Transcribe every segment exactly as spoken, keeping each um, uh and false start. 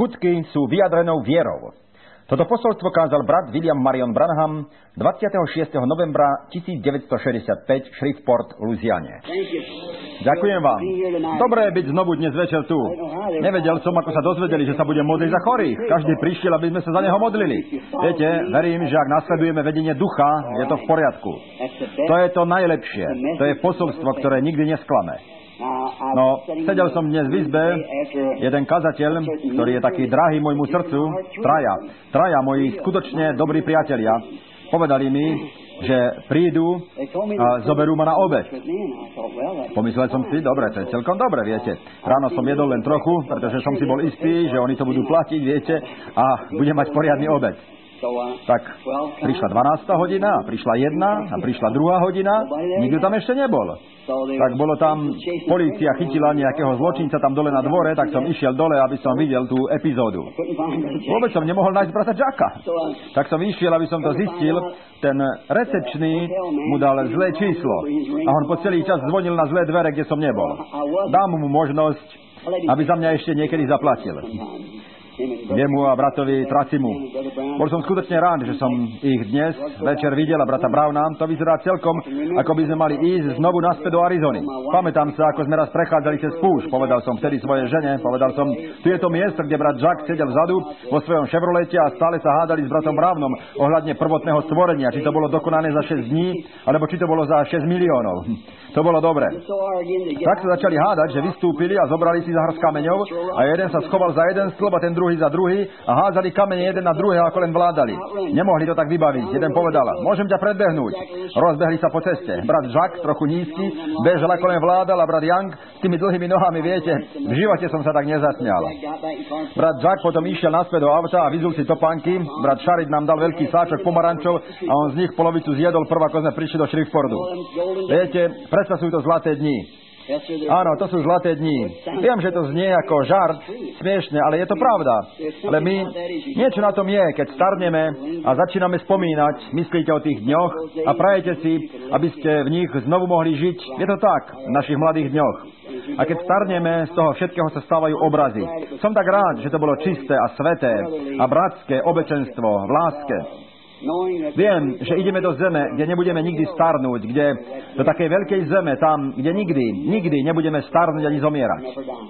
Skutky sú vyjadrenou vierou. Toto posolstvo kázal brat William Marion Branham dvadsiateho šiesteho novembra tisícdeväťstošesťdesiatpäť v Shreveport, Louisiane. Ďakujem vám. Dobré je byť znovu dnes večer tu. Nevedel som, ako sa dozvedeli, že sa budem modliť za chorých. Každý prišiel, aby sme sa za neho modlili. Viete, verím, že ak nasledujeme vedenie ducha, je to v poriadku. To je to najlepšie. To je posolstvo, ktoré nikdy nesklame. No, sedel som dnes v izbe, jeden kazateľ, ktorý je taký drahý môjmu srdcu, traja, traja moji skutočne dobrí priatelia, povedali mi, že prídu a zoberú ma na obed. Pomyslel som si, dobre, to je celkom dobre, viete. Ráno som jedol len trochu, pretože som si bol istý, že oni to budú platiť, viete, a budem mať poriadny obed. Tak prišla dvanásta hodina, prišla jedna a prišla druhá hodina, nikto tam ešte nebol. Tak bolo tam, polícia chytila nejakého zločinca tam dole na dvore, tak som išiel dole, aby som videl tú epizódu. Vôbec som nemohol nájsť brata Jacka. Tak som išiel, aby som to zistil. Ten recepčný mu dal zlé číslo a on po celý čas zvonil na zlé dvere, kde som nebol. Dám mu možnosť, aby za mňa ešte niekedy zaplatil. Jemu a bratovi Tracimu. Bol som skutočne rád, že som ich dnes večer videl a brata Browna. To vyzerá celkom, ako by sme mali ísť znovu naspäť do Arizony. Pamätám sa, ako sme raz prechádzali cez púšť. Povedal som vtedy svojej žene, povedal som, tu je to miesto, kde brat Jack sedel vzadu vo svojom Chevrolete a stále sa hádali s bratom Brownom ohľadne prvotného stvorenia, či to bolo dokonané za šesť dní, alebo či to bolo za šesť miliónov. To bolo dobre. Tak sa začali hádať, že vystúpili a zobrali si za hrst kameňov a jeden sa schoval za jeden stĺp a ten druhý za druhý a hádzali kamene jeden na druhého, ako len vládali. Nemohli to tak vybaviť. Jeden povedal, môžem ťa predbehnúť. Rozbehli sa po ceste. Brat Jack, trochu nízky, bežal ako len vládal a brat Young s tými dlhými nohami, viete, v živote som sa tak nezasmial. Brat Jack potom išiel naspäť do auta a vyzul si topánky. Brat Sharid nám dal veľký sáčok pomarančov a on z nich polovicu zjedol prv, ako sme prišli do Shreveportu. Viete, predsa sú to zlaté dni. Áno, to sú zlaté dni. Viem, že to znie ako žart, smiešne, ale je to pravda. Ale my, niečo na tom je, keď starneme a začíname spomínať, myslíte o tých dňoch a prajete si, aby ste v nich znovu mohli žiť. Je to tak, v našich mladých dňoch. A keď starneme, z toho všetkého sa stávajú obrazy. Som tak rád, že to bolo čisté a sveté a bratské obecenstvo v láske. Viem, že ideme do zeme, kde nebudeme nikdy starnúť, kde do takej veľkej zeme, tam, kde nikdy, nikdy nebudeme starnúť ani zomierať.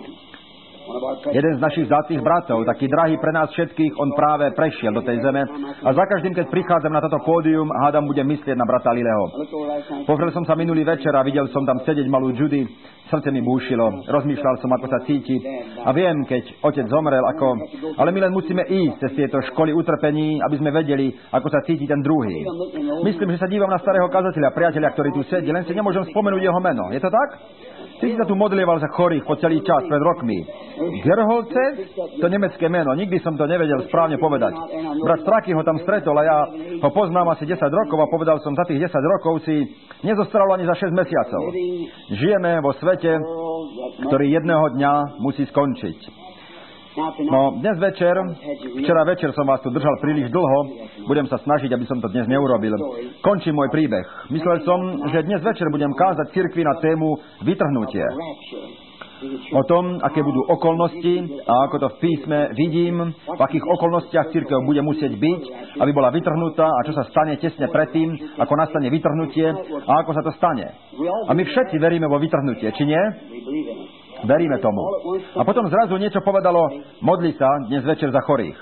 Jeden z našich vzácnych bratov, taký drahý pre nás všetkých, on práve prešiel do tej zeme a za každým, keď prichádzam na toto pódium, hádam, budem myslieť na brata Lileho. Pozrel som sa minulý večer a videl som tam sedieť malú Judy, srdce mi búšilo, rozmýšľal som, ako sa cíti a viem, keď otec zomrel, ako... Ale my len musíme ísť cez tieto školy utrpení, aby sme vedeli, ako sa cíti ten druhý. Myslím, že sa dívam na starého kazateľa, priateľa, ktorý tu sedí, len si nemôžem spomenúť jeho meno. Je to tak? Ty si sa tu modlieval za chorých po celý čas pred rokmi. Gerholce? To nemecké meno. Nikdy som to nevedel správne povedať. Brat Straky ho tam stretol a ja ho poznám asi desať rokov a povedal som, za tých desať rokov si nezostaralo ani za šesť mesiacov. Žijeme vo svete, ktorý jedného dňa musí skončiť. No, dnes večer, včera večer som vás tu držal príliš dlho, budem sa snažiť, aby som to dnes neurobil. Končím môj príbeh. Myslel som, že dnes večer budem kázať cirkvi na tému vytrhnutie. O tom, aké budú okolnosti a ako to v písme vidím, v akých okolnostiach cirkev bude musieť byť, aby bola vytrhnutá a čo sa stane tesne predtým, ako nastane vytrhnutie a ako sa to stane. A my všetci veríme vo vytrhnutie, či nie? Veríme tomu. A potom zrazu niečo povedalo, modli sa dnes večer za chorých.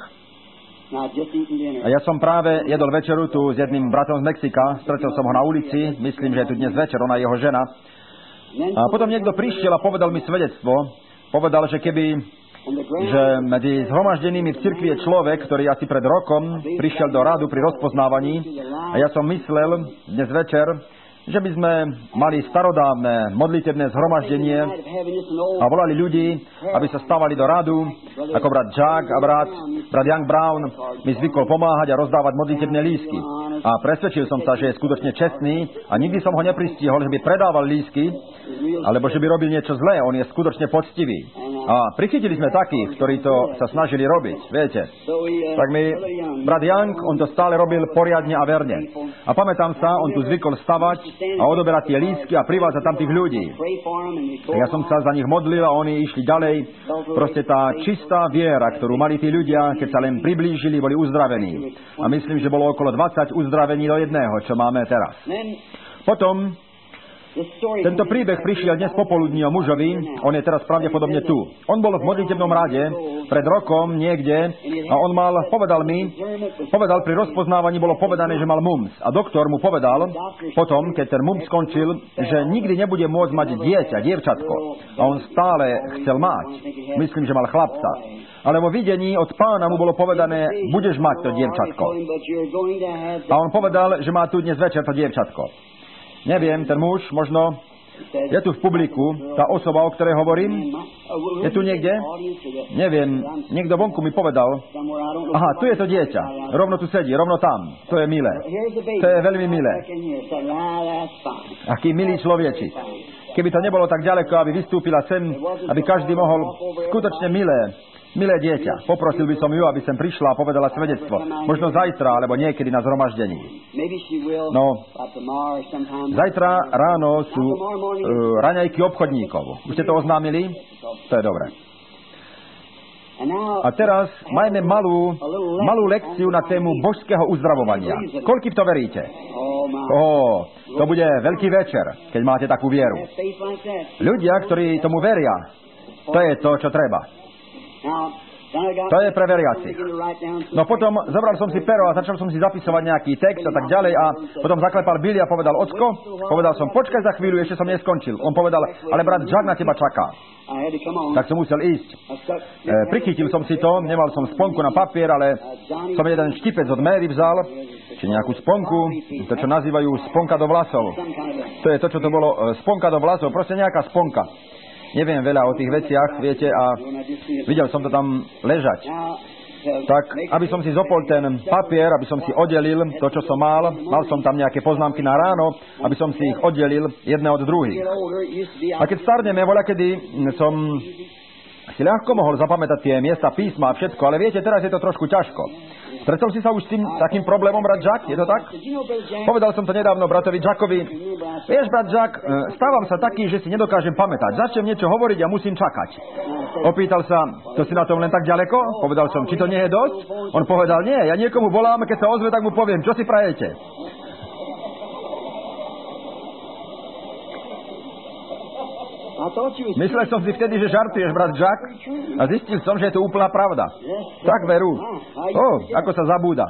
A ja som práve jedol večeru tu s jedným bratom z Mexika, stretol som ho na ulici, myslím, že je tu dnes večer, ona je jeho žena. A potom niekto prišiel a povedal mi svedectvo, povedal, že keby, že medzi zhromaždenými v cirkvi je človek, ktorý asi pred rokom prišiel do rádu pri rozpoznávaní a ja som myslel dnes večer, že by sme mali starodávne modlitebné zhromaždenie a volali ľudí, aby sa stávali do radu, ako brat Jack a brat, brat Young Brown mi zvykol pomáhať a rozdávať modlitebné lístky. A presvedčil som sa, že je skutočne čestný a nikdy som ho nepristihol, že by predával lístky, alebo že by robil niečo zlé. On je skutočne poctivý. A prichytili sme takých, ktorí to sa snažili robiť, viete. Tak mi brat Young, on to stále robil poriadne a verne. A pamätám sa, on tu zvykol stavať a odoberať tie lístky a privádzať tam tých ľudí. A ja som sa za nich modlil a oni išli ďalej. Proste tá čistá viera, ktorú mali tí ľudia, keď sa len priblížili, boli uzdravení. A myslím, že bolo okolo dvadsať uzdravení do jedného, čo máme teraz. Potom tento príbeh prišiel dnes popoludní o mužovi, on je teraz pravdepodobne tu. On bol v modlitebnom rade pred rokom niekde a on mal, povedal mi, povedal pri rozpoznávaní bolo povedané, že mal mumps. A doktor mu povedal potom, keď ten mumps skončil, že nikdy nebude môcť mať dieťa, dievčatko. A on stále chcel mať. Myslím, že mal chlapca. Ale vo videní od pána mu bolo povedané, budeš mať to dievčatko. A on povedal, že má tu dnes večer to dievčatko. Neviem, ten muž, možno je tu v publiku, tá osoba, o ktorej hovorím, je tu niekde? Neviem, niekto vonku mi povedal, aha, tu je to dieťa, rovno tu sedí, rovno tam, to je milé, to je veľmi milé. Aký milý človečik. Keby to nebolo tak ďaleko, aby vystúpila sem, aby každý mohol skutočne milé, milé dieťa, poprosil by som ju, aby sem prišla a povedala svedectvo. Možno zajtra, alebo niekedy na zhromaždení. No, zajtra ráno sú uh, raňajky obchodníkov. Už ste to oznámili? To je dobré. A teraz majme malú, malú lekciu na tému božského uzdravovania. Koľký v to veríte? Ó, to bude veľký večer, keď máte takú vieru. Ľudia, ktorí tomu veria, to je to, čo treba. To je pre veriacich. No potom zobral som si pero a začal som si zapisovať nejaký text a tak ďalej a potom zaklepal Billy a povedal, ocko, povedal som, počkaj za chvíľu, ešte som neskončil. On povedal, ale brat Jack na teba čaká. Tak som musel ísť. E, prichytil som si to, nemal som sponku na papier, ale som jeden štipec od Mary vzal, či nejakú sponku, to čo nazývajú sponka do vlasov. To je to, čo to bolo, sponka do vlasov, proste nejaká sponka. Neviem veľa o tých veciach, viete, a videl som to tam ležať. Tak, aby som si zopol ten papier, aby som si oddelil to, čo som mal, mal som tam nejaké poznámky na ráno, aby som si ich oddelil jedné od druhých. A keď starneme, voľa kedy som si ľahko mohol zapamätať tie miesta písma a všetko, ale viete, teraz je to trošku ťažko. Stretol si sa už s tým takým problémom, brat Jack? Je to tak? Povedal som to nedávno bratovi Jackovi. Vieš, brat Jack, stávam sa taký, že si nedokážem pamätať. Začnem niečo hovoriť a musím čakať. Opýtal sa, to si na tom len tak ďaleko? Povedal som, či to nie je dosť? On povedal, nie, ja niekomu volám, keď sa ozve, tak mu poviem, čo si prajete. Myslel som si vtedy, že žartuješ, brat Jack, a zistil som, že je to úplná pravda. Tak veru. Ó, ako sa zabúda.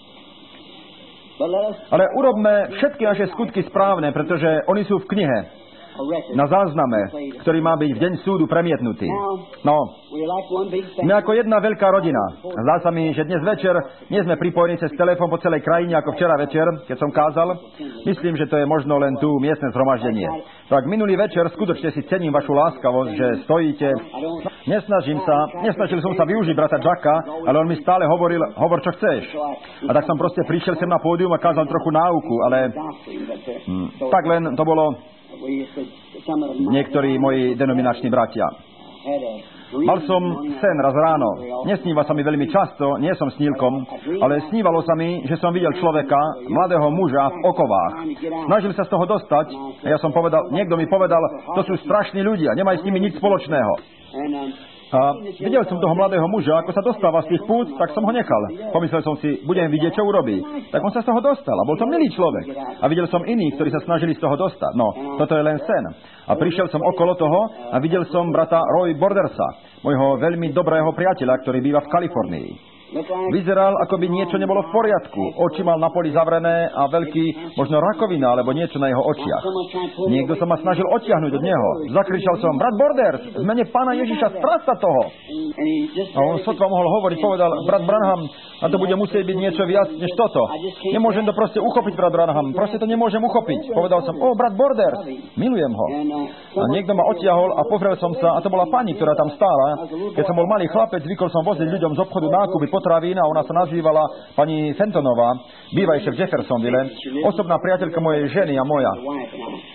Ale urobme všetky naše skutky správne, pretože oni sú v knihe, na zázname, ktorý má byť v deň súdu premietnutý. No, sme ako jedna veľká rodina. Zdá sa mi, že dnes večer nie sme pripojení cez telefón po celej krajine, ako včera večer, keď som kázal. Myslím, že to je možno len tu miestne zhromaždenie. Tak minulý večer skutočne si cením vašu láskavosť, že stojíte. Nesnažím sa, nesnažil som sa využiť brata Jacka, ale on mi stále hovoril, hovor čo chceš. A tak som proste prišiel sem na pódium a kázal trochu náuku, ale hm, tak len to bolo niektorí moji denominační bratia. Mal som sen raz ráno. Nesníva sa mi veľmi často, nie som snílkom, ale snívalo sa mi, že som videl človeka, mladého muža v okovách. Snažil sa z toho dostať a ja som povedal, niekto mi povedal, to sú strašní ľudia, nemaj s nimi nič spoločného. A videl som toho mladého muža, ako sa dostáva z tých pút, tak som ho nechal. Pomyslel som si, budem vidieť, čo urobí. Tak on sa z toho dostal a bol to milý človek. A videl som iných, ktorí sa snažili z toho dostať. No, toto je len sen. A prišiel som okolo toho a videl som brata Roy Bordersa, môjho veľmi dobrého priateľa, ktorý býva v Kalifornii. Vyzeral, ako by niečo nebolo v poriadku. Oči mal na poli zavrené a veľký, možno rakovina, alebo niečo na jeho očiach. Niekto sa ma snažil odtiahnuť od neho. Zakričal som, brat Borders, v mene pána Ježiša, stráť sa toho. A on sotva mohol hovoriť, povedal, brat Branham, a to bude musieť byť niečo viac než toto. Nemôžem to proste uchopiť, brat Branham, proste to nemôžem uchopiť. Povedal som, o, brat Borders, milujem ho. A niekto ma odtiahol a pozrel som sa, a to bola pani, ktorá tam stála. Keď som bol malý chlapec, zvykol som voziť ľuďom z obchodu nákupy potravín a ona sa nazývala pani Fentonová, býva ešte v Jeffersonville, osobná priateľka mojej ženy a moja.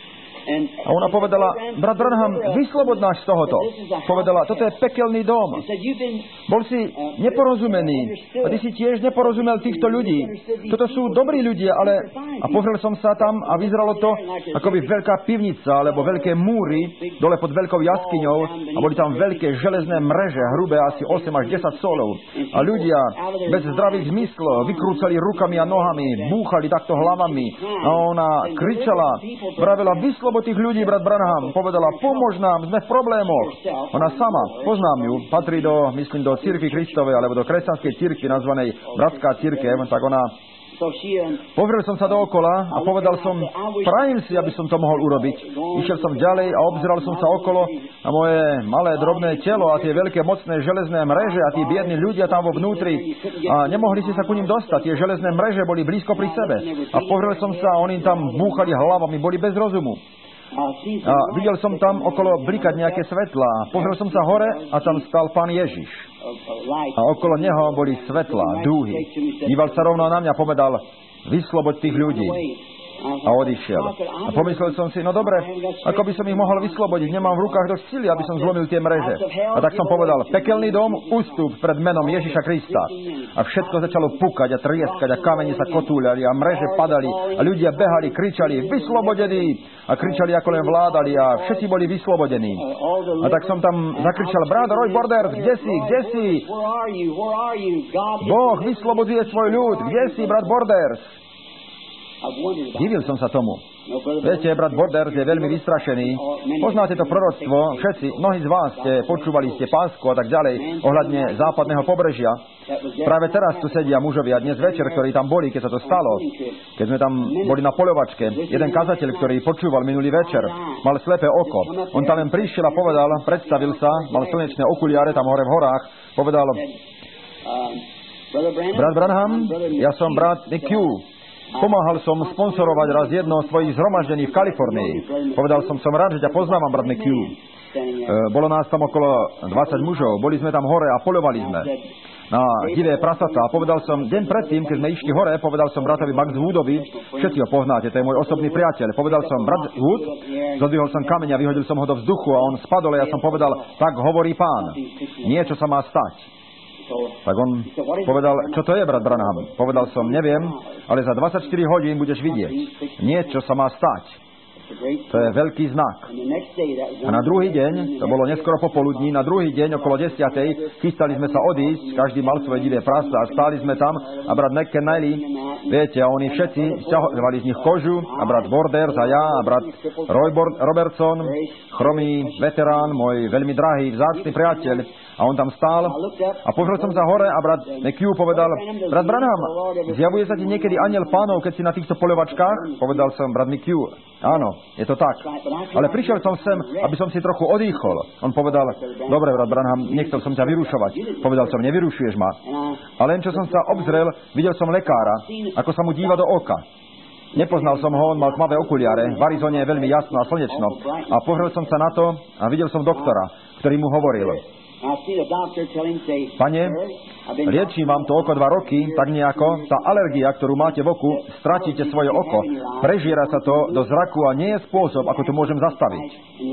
A ona povedala, brat Branham, vyslobod nás z tohoto. Povedala, toto je pekelný dom. Bol si neporozumený. A ty si tiež neporozumel týchto ľudí. Toto sú dobrí ľudia, ale... A pozrel som sa tam a vyzeralo to, ako by veľká pivnica, alebo veľké múry, dole pod veľkou jaskyňou. A boli tam veľké železné mreže, hrubé asi osem až desať solov. A ľudia bez zdravých zmyslov vykrúcali rukami a nohami, búchali takto hlavami. A ona kričala, pravila, vyslobod tých ľudí, brat Branham. Povedala, pomôž nám, sme v problémoch. Ona sama, poznám ju, patrí do, myslím, do cirkvi Kristovej, alebo do kresťanskej cirkvi, nazvanej Bratská cirkev, tak ona... Pozrel som sa dookola a povedal som, prajem si, aby som to mohol urobiť. Išiel som ďalej a obzeral som sa okolo a moje malé drobné telo a tie veľké mocné železné mreže a tí biední ľudia tam vo vnútri a nemohli si sa ku ním dostať. Tie železné mreže boli blízko pri sebe. A pozrel som sa a oni tam búchali hlavami, boli bez rozumu. A videl som tam okolo blikať nejaké svetlá. Pozrel som sa hore a tam stal Pán Ježiš. A okolo neho boli svetlá, dúhy. Díval sa rovno na mňa a povedal, vysloboď tých ľudí. A odišiel. A pomyslel som si, no dobre, ako by som ich mohol vyslobodiť, nemám v rukách dosť sily, aby som zlomil tie mreže. A tak som povedal, pekelný dom, ústup pred menom Ježiša Krista. A všetko začalo pukať a trieskať a kamene sa kotúľali a mreže padali a ľudia behali, kričali, vyslobodení! A kričali, ako len vládali a všetci boli vyslobodení. A tak som tam zakričal, brat Roy Borders, kde si, kde si? Boh vyslobodzuje svoj ľud, kde si, brat Borders? Divil som sa tomu. Viete, brat Borders je veľmi vystrašený. Poznáte to proroctvo, všetci, mnohí z vás ste počúvali ste pásku a tak ďalej ohľadne západného pobrežia. Práve teraz tu sedia mužovia dnes večer, ktorí tam boli, keď sa to stalo. Keď sme tam boli na poľovačke, jeden kazateľ, ktorý počúval minulý večer, mal slepé oko. On tam len prišiel a povedal, predstavil sa, mal slnečné okuliare tam hore v horách, povedal, brat Branham, ja som brat McHugh. Pomáhal som sponsorovať raz jedno z svojich zhromaždení v Kalifornii. Povedal som, som rád, že ťa poznávam, brat McHugh. E, bolo nás tam okolo dvadsať mužov. Boli sme tam hore a poľovali sme na divé prasatá. A povedal som, deň predtým, keď sme išli hore, povedal som bratovi Max Woodovi, všetci ho poznáte, to je môj osobný priateľ. Povedal som, brat Wood, zodvihol som kameň a vyhodil som ho do vzduchu a on spadol a ja som povedal, tak hovorí Pán, niečo sa má stať. Tak on povedal, čo to je, brat Branham? Povedal som, neviem, ale za dvadsaťštyri hodín budeš vidieť. Niečo sa má stať. To je veľký znak. A na druhý deň, to bolo neskoro popoludní, na druhý deň okolo desiatej, chystali sme sa odísť, každý mal svoje divé prasa a stáli sme tam a brat McKennelly, viete, a oni všetci sťahovali z nich kožu a brat Borders a ja a brat Roy Robertson, chromý veterán, môj veľmi drahý, vzácny priateľ. A on tam stál a pozrel som sa hore a brat McHugh povedal, brat Branham, zjavuje sa ti niekedy anjel Pánov, keď si na týchto poľovačkách? Povedal som, brat McHugh, áno, je to tak. Ale prišiel som sem, aby som si trochu odýchol. On povedal, dobre, brat Branham, nechcel som ťa vyrušovať. Povedal som, nevyrušuješ ma. A len čo som sa obzrel, videl som lekára, ako sa mu díva do oka. Nepoznal som ho, on mal tmavé okuliare, v Arizone je veľmi jasno a slnečno. A pozrel som sa na to a videl som doktora, ktorý mu hovoril, pane, liečím vám to oko dva roky, tak nejako, tá alergia, ktorú máte v oku, stratíte svoje oko, prežiera sa to do zraku a nie je spôsob, ako to môžem zastaviť.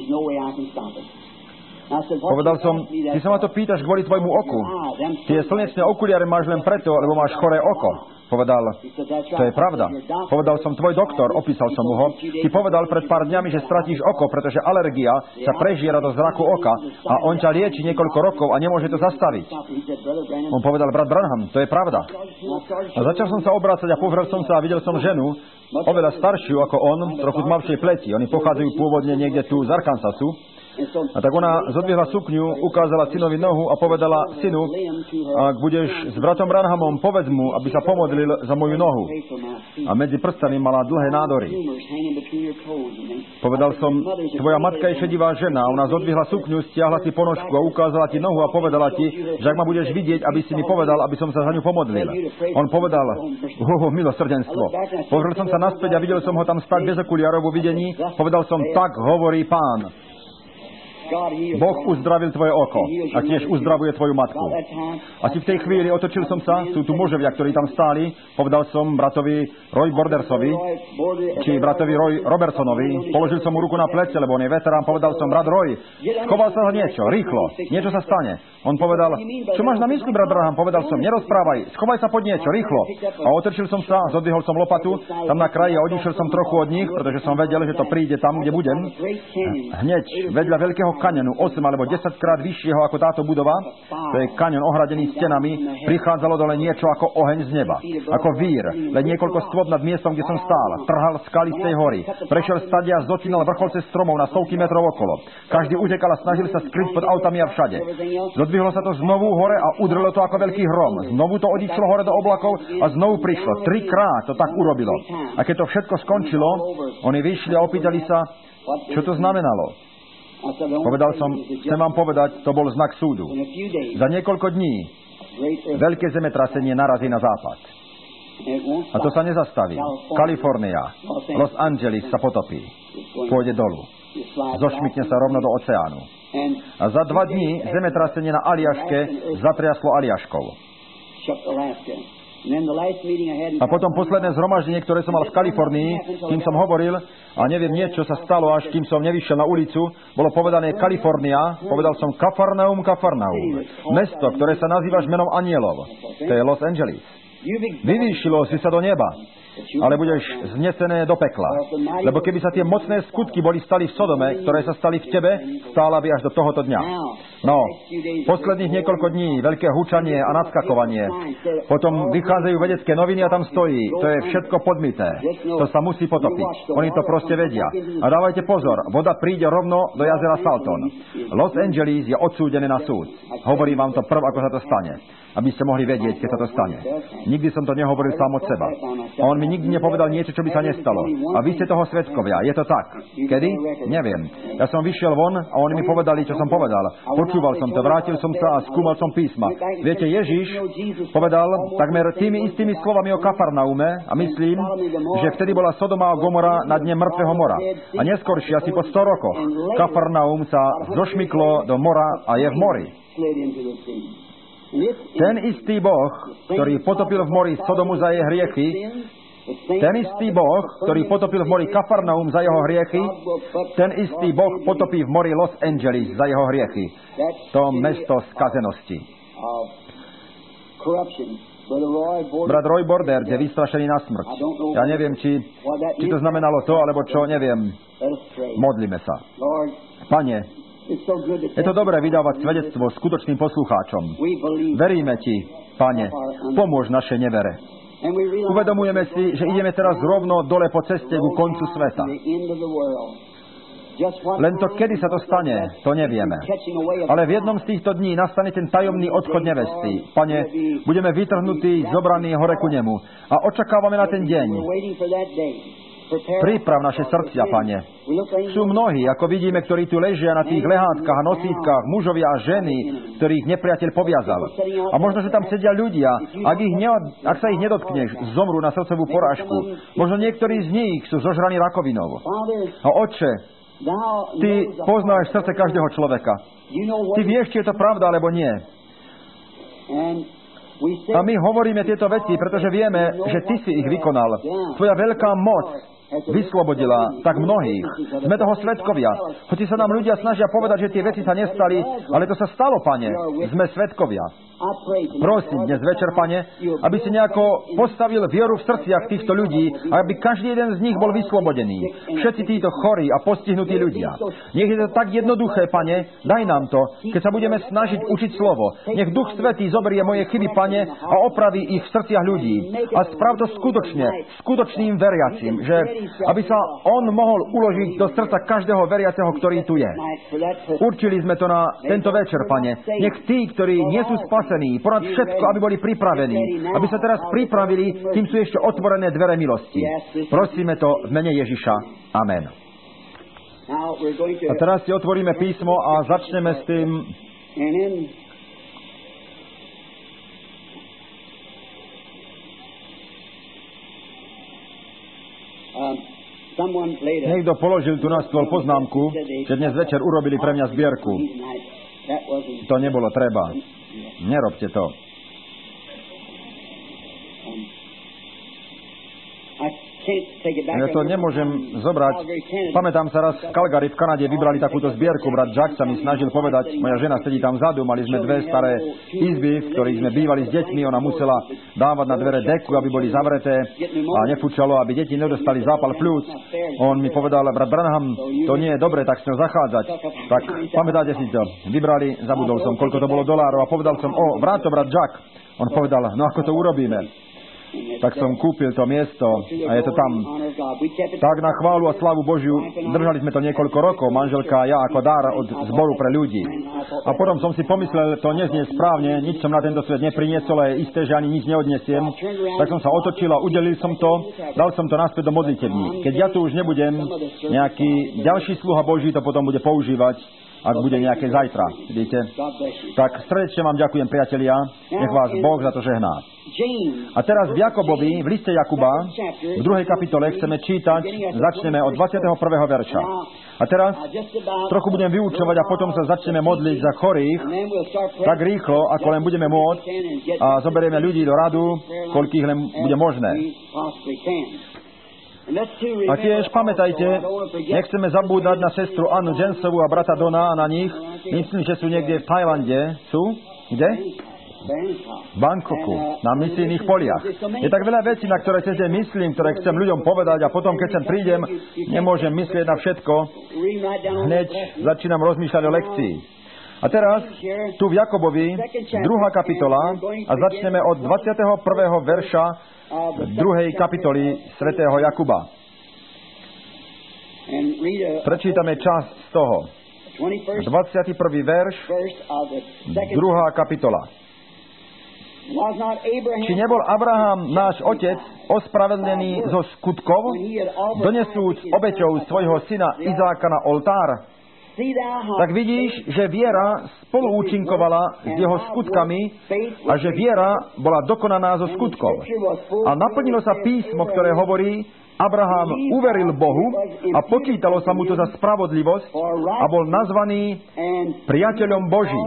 Povedal som, ty sa ma to pýtaš kvôli tvojmu oku. Tie slnečné okuliare máš len preto, lebo máš choré oko. Povedal, to je pravda. Povedal som, tvoj doktor, opísal som mu ho, ti povedal pred pár dňami, že stratíš oko, pretože alergia sa prežiera do zraku oka a on ťa lieči niekoľko rokov a nemôže to zastaviť. On povedal, brat Branham, to je pravda. A začal som sa obrácať a pozrel som sa a videl som ženu, oveľa staršiu ako on, trochu tmavšej pleti. Oni pochádzajú pôvodne niekde tu z Arkansasu. A tak ona zodvihla sukňu, ukázala synovi nohu a povedala, synu, ak budeš s bratom Branhamom, povedz mu, aby sa pomodlil za moju nohu. A medzi prstami mala dlhé nádory. Povedal som, tvoja matka je šedivá žena. Ona zodvihla sukňu, stiahla si ponožku a ukázala ti nohu a povedala ti, že ak ma budeš vidieť, aby si mi povedal, aby som sa za ňu pomodlil. On povedal, oh, milosrdenstvo. Pozrel som sa naspäť a videl som ho tam stať bez okuliarov vo videní. Povedal som, tak hovorí Pán. Boh uzdravil tvoje oko a tiež uzdravuje tvoju matku. A si v tej chvíli otočil som sa, sú tu mužovia, ktorí tam stáli, povedal som bratovi Roy Bordersovi, či bratovi Roy Robertsonovi, položil som mu ruku na plece, lebo on je veterán, povedal som, brat Roy, schoval sa za niečo, rýchlo, niečo sa stane. On povedal, čo máš na mysli, brat Branham? Povedal som, nerozprávaj, schovaj sa pod niečo, rýchlo. A otočil som sa, zodvihol som lopatu, tam na kraji a odišiel som trochu od nich, pretože som vedel, že to príde tam, kde budem. Hneď vedľa veľkého kaňonu, osem alebo desať krát vyššieho ako táto budova, to je kaňon ohradený stenami, prichádzalo dole niečo ako oheň z neba, ako vír, len niekoľko stôp nad miestom, kde som stál, trhal skaly z tej hory, prešiel stadia a zotínal vrcholce stromov na stovky metrov okolo. Každý utekal a snažil sa skryť pod autami a všade. Zodvihlo sa to znovu hore a udrelo to ako veľký hrom. Znovu to odišlo hore do oblakov a znovu prišlo. Trikrát to tak urobilo. A keď to všetko skončilo, oni vyšli a opýtali sa, čo to znamenalo. Povedal som, chcem vám povedať, to bol znak súdu. Za niekoľko dní veľké zemetrasenie narazí na západ. A to sa nezastaví. Kalifornia, Los Angeles sa potopí. Pôjde dolu. Zošmykne sa rovno do oceánu. A za dva dní zemetrasenie na Aliaške zatriaslo Aliaškou. A potom posledné zhromaždenie, ktoré som mal v Kalifornii, kým som hovoril, a neviem, niečo sa stalo, až kým som nevyšiel na ulicu, bolo povedané Kalifornia, povedal som Kafarnaum, Kafarnaum. Mesto, ktoré sa nazývaš menom anielov. To je Los Angeles. Vyvýšilo si sa do neba, ale budeš znesené do pekla. Lebo keby sa tie mocné skutky boli stali v Sodome, ktoré sa stali v tebe, stála by až do tohoto dňa. No, posledných niekoľko dní, veľké hučanie a nadskakovanie. Potom vychádzajú vedecké noviny a tam stojí. To je všetko podmité. To sa musí potopiť. Oni to proste vedia. A dávajte pozor, voda príde rovno do jazera Salton. Los Angeles je odsúdené na súd. Hovorím vám to prv, ako sa to stane. Aby ste mohli vedieť, keď sa to stane. Nikdy som to nehovoril sám od seba. A on mi nikdy nepovedal niečo, čo by sa nestalo. A vy ste toho svedkovia. Je to tak? Kedy? Neviem. Ja som vyšiel von a oni mi povedali, čo som povedal. Počúval som to, vrátil som sa a skúmal som písma. Viete, Ježiš povedal takmer tými istými slovami o Kafarnaume a myslím, že vtedy bola Sodoma a Gomora na dne mŕtvého mora. A neskôršie, asi po sto rokoch, Kafarnaum sa zošmyklo do mora a je v mori. Ten istý Boh, ktorý potopil v mori Sodomu za jej hriechy, ten istý Boh, ktorý potopil v mori Kafarnaum za jeho hriechy, ten istý Boh potopí v mori Los Angeles za jeho hriechy. To mesto skazenosti. Brat Roy Border je vystrašený na smrť. Ja neviem, či, či to znamenalo to, alebo čo, neviem. Modlíme sa. Pane, je to dobré vydávať svedectvo skutočným poslucháčom. Veríme Ti, Pane, pomôž našej nevere. Uvedomujeme si, že ideme teraz rovno dole po ceste ku koncu sveta. Len to, kedy sa to stane, to nevieme. Ale v jednom z týchto dní nastane ten tajomný odchod nevesty. Pane, budeme vytrhnutí, zobraní hore ku nemu. A očakávame na ten deň. Priprav naše srdcia, Pane. Sú mnohí, ako vidíme, ktorí tu ležia na tých lehátkach a nosítkach, mužovia a ženy, ktorých nepriateľ poviazal. A možno, že tam sedia ľudia, ak, ich ne, ak sa ich nedotkneš, zomrú na srdcovú porážku. Možno niektorí z nich sú zožraní rakovinou. A Otče, Ty poznáš srdce každého človeka. Ty vieš, či je to pravda, alebo nie. A my hovoríme tieto veci, pretože vieme, že Ty si ich vykonal. Tvoja veľká moc vyslobodila tak mnohých. Sme toho svedkovia. Hoci sa nám ľudia snažia povedať, že tie veci sa nestali, ale to sa stalo, Pane. Sme svedkovia. Prosím dnes večer, Pane, aby si nejako postavil vieru v srdciach týchto ľudí, aby každý jeden z nich bol vyslobodený. Všetci títo chorí a postihnutí ľudia. Nech je to tak jednoduché, Pane, daj nám to, keď sa budeme snažiť učiť slovo. Nech Duch Svätý zoberie moje chyby, Pane, a opraví ich v srdciach ľudí. A sprav to skutočne, skutočným veriacim, že aby sa on mohol uložiť do srdca každého veriaceho, ktorý tu je. Určili sme to na tento večer, Pane. Nech tí, ktorí nie sú spasení, ponad všetko, aby boli pripravení, aby sa teraz pripravili, kým sú ešte otvorené dvere milosti. Prosíme to v mene Ježiša. Amen. A teraz si otvoríme písmo a začneme s tým. Niekto položil tu na stôl poznámku, že dnes večer urobili pre mňa zbierku. To nebolo treba. Nerobte to. Ja to nemôžem zobrať. Pamätám sa raz v Calgary v Kanade vybrali takúto zbierku. Brat Jack sa mi snažil povedať, moja žena sedí tam vzadu, mali sme dve staré izby, v ktorých sme bývali s deťmi. Ona musela dávať na dvere deku, aby boli zavreté a nefúčalo, aby deti nedostali zápal pľúc. On mi povedal, brat Branham, to nie je dobre, tak s ňou zachádzať. Tak pamätáte si to. Vybrali, zabudol som, koľko to bolo dolárov a povedal som, o, vráť to, brat Jack. On povedal, no ako to urobíme? Tak som kúpil to miesto a je to tam. Tak na chválu a slávu Božiu držali sme to niekoľko rokov, manželka a ja, ako dar od zboru pre ľudí. A potom som si pomyslel, to neznie správne, nič som na tento svet nepriniesol a je isté, že ani nič neodnesiem. Tak som sa otočil a udelil som to, dal som to naspäť do modlitební. Keď ja tu už nebudem, nejaký ďalší sluha Boží to potom bude používať, ak bude nejaké zajtra, vidíte. Tak srdečne vám ďakujem, priatelia, nech vás Boh za to žehná. A teraz v Jakobovi, v liste Jakuba, v druhej kapitole chceme čítať, začneme od dvadsiateho prvého verša. A teraz trochu budem vyučovať a potom sa začneme modliť za chorých, tak rýchlo, ako len budeme môcť, a zoberieme ľudí do radu, koľkých len bude možné. A tiež pamätajte, nechceme zabúdať na sestru Annu Jensovu a brata Dona a na nich. Myslím, že sú niekde v Tajlande. Sú? Kde? V Bangkoku, na misijných poliach. Je tak veľa vecí, na ktoré cez deň myslím, ktoré chcem ľuďom povedať a potom, keď sem prídem, nemôžem myslieť na všetko. Hneď začínam rozmýšľať o lekcii. A teraz, tu v Jakobovi, druhá kapitola, a začneme od dvadsiateho prvého verša druhej kapitoly svätého Jakuba. Prečítame časť z toho. dvadsiaty prvý verš, druhá kapitola. Či nebol Abraham, náš otec, ospravedlený zo skutkov, donesúc obeťou svojho syna Izáka na oltár? Tak vidíš, že viera spoluúčinkovala s jeho skutkami a že viera bola dokonaná zo skutkov. A naplnilo sa písmo, ktoré hovorí, Abraham uveril Bohu a počítalo sa mu to za spravodlivosť a bol nazvaný priateľom Božím.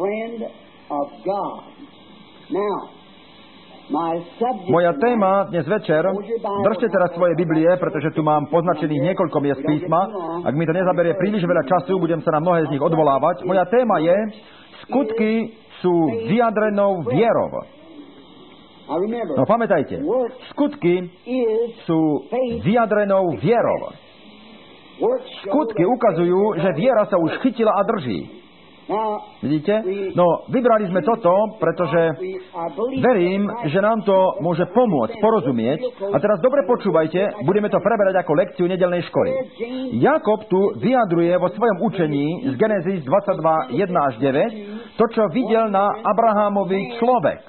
Moja téma dnes večer, držte teraz svoje Biblie, pretože tu mám poznačených niekoľko miest písma. Ak mi to nezaberie príliš veľa času, budem sa na mnohé z nich odvolávať. Moja téma je, skutky sú vyjadrenou vierou. No pamätajte, skutky sú vyjadrenou vierou. Skutky ukazujú, že viera sa už chytila a drží. Vidíte? No, vybrali sme toto, pretože verím, že nám to môže pomôcť, porozumieť. A teraz dobre počúvajte, budeme to preberať ako lekciu nedeľnej školy. Jakob tu vyjadruje vo svojom učení z Genesis dvadsaťdva, jeden až deväť to, čo videl na Abrahámovi človek.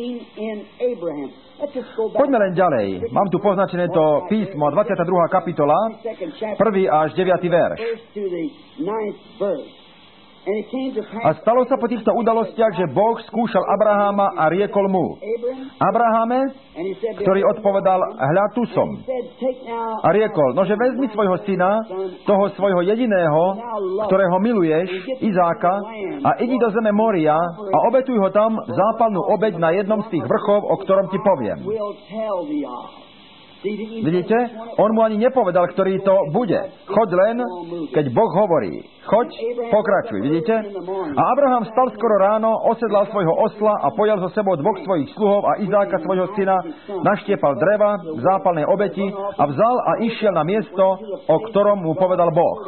Poďme len ďalej. Mám tu poznačené to písmo, dvadsiata druhá kapitola, prvý až deviaty verš. A stalo sa po týchto udalostiach, že Boh skúšal Abraháma a riekol mu: Abraháme, ktorý odpovedal: hľa, tu som. A riekol: nože vezmi svojho syna, toho svojho jediného, ktorého miluješ, Izáka, a idi do zeme Moria a obetuj ho tam zápalnú obeť na jednom z tých vrchov, o ktorom ti poviem. Vidíte? On mu ani nepovedal, ktorý to bude. Choď len, keď Boh hovorí. Choď, pokračuj. Vidíte? A Abraham stal skoro ráno, osedlal svojho osla a pojal so sebou dvoch svojich sluhov a Izáka svojho syna, naštiepal dreva v zápalnej obeti a vzal a išiel na miesto, o ktorom mu povedal Boh.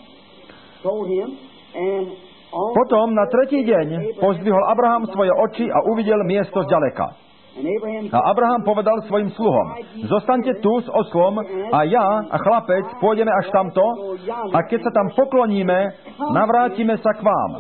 Potom na tretí deň pozdvihol Abraham svoje oči a uvidel miesto zďaleka. A Abraham povedal svojim sluhom: zostaňte tu s oslom a ja a chlapec pôjdeme až tamto a keď sa tam pokloníme, navrátime sa k vám.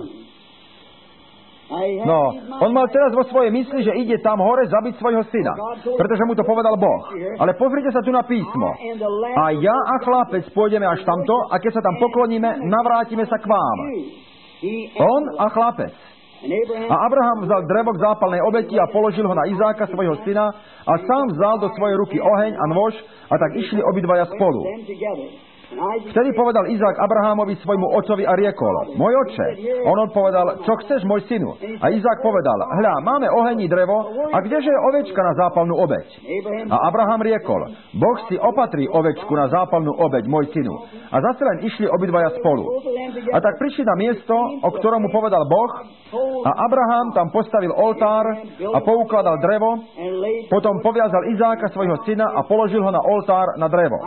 No, on mal teraz vo svojej mysli, že ide tam hore zabiť svojho syna, pretože mu to povedal Boh. Ale pozrite sa tu na písmo. A ja a chlapec pôjdeme až tamto a keď sa tam pokloníme, navrátime sa k vám. On a chlapec. A Abraham vzal drevo k zápalnej obeti a položil ho na Izáka, svojho syna, a sám vzal do svojej ruky oheň a nôž, a tak išli obidvaja spolu. Vtedy povedal Izák Abrahámovi svojmu otcovi a riekol: Môj otče. On odpovedal: Čo chceš, môj synu? A Izák povedal: Hľa, máme oheň i drevo, a kdeže je ovečka na zápalnú obeť? A Abraham riekol: Boh si opatrí ovečku na zápalnú obeť, môj synu. A zase len išli obidvaja spolu. A tak prišli na miesto, o ktorom mu povedal Boh, a Abraham tam postavil oltár a poukladal drevo, potom poviazal Izáka, svojho syna, a položil ho na oltár na drevo.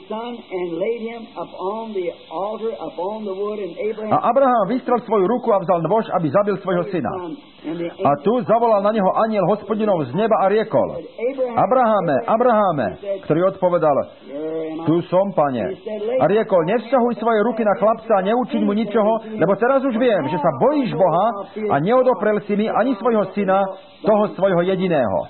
A Abraham vystrel svoju ruku a vzal nôž, aby zabil svojho syna. A tu zavolal na neho anjel Hospodinov z neba a riekol: Abrahame, Abrahame, ktorý odpovedal: Tu som, pane. A riekol: Nevzťahuj svoje ruky na chlapca a neučiň mu ničoho, lebo teraz už viem, že sa bojíš Boha a neodoprel si mi ani svojho syna, toho svojho jediného.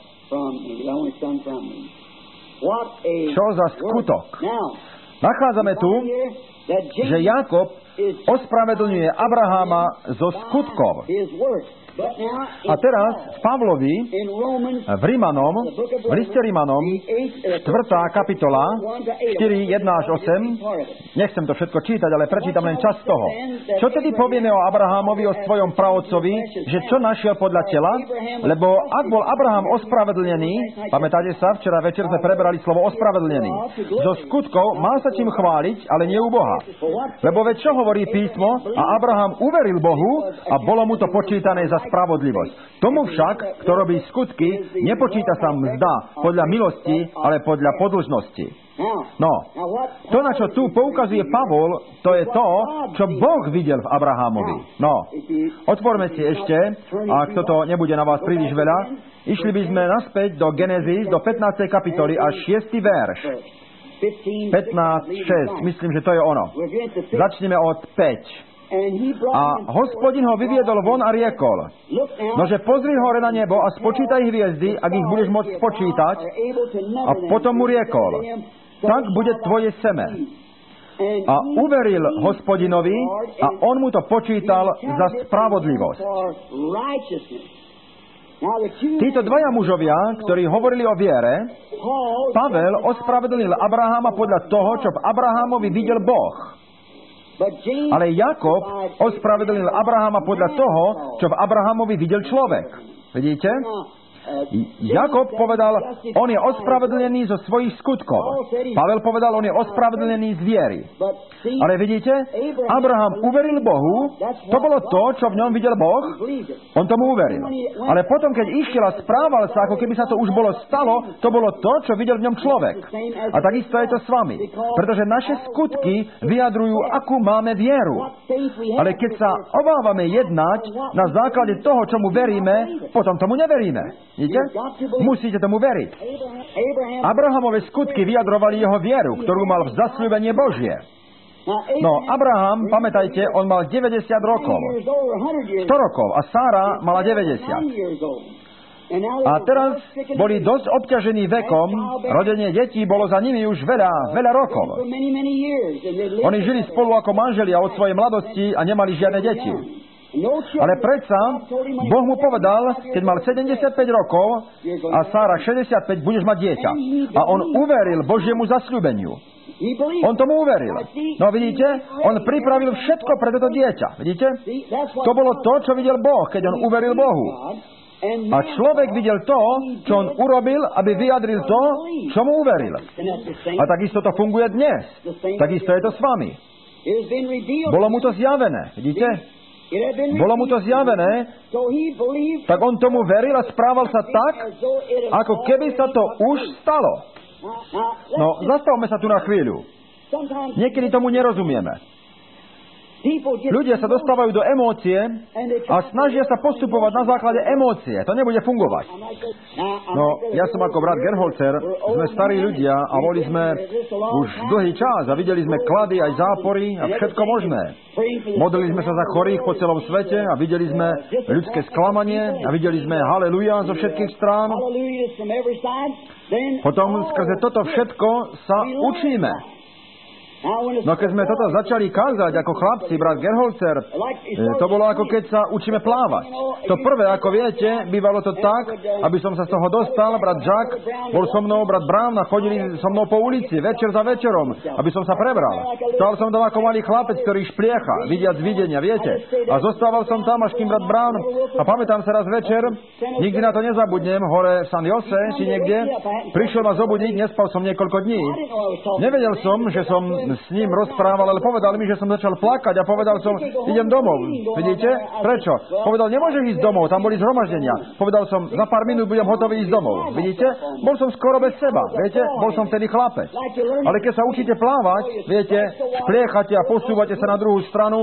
Čo za skutok? Nachádzame tu, že Jákob ospravedlňuje Abraháma zo skutkov. A teraz v Pavlovi, v Rímanom, v liste Rímanom, štvrtá kapitola, štyri, jeden až osem, nechcem to všetko čítať, ale prečítam len časť toho. Čo tedy povieme o Abrahámovi, o svojom praotcovi, že čo našiel podľa tela? Lebo ak bol Abraham ospravedlnený, pamätáte sa, včera večer sme prebrali slovo ospravedlnený, zo skutkov mal sa čím chváliť, ale nie u Boha. Lebo veď čo hovorí písmo? A Abraham uveril Bohu a bolo mu to počítané za spravodlivosť. Tomu však, kto robí skutky, nepočíta sa mzda podľa milosti, ale podľa podĺžnosti. No, to, na čo tu poukazuje Pavol, to je to, čo Boh videl v Abrahámovi. No, otvorme si ešte, ak toto nebude na vás príliš veľa, išli by sme naspäť do Genesis, do pätnástej kapitoly a šiesty verš. pätnásť šesť, myslím, že to je ono. Začneme od päť. A Hospodin ho vyviedol von a riekol: Nože pozri hore na nebo a spočítaj hviezdy, ak ich budeš môcť spočítať. A potom mu riekol: Tak bude tvoje seme. A uveril Hospodinovi a on mu to počítal za spravodlivosť. Títo dvaja mužovia, ktorí hovorili o viere, Pavel ospravedlnil Abraháma podľa toho, čo v Abrahámovi videl Boh. Ale Jakob ospravedlnil Abraháma podľa toho, čo v Abrahámovi videl človek. Vidíte? Jakob povedal, on je ospravedlnený zo svojich skutkov. Pavel povedal, on je ospravedlnený z viery. Ale vidíte, Abraham uveril Bohu, to bolo to, čo v ňom videl Boh, on tomu uveril. Ale potom, keď išiel a správal sa, ako keby sa to už bolo stalo, to bolo to, čo videl v ňom človek. A takisto je to s vami. Pretože naše skutky vyjadrujú, akú máme vieru. Ale keď sa obávame jednať na základe toho, čomu veríme, potom tomu neveríme. Vidíte? Musíte tomu veriť. Abrahamove skutky vyjadrovali jeho vieru, ktorú mal v zasľúbenie Božie. No, Abraham, pamätajte, on mal deväťdesiat rokov. sto rokov a Sára mala deväťdesiat. A teraz boli dosť obťažení vekom, rodenie detí bolo za nimi už veľa, veľa rokov. Oni žili spolu ako manželia od svojej mladosti a nemali žiadne deti. Ale predsa, Boh mu povedal, keď mal sedemdesiatpäť rokov a Sára šesťdesiatpäť, budeš mať dieťa. A on uveril Božiemu zasľúbeniu. On tomu uveril. No vidíte, on pripravil všetko pre toto dieťa. Vidíte? To bolo to, čo videl Boh, keď on uveril Bohu. A človek videl to, čo on urobil, aby vyjadril to, čo mu uveril. A takisto to funguje dnes. Takisto je to s vami. Bolo mu to zjavené. Vidíte? Bolo mu to zjavené, tak on tomu veril a správal sa tak, ako keby sa to už stalo. No, zastavme sa tu na chvíľu. Niekedy tomu nerozumieme. Ľudia sa dostávajú do emócie a snažia sa postupovať na základe emócie. To nebude fungovať. No, ja som ako brat Gerholzer, sme starí ľudia a boli sme už dlhý čas a videli sme klady aj zápory a všetko možné. Modlili sme sa za chorých po celom svete a videli sme ľudské sklamanie a videli sme haleluja zo všetkých strán. Potom skrze toto všetko sa učíme. No keď sme toto začali kázať ako chlapci, brat Gerholzer, to bolo ako keď sa učíme plávať. To prvé, ako viete, bývalo to tak, aby som sa z toho dostal, brat Jack bol so mnou, brat Brown a chodili so mnou po ulici, večer za večerom, aby som sa prebral. Stal som tam ako malý chlapec, ktorý špliecha, vidiac videnia, viete. A zostával som tam, až kým brat Brown, a pamätám sa raz večer, nikdy na to nezabudnem, hore v San Jose, či niekde, prišiel ma zobudiť, nespal som niekoľko dní. Nevedel som, že som s ním rozprával, ale povedal mi, že som začal plakať a povedal som, idem domov. Vidíte? Prečo? Povedal, nemôžeš ísť domov, tam boli zhromaždenia. Povedal som, za pár minút budem hotový ísť domov. Vidíte? Bol som skoro bez seba, viete? Bol som vtedy chlapec. Ale keď sa učíte plávať, viete, špliechate a posúvate sa na druhú stranu,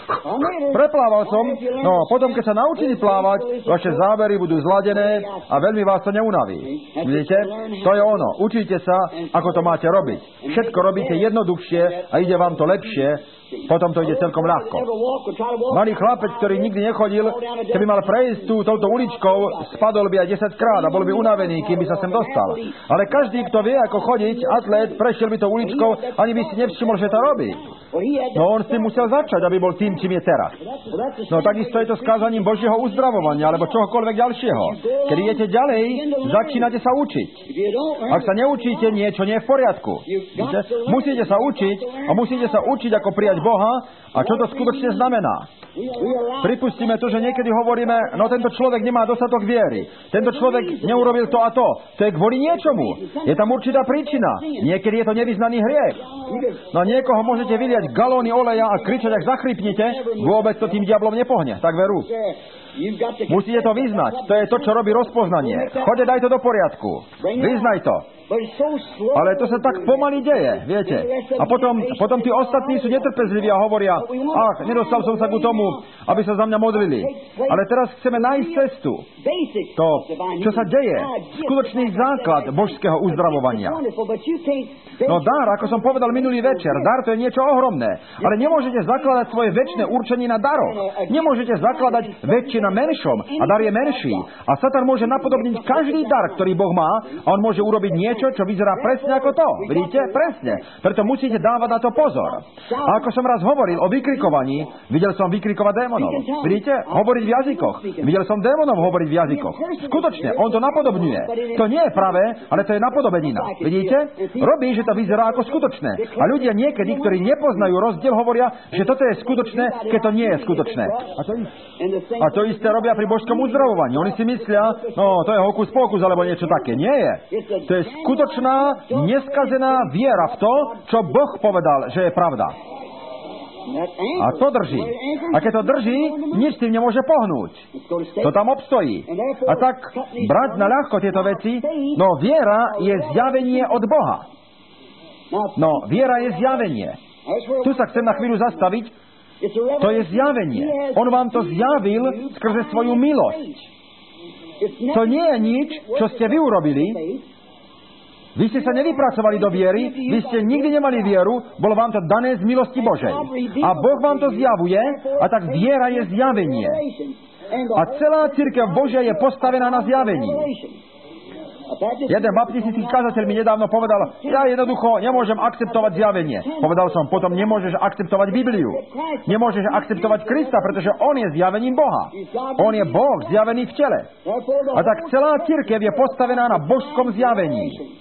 preplával som, no potom, keď sa naučili plávať, vaše zábery budú zladené a veľmi vás to neunaví. Vidíte? To je ono. Učíte sa, ako to máte robiť. Všetko robíte jednoduchšie a ide vám to lepšie, potom to ide celkom ľahko. Malý chlapec, ktorý nikdy nechodil, keby mal prejsť tú, touto uličkou, spadol by aj desaťkrát a bol by unavený, kým by sa sem dostal. Ale každý, kto vie, ako chodiť, atlét, prešiel by to uličkou, ani by si nevšimol, že to robí. No on s tým musel začať, aby bol tým, čím je teraz. No takisto je to s kázaním Božieho uzdravovania, alebo čohokoľvek ďalšieho. Keď idete ďalej, začínate sa učiť. Ak sa neučíte, niečo nie je v poriadku. Víte? Musíte sa učiť a musíte sa učiť, ako prijať Boha a čo to skutočne znamená. Pripustíme to, že niekedy hovoríme, no tento človek nemá dostatok viery. Tento človek neurobil to a to. To je kvôli niečomu. Je tam určitá príčina. Niekedy je to nevyznaný hriech. No niekoho môžete vyliať galóny oleja a kričať, ak zachrypnite, vôbec to tým diablom nepohne. Tak veru. Musíte to vyznať. To je to, čo robí rozpoznanie. Choď, daj to do poriadku. Vyznaj to. Ale to sa tak pomaly deje, viete. A potom, potom tí ostatní sú netrpezliví a hovoria, ach, nedostal som sa ku tomu, aby sa za mňa modlili. Ale teraz chceme nájsť cestu. To, čo sa deje, skutočný základ božského uzdravovania. No dar, ako som povedal minulý večer, dar to je niečo ohromné. Ale nemôžete zakladať svoje večné určenie na daroch. Nemôžete zakladať väčšie na menšom a dar je menší. A Satan môže napodobniť každý dar, ktorý Boh má, a on môže urobiť niečo, čo vyzerá presne ako to. Vidíte? Presne. Preto musíte dávať na to pozor. A ako som raz hovoril o vykrikovaní, videl som vykrikovať démonov. Vidíte? Hovoriť v jazykoch. Videl som démonov hovoriť v jazykoch. Skutočne, on to napodobňuje. To nie je pravé, ale to je napodobenina. Vidíte? Robí, že to vyzerá ako skutočné. A ľudia niekedy, ktorí nepoznajú rozdiel, hovoria, že toto je skutočné, keď to nie je skutočné. A to, a to isté robia pri božskom uzdravovaní. Oni si myslia, no to je hokus pokus alebo niečo také. Nie je. To je skutočná, neskazená viera v to, čo Boh povedal, že je pravda. A to drží. A keď to drží, nič tým nemôže pohnúť. To tam obstojí. A tak brať na ľahko tieto veci, no viera je zjavenie od Boha. No, viera je zjavenie. Tu sa chcem na chvíľu zastaviť. To je zjavenie. On vám to zjavil skrze svoju milosť. To nie je nič, čo ste vy urobili. Vy ste sa nevypracovali do viery, vy ste nikdy nemali vieru, bolo vám to dané z milosti Božej. A Boh vám to zjavuje, a tak viera je zjavenie. A celá cirkev Božia je postavená na zjavení. Jeden baptistický kazateľ mi nedávno povedal, ja jednoducho nemôžem akceptovať zjavenie. Povedal som, potom nemôžeš akceptovať Bibliu. Nemôžeš akceptovať Krista, pretože On je zjavením Boha. On je Boh zjavený v tele. A tak celá cirkev je postavená na božskom zjavení.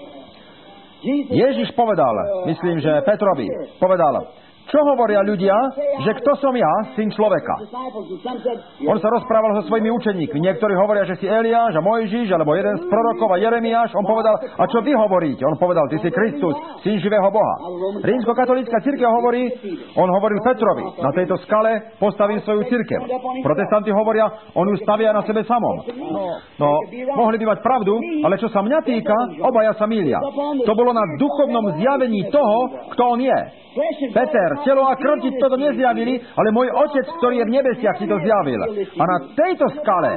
Ježiš povedal, myslím, že Petrovi, povedal, čo hovoria ľudia, že kto som ja, syn človeka? On sa rozprával so svojimi učeníkmi. Niektorí hovoria, že si Eliáš a Mojžiš, alebo jeden z prorokov a Jeremiáš. On povedal, a čo vy hovoríte? On povedal, ty si Kristus, syn živého Boha. Rímskokatolícka cirkev hovorí, on hovoril Petrovi, na tejto skale postavím svoju cirkev. Protestanti hovoria, on ju stavia na sebe samom. No, mohli by mať pravdu, ale čo sa mňa týka, obaja sa mýlia. To bolo na duchovnom zjavení toho, kto on je. Peter, telo a krv ti toto nezjavili, ale môj Otec, ktorý je v nebesiach, si to zjavil. A na tejto skale,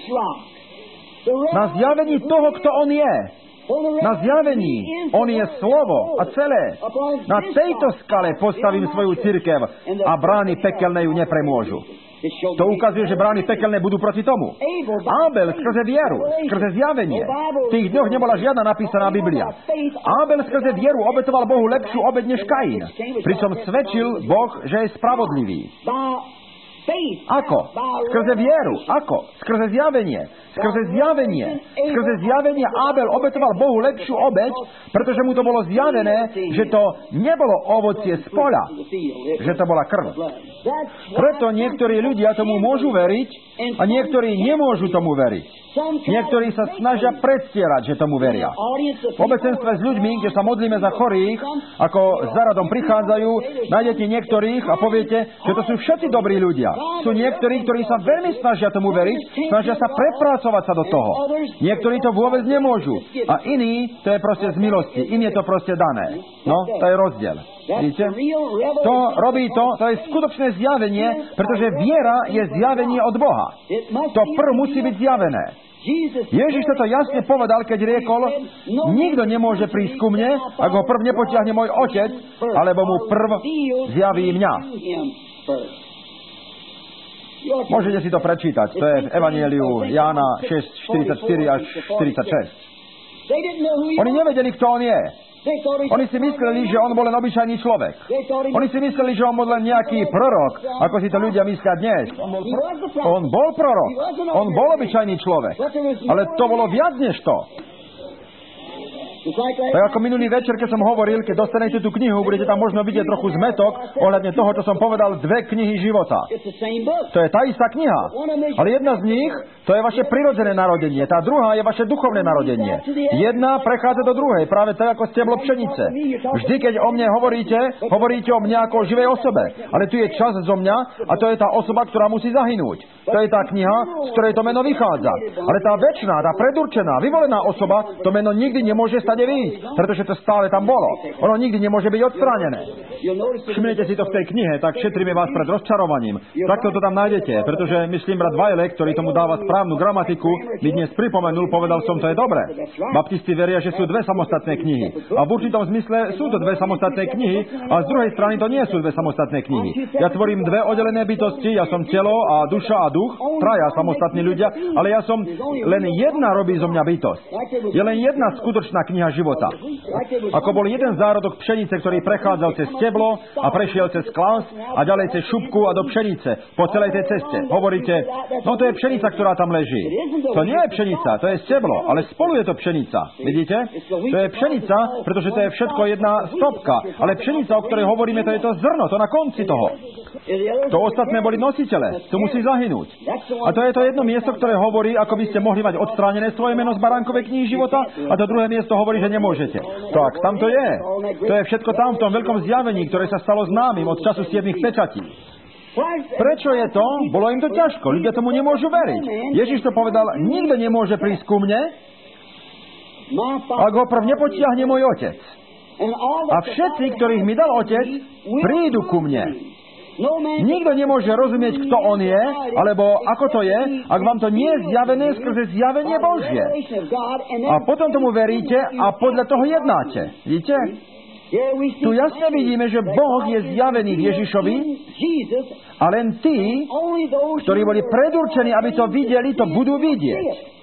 na zjavení toho, kto on je, na zjavení, on je slovo a celé. Na tejto skale postavím svoju cirkev a brány pekelné ju nepremôžu. To ukazuje, že brány pekelné budú proti tomu. Abel skrze vieru, skrze zjavenie. V tých dňoch nebola žiadna napísaná Biblia. Abel skrze vieru obetoval Bohu lepšiu obeť než Kain, pričom svedčil Boh, že je spravodlivý. Ako? Skrze vieru. Ako? Skrze zjavenie. Skrze zjavenie. Skrze zjavenie Abel obetoval Bohu lepšiu obeť, pretože mu to bolo zjavené, že to nebolo ovocie z poľa, že to bola krv. Preto niektorí ľudia tomu môžu veriť a niektorí nemôžu tomu veriť. Niektorí sa snažia predstierať, že tomu veria. V obecenstve s ľuďmi, kde sa modlíme za chorých, ako za radom prichádzajú, nájdete niektorých a poviete, že to sú všetci dobrí ľudia. Sú niektorí, ktorí sa veľmi snažia tomu veriť, snažia sa prepracovať sa do toho. Niektorí to vôbec nemôžu. A iní, to je proste z milosti. Im je to proste dané. No, to je rozdiel. Vidíte? To robí to, to je skutočné zjavenie, pretože viera je zjavenie od Boha. To prv musí byť zjavené. Ježiš toto jasne povedal, keď riekol, nikto nemôže prísť ku mne, ak ho prv nepotiahne môj otec, alebo mu prv zjaví mňa. Môžete si to prečítať, to je v Evangeliu Jána šesť štyridsaťštyri až štyridsaťšesť. Oni nevedeli, kto on je. Oni si mysleli, že on bol len obyčajný človek. Oni si mysleli, že on bol len nejaký prorok, ako si to ľudia myslia dnes. On bol prorok. On bol obyčajný človek. Ale to bolo viac než to. Tak ako minulý večer, keď som hovoril, keď dostanete tú knihu, budete tam možno vidieť trochu zmetok ohľadne toho, čo som povedal, dve knihy života. To je tá istá kniha. Ale jedna z nich, to je vaše prirodzené narodenie. Tá druhá je vaše duchovné narodenie. Jedna prechádza do druhej, práve tak ako steblo pšenice. Vždy, keď o mne hovoríte, hovoríte o mne ako o živej osobe. Ale tu je časť zo mňa a to je tá osoba, ktorá musí zahynúť. To je tá kniha, z ktorej to meno vychádza. Ale tá večná, tá predurčená, vyvolená osoba, to meno nikdy nemôže stať vyjsť, pretože to stále tam bolo. Ono nikdy nemôže byť odstránené. Všimnite si to v tej knihe, tak šetríme vás pred rozčarovaním. Takto to tam nájdete, pretože myslím, brat Vajle, ktorý tomu dáva správnu gramatiku, mi dnes pripomenul, povedal som, to je dobre. Baptisti veria, že sú dve samostatné knihy. A v určitom zmysle sú to dve samostatné knihy, a z druhej strany to nie sú dve samostatné knihy. Ja tvorím dve oddelené bytosti, ja som telo a duša a duch, traja samostatní ľudia, ale ja som len jedna robí zo mňa bytosť. Je len jedna skutočná kniha života. Ako bol jeden zárodok pšenice, ktorý prechádzal cez steblo a prešiel cez klas a ďalej cez šupku a do pšenice po celej tej ceste. Hovoríte, no to je pšenica, ktorá tam leží. To nie je pšenica, to je steblo, ale spolu je to pšenica. Vidíte? To je pšenica, pretože to je všetko jedna stopka, ale pšenica, o ktorej hovoríme, to je to zrno, to na konci toho. To ostatné boli nositele, to musí zahynúť. A to je to jedno miesto, ktoré hovorí, ako by ste mohli mať odstránené svoje meno z baránkovej knihy života, a to druhé miesto hovorí, že nemôžete. Tak, tam to je. To je všetko tam v tom veľkom zjavení, ktoré sa stalo známym od času siedmich pečatí. Prečo je to? Bolo im to ťažko. Ľudia tomu nemôžu veriť. Ježiš to povedal, nikto nemôže prísť ku mne, ak ho prv nepotiahne môj otec. A všetci, ktorých mi dal otec, prídu ku mne. Nikto nemôže rozumieť, kto on je, alebo ako to je, ak vám to nie je zjavené skrze zjavenie Božie. A potom tomu veríte a podľa toho jednáte. Vidíte? Tu jasne vidíme, že Boh je zjavený v Ježišovi a len tí, ktorí boli predurčení, aby to videli, to budú vidieť.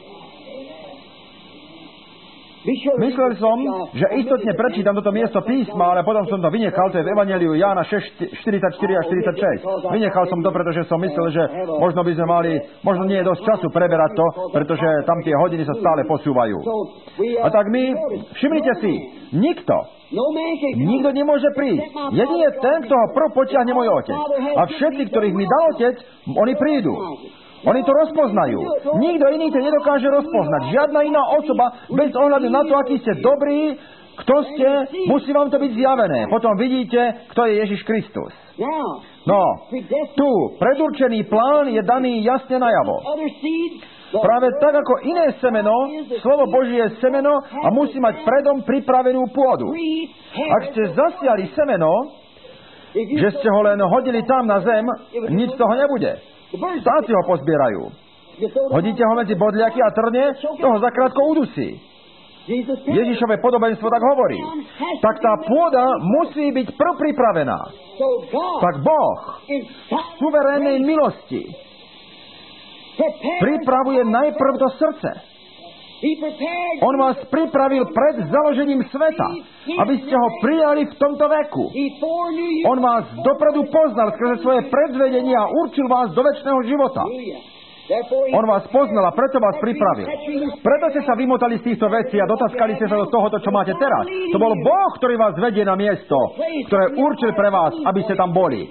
Myslel som, že istotne prečítam toto miesto písma, ale potom som to vynechal, to je v Evangeliu Jána šesť štyridsaťštyri a štyridsaťšesť. Vynechal som to, pretože som myslel, že možno by sme mali, možno nie je dosť času preberať to, pretože tam tie hodiny sa stále posúvajú. A tak my, všimnite si, nikto, nikto nemôže prísť. Jedine ten, kto ho prv potiahne môj otec. A všetci, ktorých mi dal otec, oni prídu. Oni to rozpoznajú. Nikto iný to nedokáže rozpoznať. Žiadna iná osoba, bez ohľadu na to, aký ste dobrí, kto ste, musí vám to byť zjavené. Potom vidíte, kto je Ježiš Kristus. No, tu predurčený plán je daný jasne najavo. Práve tak ako iné semeno, slovo Božie je semeno a musí mať predom pripravenú pôdu. Ak ste zasiali semeno, že ste ho len hodili tam na zem, nič z toho nebude. Vtáci ho pozbierajú. Hodíte ho medzi bodliaky a trne, toho zakrátko udusí. Ježišové podobenstvo tak hovorí. Tak tá pôda musí byť prv pripravená. Tak Boh v suverénnej milosti pripravuje najprv to srdce. On vás pripravil pred založením sveta, aby ste ho prijali v tomto veku. On vás dopredu poznal skrze svoje predzvedenie a určil vás do večného života. On vás poznal a preto vás pripravil. Preto ste sa vymotali z týchto vecí a dotaskali ste sa do tohoto, čo máte teraz. To bol Boh, ktorý vás vedie na miesto, ktoré určil pre vás, aby ste tam boli.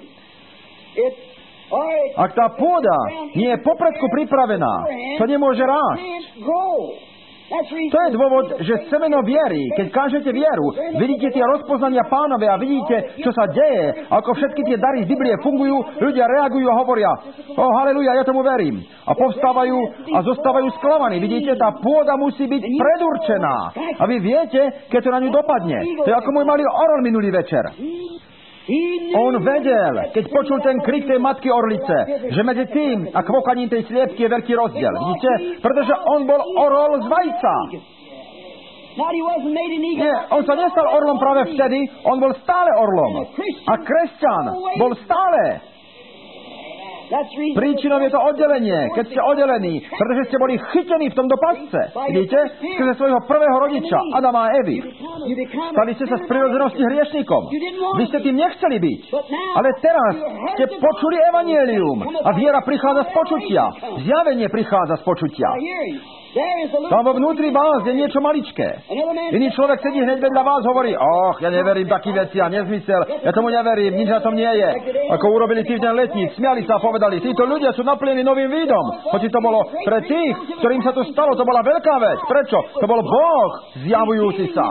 Ak tá pôda nie je popredku pripravená, to nemôže rásť. To je dôvod, že semeno viery, keď kážete vieru, vidíte tie rozpoznania Pánove a vidíte, čo sa deje, ako všetky tie dary z Biblie fungujú, ľudia reagujú a hovoria: o, haleluja, ja tomu verím. A povstávajú a zostávajú sklamaní. Vidíte, tá pôda musí byť predurčená. A vy viete, keď to na ňu dopadne. To je ako môj malý orol minulý večer. On vedel, keď počul ten krik tej matky orlice, že medzi tým a kvokaním tej sliepky je veľký rozdiel. Vidíte? Pretože on bol orol z vajca. Nie, on sa nestal orlom práve vtedy, on bol stále orlom. A kresťan bol stále. Príčinou je to oddelenie, keď ste oddelení, pretože ste boli chytení v tomto pasce. Vidíte? Skrze svojho prvého rodiča, Adama a Evy. Stali ste sa z prirodzenosti hriešnikom. Vy ste tým nechceli byť. Ale teraz ste počuli evanjelium a viera prichádza z počutia. Zjavenie prichádza z počutia. Tam vo vnútri vás je niečo maličké. Iný človek sedí hneď vedľa vás, hovorí: och, ja neverím taký veci a nezmysel, ja tomu neverím, nič na tom nie je. Ako urobili týždeň letníc, smiali sa a povedali: títo ľudia sú naplnení novým vidom. Hoci to bolo pre tých, ktorým sa to stalo, to bola veľká vec. Prečo? To bol Boh zjavujúci sa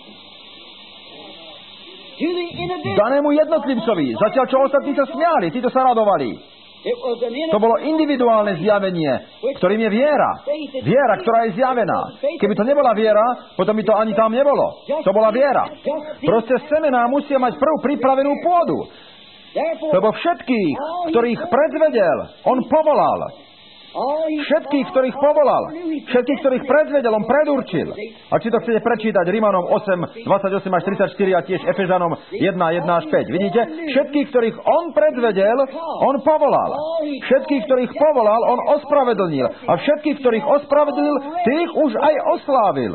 danému jednotlivcovi. Zatiaľ, čo ostatní sa smiali, títo sa radovali. To bolo individuálne zjavenie, ktorým je viera. Viera, ktorá je zjavená. Keby to nebola viera, potom by to ani tam nebolo. To bola viera. Proste semená musia mať prvú pripravenú pôdu. Lebo všetkých, ktorých predvedel, on povolal. Všetkých, ktorých povolal, všetkých, ktorých predvedel, on predurčil. A či to chcete prečítať Rimanom osem, dvadsaťosem až tridsaťštyri a tiež Efežanom jeden, jeden až päť. Vidíte? Všetkých, ktorých on predvedel, on povolal. Všetkých, ktorých povolal, on ospravedlnil. A všetkých, ktorých ospravedlnil, tých už aj oslávil.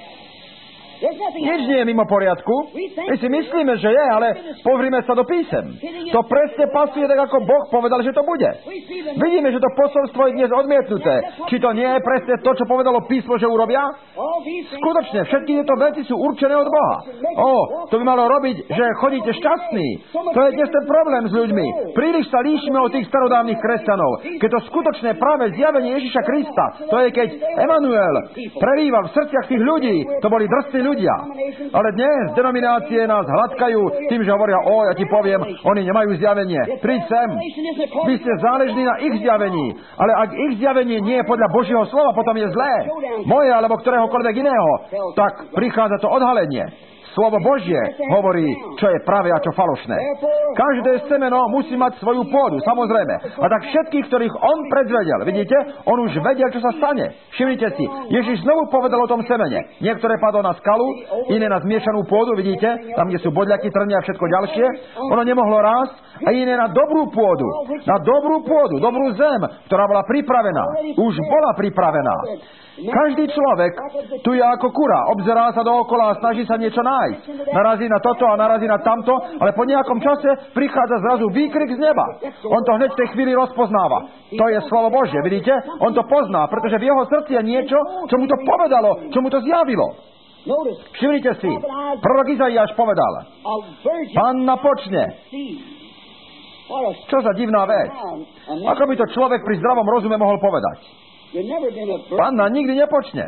Nič nie je mimo poriadku. My si myslíme, že je, ale pozrime sa do písem. To presne pasuje tak, ako Boh povedal, že to bude. Vidíme, že to posolstvo je dnes odmietnuté. Či to nie je presne to, čo povedalo písmo, že urobia? Skutočne, všetky tieto veci sú určené od Boha. Ó, to by malo robiť, že chodíte šťastní. To je dnes ten problém s ľuďmi. Príliš sa líšime od tých starodávnych kresťanov. Keď to skutočné práve zjavenie Ježiša Krista, to je keď Emanuel prerýval v srdciach tých ľudí, to boli drsní ľudia. Ľudia. Ale dnes denominácie nás hladkajú tým, že hovoria: o, ja ti poviem, oni nemajú zjavenie. Príď sem. Vy ste záležní na ich zjavení. Ale ak ich zjavenie nie je podľa Božieho slova, potom je zlé. Moje alebo ktoréhokoľvek iného. Tak prichádza to odhalenie. Slovo Božie hovorí, čo je pravé a čo falošné. Každé semeno musí mať svoju pôdu, samozrejme. A tak všetkých, ktorých on predvedel, vidíte, on už vedel, čo sa stane. Všimnite si, Ježiš znovu povedal o tom semene. Niektoré padlo na skalu, iné na zmiešanú pôdu, vidíte, tam, kde sú bodľaky, trny a všetko ďalšie. Ono nemohlo rásť, a iné na dobrú pôdu. Na dobrú pôdu, dobrú zem, ktorá bola pripravená. Už bola pripravená. Každý človek tu je ako kura, obzerá sa dookola a snaží sa niečo nájsť. Narazí na toto a narazí na tamto, ale po nejakom čase prichádza zrazu výkrik z neba. On to hneď v tej chvíli rozpoznáva. To je slovo Božie, vidíte? On to pozná, pretože v jeho srdci je niečo, čo mu to povedalo, čo mu to zjavilo. Všimnite si, prorok Izaiáš povedal: Panna počne. Čo za divná vec. Ako by to človek pri zdravom rozume mohol povedať? Panna nikdy nepočne.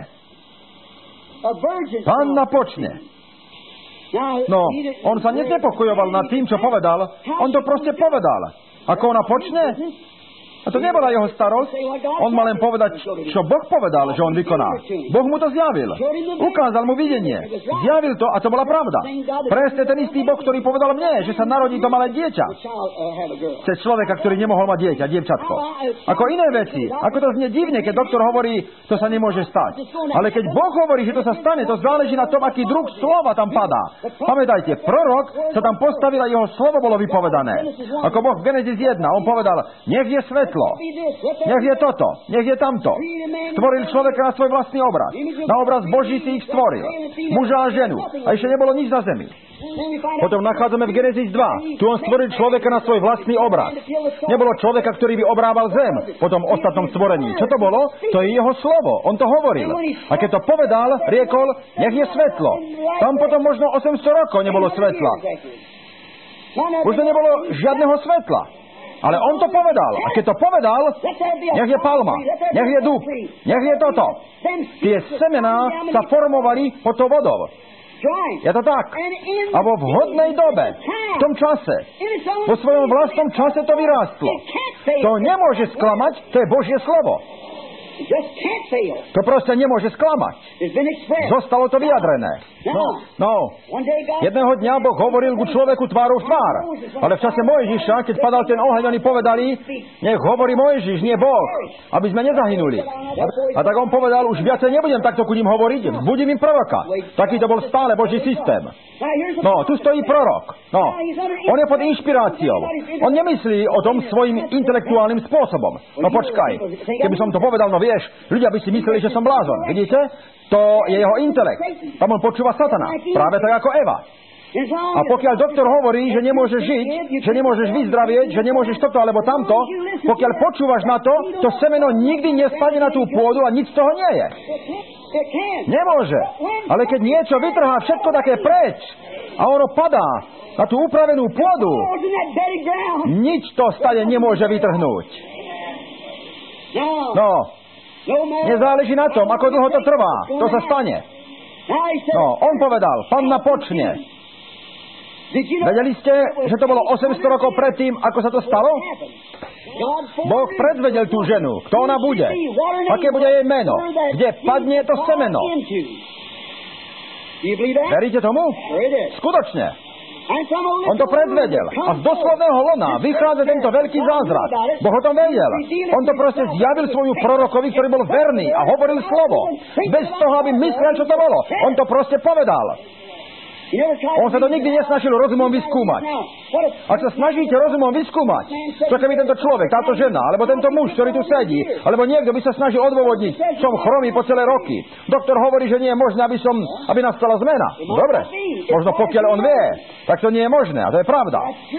Panna počne. No, on sa nepokojoval nad tým, čo povedal. On to proste povedal. Ako ona počne? A to nebola jeho starosť. On mal len povedať, čo Boh povedal, že on vykoná. Boh mu to zjavil. Ukázal mu videnie. Zjavil to a to bola pravda. Presne ten istý Boh, ktorý povedal mne, že sa narodí to malé dieťa. Cez človeka, ktorý nemohol mať dieťa, dievčatko. Ako iné veci. Ako to znie divne, keď doktor hovorí, to sa nemôže stať. Ale keď Boh hovorí, že to sa stane, to záleží na tom, aký druh slova tam padá. Pamätajte, prorok sa tam postavil a jeho slovo bolo vypovedané. Ako Boh v Genesis jeden, on povedal, nech je svetlo, nech je toto, nech je tamto. Stvoril človeka na svoj vlastný obraz. Na obraz Boží si ich stvoril. Muža a ženu. A ešte nebolo nič na zemi. Potom nachádzame v Genesis dva. Tu on stvoril človeka na svoj vlastný obraz. Nebolo človeka, ktorý by obrával zem po tom ostatnom stvorení. Čo to bolo? To je jeho slovo. On to hovoril. A keď to povedal, riekol, nech je svetlo. Tam potom možno osemsto rokov nebolo svetla. Už to nebolo žiadneho svetla. Ale on to povedal. A keď to povedal, nech je palma, nech je dub, nech je toto. Tie semená sa formovali pod to vodou. Je to tak. A vo vhodnej dobe, v tom čase, vo svojom vlastnom čase to vyrástlo. To nemôže sklamať, to je Božie slovo. To proste nemôže sklamať. Zostalo to vyjadrené. No, no. Jedného dňa Boh hovoril ku človeku tvárou v tvár. Ale v čase Mojžiša, keď padal ten oheň, oni povedali, nech hovorí Mojžiš, nie Boh, aby sme nezahynuli. A tak on povedal, už viacej nebudem takto ku ním hovoriť, vzbudím im proroka. Taký to bol stále Boží systém. No, tu stojí prorok. No, on je pod inšpiráciou. On nemyslí o tom svojím intelektuálnym spôsobom. No počkaj, keby som to povedal, no vieš, ľudia by si mysleli, že som blázon. Vidíte? To je jeho intelekt. Tam on počúva satana. Práve tak ako Eva. A pokiaľ doktor hovorí, že nemôžeš žiť, že nemôžeš vyzdravieť, že nemôžeš toto alebo tamto, pokiaľ počúvaš na to, to semeno nikdy nespadne na tú pôdu a nič z toho nie je. Nemôže. Ale keď niečo vytrhá všetko také preč a ono padá na tú upravenú pôdu, nič to stade nemôže vytrhnúť. No, nezáleží na tom, ako dlho to trvá. To sa stane. No, on povedal, Panna počne. Vedeli ste, že to bolo osemsto rokov predtým, ako sa to stalo? Boh predvedel tú ženu, kto ona bude, aké bude jej meno, kde padne to semeno. Veríte tomu? Skutočne. On to predvedel. A z doslovného lona vychádza tento veľký zázrak. Boh o tom vedel. On to proste zjavil svoju prorokovi, ktorý bol verný a hovoril slovo. Bez toho, aby myslel, čo to bolo. On to proste povedal. On sa to nikdy nesnažil rozumom vyskúmať. Ak sa snažíte rozumom vyskúmať, čo keby tento človek, táto žena, alebo tento muž, ktorý tu sedí, alebo niekto by sa snažil odôvodniť, som chromý po celé roky. Doktor hovorí, že nie je možné, aby som, aby nastala zmena. Dobre, možno pokiaľ on vie, tak to nie je možné, a to je pravda.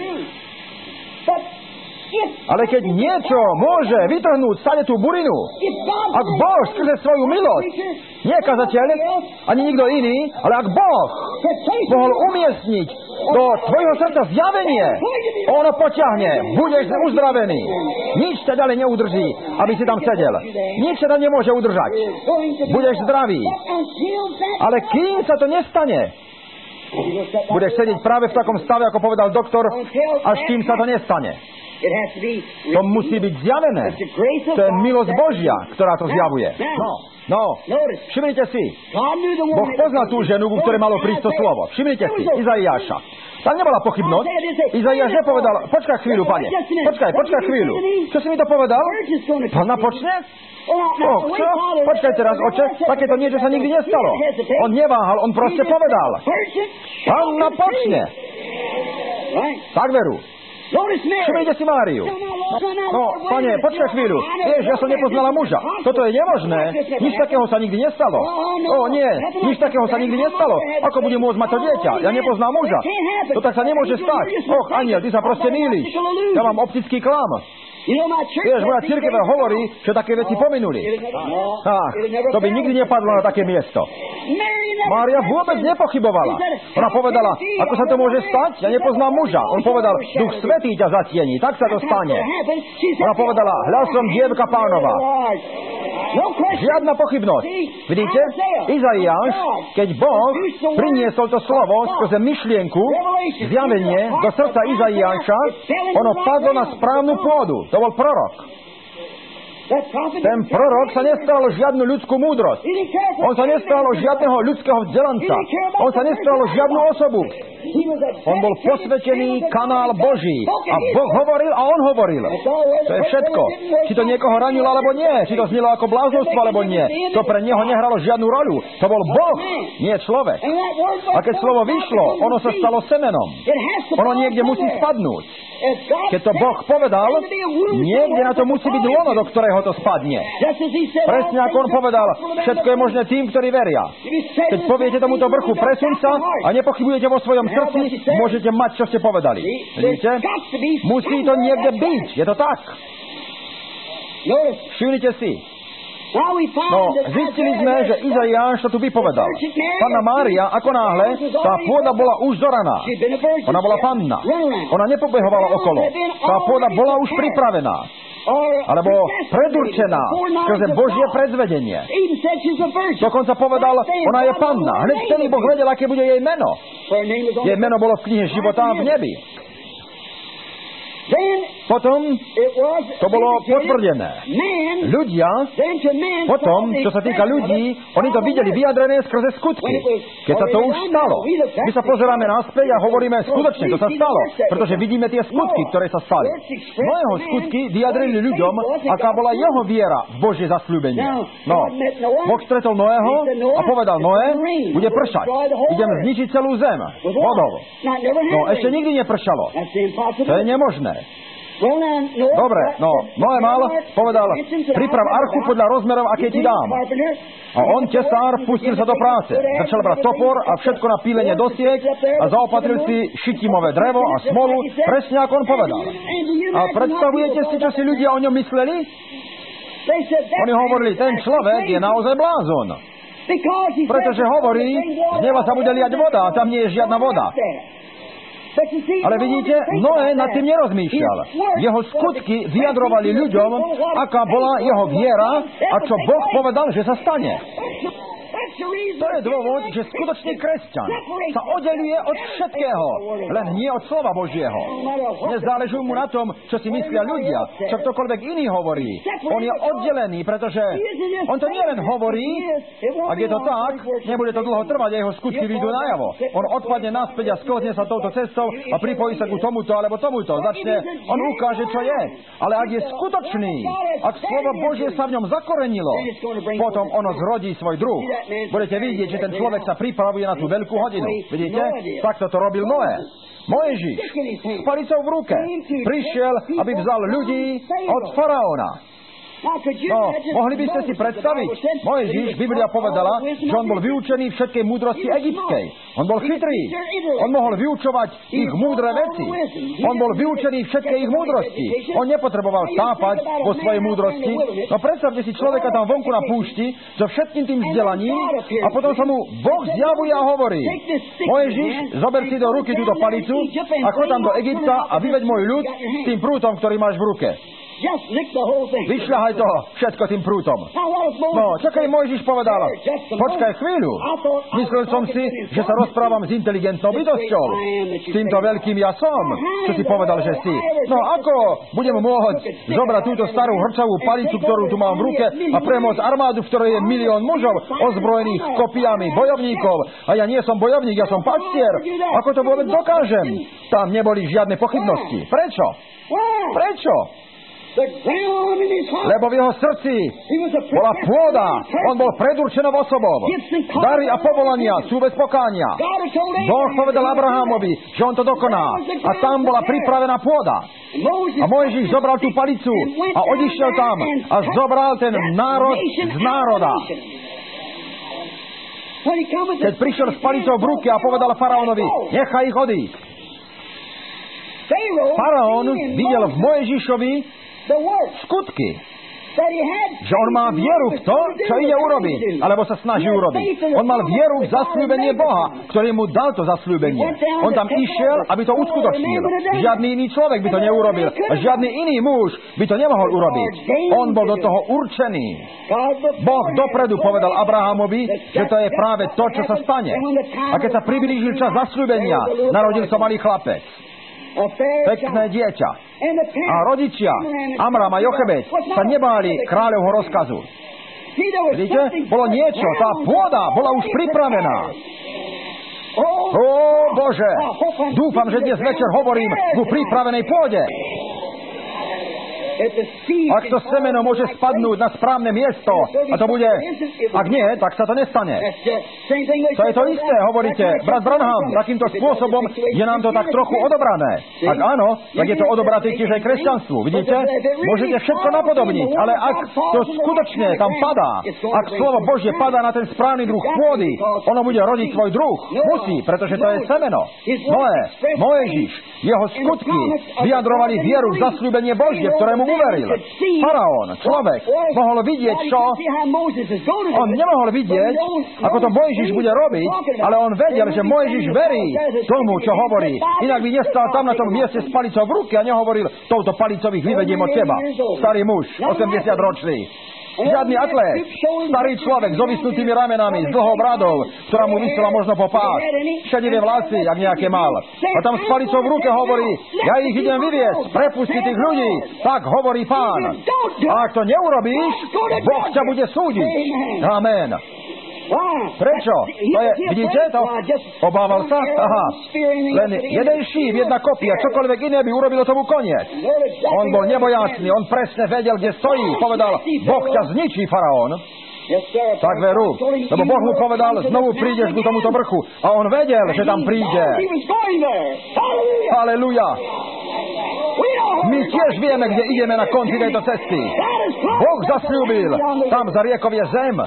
Ale keď niečo môže vytrhnúť stane tú burinu, ak Boh skrze svoju milosť, nie kazateľ, ani nikto iný, ale ak Boh mohol umiestniť do tvojho srdca zjavenie, ono potiahne, budeš uzdravený. Nič ťa ďalej neudrží, aby si tam sedel. Nič sa tam nemôže udržať. Budeš zdravý. Ale kým sa to nestane, budeš sedieť práve v takom stave, ako povedal doktor, až kým sa to nestane. To musí byť zjavené. To je milosť Božia, ktorá to zjavuje. No, no, všimnite si. Boh poznal tú ženu, ku ktorej malo prísť to slovo. Všimnite si, Izaiáša. Tam nebola pochybnosť. Izaiáš nepovedal, počkaj chvíľu, pane. Počkaj, počkaj chvíľu. Čo si mi to povedal? Panna počne? Oh, čo? Počkaj teraz, oče. Takéto niečo sa nikdy nestalo. On neváhal, on proste povedal. Panna počne. Tak veru. Všimnite si Máriu. No, pane, počkaj chvíľu. Vieš, ja som nepoznala muža. Toto je nemožné. Nič takého sa nikdy nestalo. Ó, nie, nič takého sa nikdy nestalo. Ako budem môcť mať to dieťa? Ja nepoznám muža. To tak sa nemôže stať. Och, aniel, ty sa proste mýliš. Ja mám optický klam. Vieš, moja cirkev hovorí, že také veci pominuli. Ach, to by nikdy nepadlo na také miesto. Mária vôbec nepochybovala. Ona povedala, ako sa to môže stať? Ja nepoznám muža. On povedal, Duch Svätý ťa zatieni, tak sa to stane. Ona povedala, hľa som dievka Pánova. Žiadna pochybnosť. Vidíte? Izaiáš, keď Boh priniesol to slovo skrze myšlienku, zjavenie do srdca Izaiáša, ono padlo na správnu pôdu. To bol prorok. Ten prorok sa nestal o žiadnu ľudskú múdrosť. On sa nestal o žiadneho ľudského vzdelanca. On sa nestal o žiadnu osobu. On bol posvetený kanál Boží. A Boh hovoril a on hovoril. To je všetko. Či to niekoho ranilo alebo nie. Či to znelo ako bláznostvo alebo nie. To pre neho nehralo žiadnu rolu. To bol Boh, nie človek. A keď slovo vyšlo, ono sa stalo semenom. Ono niekde musí spadnúť. Keď to Boh povedal, niekde na to musí byť lono, do ktorého to spadne. Presne ako on povedal, všetko je možné tým, ktorí veria. Keď poviete tomuto vrchu, presuň sa a nepochybujete vo svojom srdci, môžete mať, čo ste povedali. Vidíte? Musí to niekde byť. Je to tak. Všimnite si. No, zistili sme, že Izaiáš to tu vypovedal. Panna Mária, ako náhle, tá pôda bola už zoraná. Ona bola panna. Ona nepobehovala okolo. Tá pôda bola už pripravená. Alebo predurčená skrze Božie predzvedenie. Dokonca povedal, ona je panna. Hneď vtedy Boh vedel, aké bude jej meno. Jej meno bolo v knihe života v nebi. Potom to bolo potvrdené. Ľudia, potom, čo sa týka ľudí, oni to videli vyjadrené skrze skutky. Keď sa to už stalo. My sa pozeráme naspäť a hovoríme, skutočne to sa stalo, pretože vidíme tie skutky, ktoré sa stali. Noého skutky vyjadrili ľuďom, aká bola jeho viera v Božie zasľúbenie. No, Boh stretol Noého a povedal, Noé, bude pršať. Idem zničiť celú zem vodou. No, ešte nikdy nepršalo. To je nemožné. Dobre, no, Noé mal, povedal, priprav archu podľa rozmerov, aké ti dám. A on, tesár, pustil sa do práce. Začal brať topor a všetko na pílenie dosiek a zaopatril si šitimové drevo a smolu, presne ako on povedal. A predstavujete si, čo si ľudia o ňom mysleli? Oni hovorili, ten človek je naozaj blázon. Pretože hovorí, z neba sa bude liať voda a tam nie je žiadna voda. Ale vidíte, Noé nad tým nerozmýšľal. Jeho skutky vyjadrovali ľuďom, aká bola jeho viera a čo Boh povedal, že sa stane. To je dôvod, že skutočný kresťan sa oddeluje od všetkého, len nie od slova Božieho. Nezáleží mu na tom, čo si myslia ľudia, čo ktokoľvek iný hovorí. On je oddelený, pretože on to nie len hovorí, ak je to tak, nebude to dlho trvať a jeho skutky vyjdú najavo. On odpadne naspäť a sklzne sa touto cestou a pripojí sa ku tomuto alebo tomuto. Začne, on ukáže, čo je. Ale ak je skutočný, ak slovo Božie sa v ňom zakorenilo, potom ono zrodí svoj druh. Budete vidieť, že ten človek sa pripravuje na tú veľkú hodinu. Vidíte? Takto to robil Noé. Mojžiš s palicou v ruke prišiel, aby vzal ľudí od faraóna. No, mohli by ste si predstaviť, Mojžiš, Biblia povedala, že on bol vyučený všetkej múdrosti egyptskej. On bol chytrý. On mohol vyučovať ich múdre veci. On bol vyučený všetkej ich múdrosti. On nepotreboval tápať vo svojej múdrosti. No predstavte si človeka tam vonku na púšti so všetkým tým vzdelaním a potom sa mu Boh zjavuje a hovorí, Mojžiš, zober si do ruky túto palicu a chod tam do Egypta a vyveď môj ľud s tým prútom, ktorý máš v ruke. Vyšľahaj to všetko tým prútom. No, čo keď Mojžiš povedal? Počkaj chvíľu. Myslel som si, že sa rozprávam s inteligentnou bytosťou. S týmto veľkým ja som. Čo si povedal, že si? No, ako budem môcť zobrať túto starú hrčavú palicu, ktorú tu mám v ruke a premôcť armádu, v ktorej je milión mužov ozbrojených kopiami bojovníkov. A ja nie som bojovník, ja som pastier. Ako to vôbec dokážem? Tam neboli žiadne pochybnosti. Prečo? Prečo? Lebo v jeho srdci bola pôda. On bol predurčenou osobou. Dary a povolania sú bez pokánia. Boh povedal Abrahamovi, že on to dokoná. A tam bola pripravená pôda. A Mojžiš zobral tú palicu a odišiel tam a zobral ten národ z národa. Keď prišiel s palicou v ruke a povedal faraónovi, nechaj ich odísť. Faraón videl v Mojžišovi skutky, že on má vieru v to, čo ide urobiť, alebo sa snaží urobiť. On mal vieru v zasľúbenie Boha, ktorý mu dal to zasľúbenie. On tam išiel, aby to uskutočnil. Žiadny iný človek by to neurobil. A žiadny iný muž by to nemohol urobiť. On bol do toho určený. Boh dopredu povedal Abrahamovi, že to je práve to, čo sa stane. A keď sa priblížil čas zasľúbenia, narodil sa malý chlapec. Pekné dieťa. A rodičia, Amram a Jochebed, sa nebáli kráľovho rozkazu. Vidíte? Bolo niečo, tá pôda bola už pripravená. Ó, Bože, dúfam, že dnes večer hovorím v pripravenej pôde. Ak to semeno môže spadnúť na správne miesto, a to bude, ak nie, tak sa to nestane. To je to isté, hovoríte, brat Branham, takýmto spôsobom je nám to tak trochu odobrané. Ak áno, tak je to odobraté tiež aj kresťanstvu. Vidíte? Môžete všetko napodobniť, ale ak to skutočne tam padá, ak slovo Božie padá na ten správny druh pôdy, ono bude rodiť svoj druh. Musí, pretože to je semeno. Noé, Mojžiš, jeho skutky vyjadrovali vieru v zasľúbenie Božie, ktorému uveril. Faraón, človek, mohol vidieť, čo? On nemohol vidieť, ako to Mojžiš bude robiť, ale on vedel, že Mojžiš verí tomu, čo hovorí. Inak by nestal tam na tom mieste s palicou v ruke a nehovoril, touto palicou ich vyvediem od teba. Starý muž, osemdesiatročný. Žiadny atlét, starý človek s ovisnutými ramenami, s dlhou bradou, ktorá mu vysela možno po pás, šedivé vlasy, ak nejaké mal. A tam s palicou v ruke hovorí, ja ich idem vyviesť, prepusti tých ľudí, tak hovorí Pán. A ak to neurobíš, Boh ťa bude súdiť. Amen. Prečo? To je, vidíte to? Obával sa? Aha. Len jeden šíp, jedna kopia, čokoľvek iné by urobilo tomu koniec. On bol nebojácný, on presne vedel, kde stojí. Povedal, Boh ťa zničí, faraón. Tak veru, lebo Boh mu povedal, znovu prídeš ku tomuto vrchu. A on vedel, že tam príde. Halelujá. My tiež vieme, kde ideme na konci tejto cesty. Boh zasľúbil, tam za riekou je zem.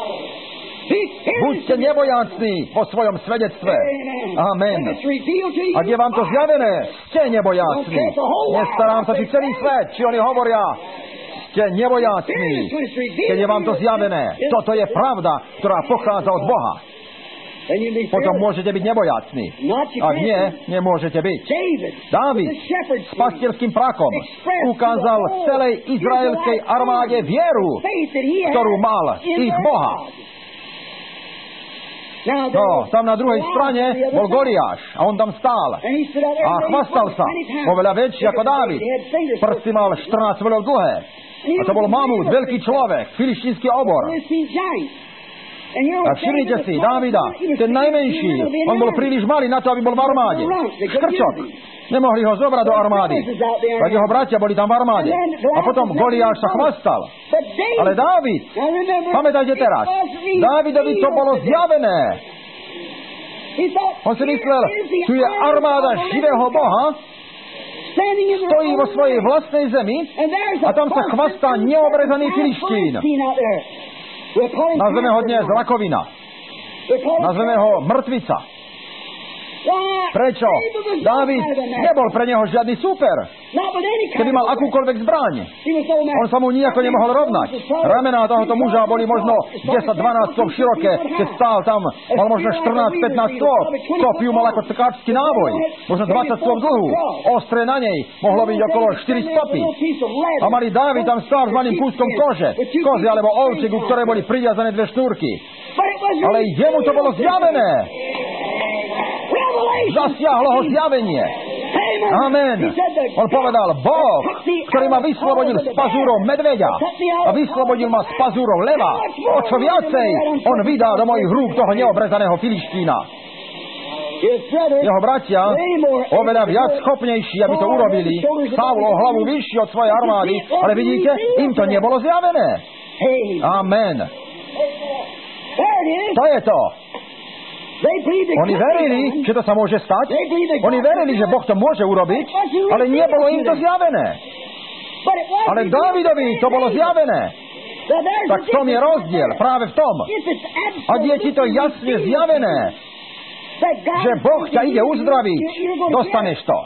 Buďte nebojácní vo svojom svedectve. Amen. Ak je vám to zjavené, ste nebojácní. Nestarám sa, či celý svet, či oni hovoria, ste nebojácní. Keď je vám to zjavené, toto je pravda, ktorá pochádza od Boha. Potom môžete byť nebojácní. Ak nie, nemôžete byť. Dávid s pastierským prakom ukázal celej izraelskej armáde vieru, ktorú mal ich Boha. No, tam na druhej strane bol Goliáš a on tam stál a chvastal sa, oveľa väčší ako Dávid. Prsty mal štrnásť veľov dlhé. A to bol mamút, veľký človek, filištínsky obor. A všimnite si, Dávida, ten najmenší, on bol príliš malý na to, aby bol v armáde. Škrčok. Nemohli ho zobrať do armády. Tak jeho bratia boli tam v armáde. A potom Goliáš sa chvastal. Ale Dávid, pamätajte teraz, Dávidovi to bolo zjavené. On si myslel, tu je armáda živého Boha, stojí vo svojej vlastnej zemi a tam sa chvastá neobrezaný Filištín. Nazveme ho dnes rakovina. Nazveme ho mŕtvica. Prečo? Dávid nebol pre neho žiadny súper. Keby mal akúkoľvek zbraň, on sa mu nijako nemohol rovnať. Ramená tohoto muža boli možno desať dvanásť stôp široké, keď stál tam, mal možno štrnásť pätnásť stôp. Kopiu mal ako tkáčsky náboj, možno dvadsať stôp dlhú. Ostré na nej mohlo byť okolo štyri stopy. A malý Dávid tam stál s malým kúskom kože, kozy alebo ovčí, ku ktorej boli priviazané dve šnúrky. Ale jemu to bolo zjavené. Zasiahlo ho zjavenie. Amen. On povedal, Boh, ktorý ma vyslobodil z pazúrov medveďa a vyslobodil ma z pazúrov leva, o čo viacej on vydá do mojich rúk toho neobrezaného Filištína. Jeho bratia, oveľa viac schopnejší, aby to urobili, Saul o hlavu vyšší od svojej armády, ale vidíte, im to nebolo zjavené. Amen. To je to. Oni verili, že to sa môže stať. Oni verili, že Boh to môže urobiť, ale nebolo im to zjavené. Ale Dávidovi to bolo zjavené. Tak v tom je rozdiel, práve v tom. Ak je ti to jasne zjavené, že Boh ťa ide uzdraviť, dostaneš to.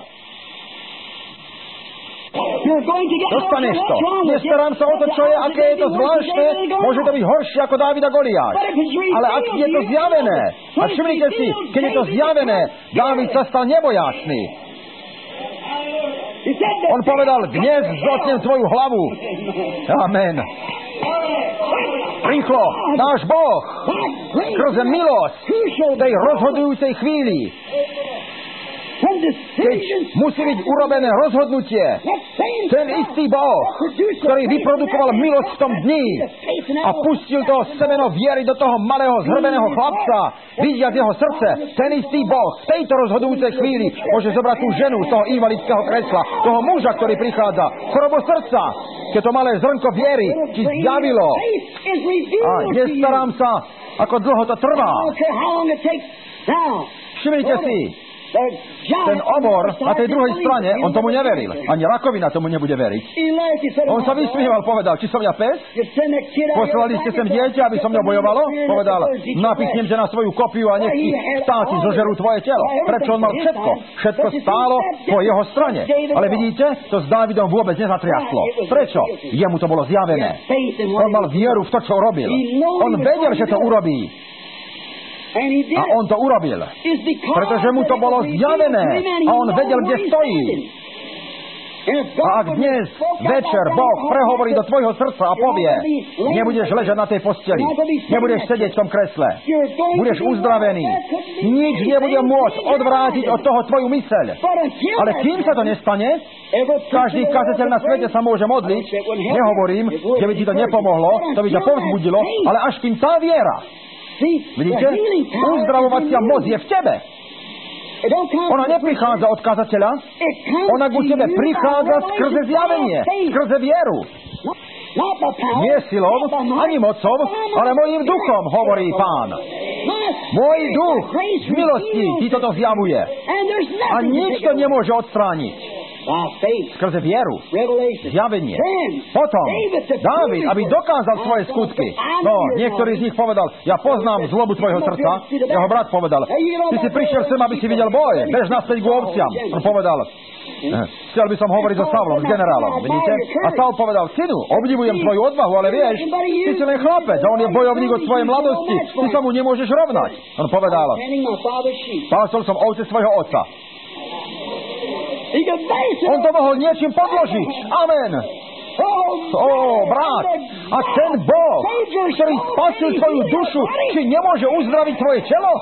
Dostaneš to. Nestarám sa o to, čo je, aké je to zvláštne. Môže to byť horšie ako Dávid a Goliáš. Ale ak je to zjavené, a všimnite si, keď je to zjavené, Dávid sa stal nebojácný. On povedal, dnes zotnem tvoju hlavu. Amen. Rýchlo, náš Boh, skrze milosť v tej rozhodujúcej chvíli, keď musí byť urobené rozhodnutie, ten istý Boh, ktorý vyprodukoval milosť v tom dni a pustil to semeno viery do toho malého zhrbeného chlapca, vidiac jeho srdce, ten istý Boh v tejto rozhodujúcej chvíli môže zobrať tú ženu z toho invalidského kresla, toho muža, ktorý prichádza, chorobu srdca, keď to malé zrnko viery ti zjavilo. A nestarám sa, ako dlho to trvá. Všimnite si, ten obor na tej druhej strane, on tomu neveril. Ani rakovina tomu nebude veriť. On sa vysmieval, povedal, či som ja pes? Poslali ste sem dieťa, aby som mňa bojovalo? Povedal, napichnem ťa na svoju kopiu a nech ti vtáci zožerú tvoje telo. Prečo on mal všetko? Všetko stálo po jeho strane. Ale vidíte, to s Dávidom vôbec nezatriaslo. Prečo? Jemu to bolo zjavené. On mal vieru v to, čo robil. On vedel, že to urobí. A on to urobil, pretože mu to bolo zjavené a on vedel, kde stojí. A ak dnes večer Boh prehovorí do tvojho srdca a povie, nebudeš ležať na tej posteli, nebudeš sedieť v tom kresle, budeš uzdravený, nič nebude môcť odvrátiť od toho tvoju myseľ. Ale kým sa to nestane, každý kazateľ na svete sa môže modliť, nehovorím, že by ti to nepomohlo, to by ťa povzbudilo, ale až kým tá viera, vidíte? Uzdravovacia moc je v tebe. Ona neprichádza od kazateľa, ona ku tebe prichádza skrze zjavenie, skrze vieru. Nie silou, ani mocou, ale mojím duchom, hovorí Pán. Môj duch z milosti ti toto zjavuje. A nič to nemôže odstrániť. Skrze vieru, zjavenie. Potom Dávid, aby dokázal svoje skutky. No, niektorý z nich povedal, ja poznám zlobu tvojho srdca. Jeho brat povedal, ty si prišiel sem, aby si videl boj. Bež naspäť k ovciam. On povedal, chcel by som hovoriť so Saulom, s generálom. Vidíte? A Saul povedal, synu, obdivujem tvoju odvahu, ale vieš, ty si len chlapec a on je bojovník od svojej mladosti. Ty sa mu nemôžeš rovnať. On povedal, pásol som ovce svojho otca. On to mohol niečím podložiť. Amen. Ó, brat, a ten Boh, ktorý spasil tvoju dušu, či nemôže uzdraviť tvoje telo?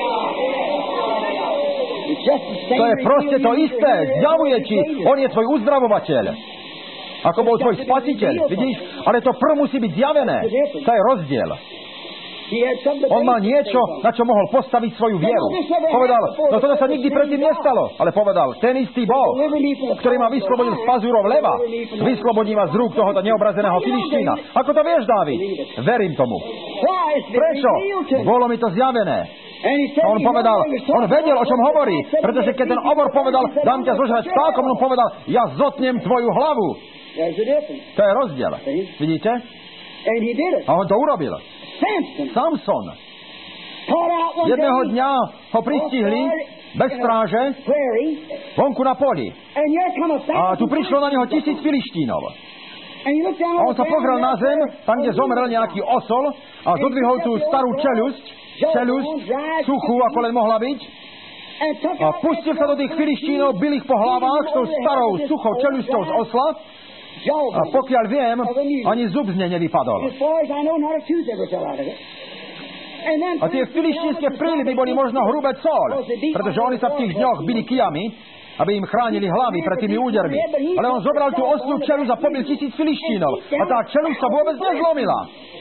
To je proste to isté. Zjavuje ti, on je tvoj uzdravovateľ. Ako bol tvoj spasiteľ, vidíš? Ale to prv musí byť zjavené. To je rozdiel. On mal niečo, na čo mohol postaviť svoju vieru. Povedal, no toto sa nikdy predtým nestalo. Ale povedal, ten istý Boh, ktorý ma vyslobodil z pazúrov leva, vyslobodí ma z rúk tohoto neobrazeného Filištína. Ako to vieš, Dávid? Verím tomu. Prečo? Bolo mi to zjavené. A on povedal, on vedel, o čom hovorí, pretože keď ten obor povedal, dám ťa zožrať vtákom, on povedal, ja zotnem tvoju hlavu. To je rozdiel. Vidíte? A on to urobil. Samson. Jedného dňa ho pristihli bez stráže vonku na poli. A tu prišlo na neho tisíc Filištínov. A on sa pozrel na zem, tam, kde zomrel nejaký osol a zodvihol tú starú čeľusť, čeľusť, suchú, ako len mohla byť. A pustil sa do tých Filištínov, bil ich po hlavách s tou starou, suchou čeľusťou z osla. A pokiaľ viem, ani zub z nej nevypadol. A tie filištínske príľby boli možno hrubé col, pretože oni sa v tých dňoch bili kijami, aby im chránili hlavy pred tými údermi. Ale on zobral tú oslú čeľusť a pobil tisíc Filištínov. A tá čeľusť sa vôbec nezlomila.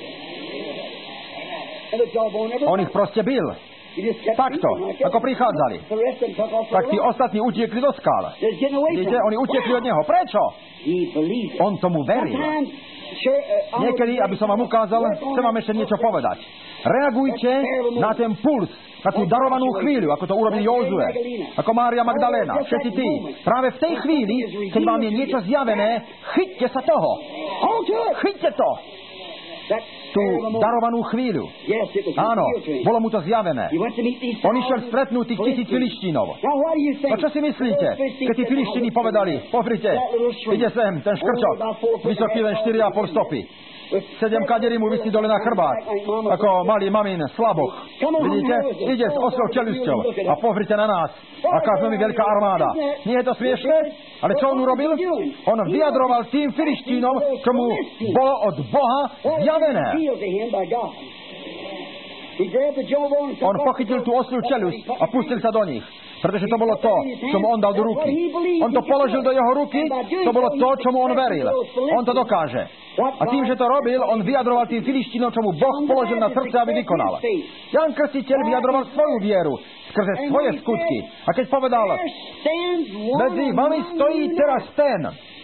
On ich proste bil. Takto, ako prichádzali. Tak tí ostatní utiekli do skál. Vidíte, oni utiekli od neho. Prečo? On tomu veril. Niekedy, aby som vám ukázal, chcem vám ešte niečo povedať. Reagujte na ten puls, na tú darovanú chvíľu, ako to urobil Jozue, ako Mária Magdaléna, všetci tí. Práve v tej chvíli, keď vám je niečo zjavené, chyťte sa toho. Chyťte to. Tú darovanú chvíľu. Áno, bolo mu to zjavené. On išiel stretnúť tých tisíc Filištínov. A čo si myslíte, keď tí Filištíni povedali, pozrite, ide sem, ten škrčok, vysoký len štyri a pol stopy. Sedem kaderí mu visí dole na chrbát, ako malý mamín slaboch. Vidíte? Ide s oslou čelusťou. A pozrite na nás, aká sme mi veľká armáda. Nie je to smiešné? Ale čo on urobil? On vyjadroval tým Filištínom, čo mu bolo od Boha zjavené. On pochytil tú oslú čelusť a pustil sa do nich. Pretože to bolo to, čo mu on dal do ruky. On to položil do jeho ruky, to bolo to, čo mu on veril. On to dokáže. A tým, že to robil, on vyjadroval tým Filištínom, čo mu Boh položil na srdce, aby vykonal. Ján Krstiteľ vyjadroval svoju vieru skrze svoje skutky. A keď povedal, medzi vami stojí teraz ten.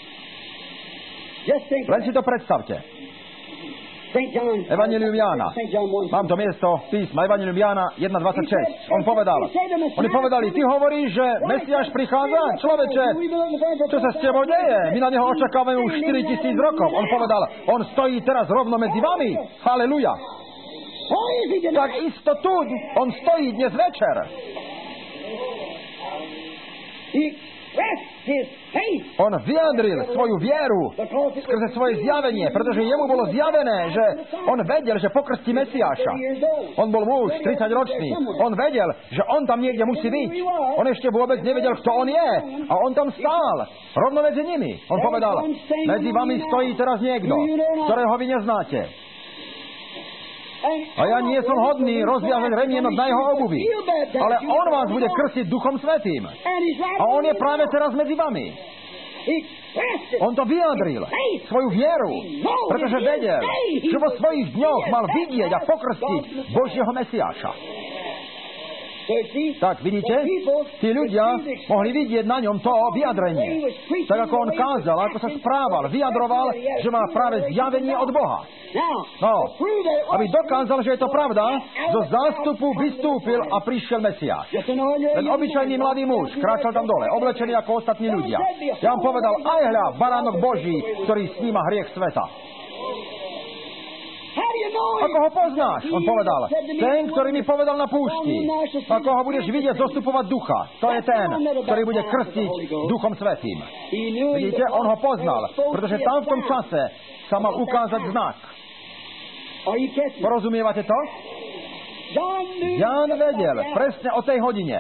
Len si to predstavte. Evangelium Jána. Mám to miesto písma. Evangelium Jána jeden dvadsaťšesť. On povedal. Oni povedali, ty hovoríš, že Mesiáš prichádza? Človeče, čo sa s tebou deje? My na neho očakávame už štyri tisíc rokov. On povedal, on stojí teraz rovno medzi vami. Haleluja. Tak isto tu, on stojí dnes večer. On vyjadril svoju vieru skrze svoje zjavenie, pretože jemu bolo zjavené, že on vedel, že pokrstí Mesiáša. On bol muž, tridsaťročný. On vedel, že on tam niekde musí byť. On ešte vôbec nevedel, kto on je. A on tam stál, rovno medzi nimi. On povedal, medzi vami stojí teraz niekto, ktorého vy neznáte. A ja nie som hodný rozviazať remienok na jeho obuvi. Ale on vás bude krstiť Duchom Svätým. A on je práve teraz medzi vami. On to vyjadril, svoju vieru, pretože vedel, že vo svojich dňoch mal vidieť a pokrstiť Božieho Mesiáša. Tak vidíte, tí ľudia mohli vidieť na ňom to vyjadrenie. Tak ako on kázal, ako sa správal, vyjadroval, že má práve zjavenie od Boha. No, aby dokázal, že je to pravda, zo zástupu vystúpil a prišiel Mesiáš. Ten obyčajný mladý muž kráčal tam dole, oblečený ako ostatní ľudia. Ja vám povedal, aj hľa, baránok Boží, ktorý sníma hriech sveta. Ako ho poznáš? On povedal, ten, ktorý mi povedal na púšti. Ako ho budeš vidieť zostupovať ducha. To je ten, ktorý bude krstiť Duchom Svätým. Vidíte, on ho poznal, pretože tam v tom čase sa mal ukázať znak. Porozumievate to? Ján vedel presne o tej hodine.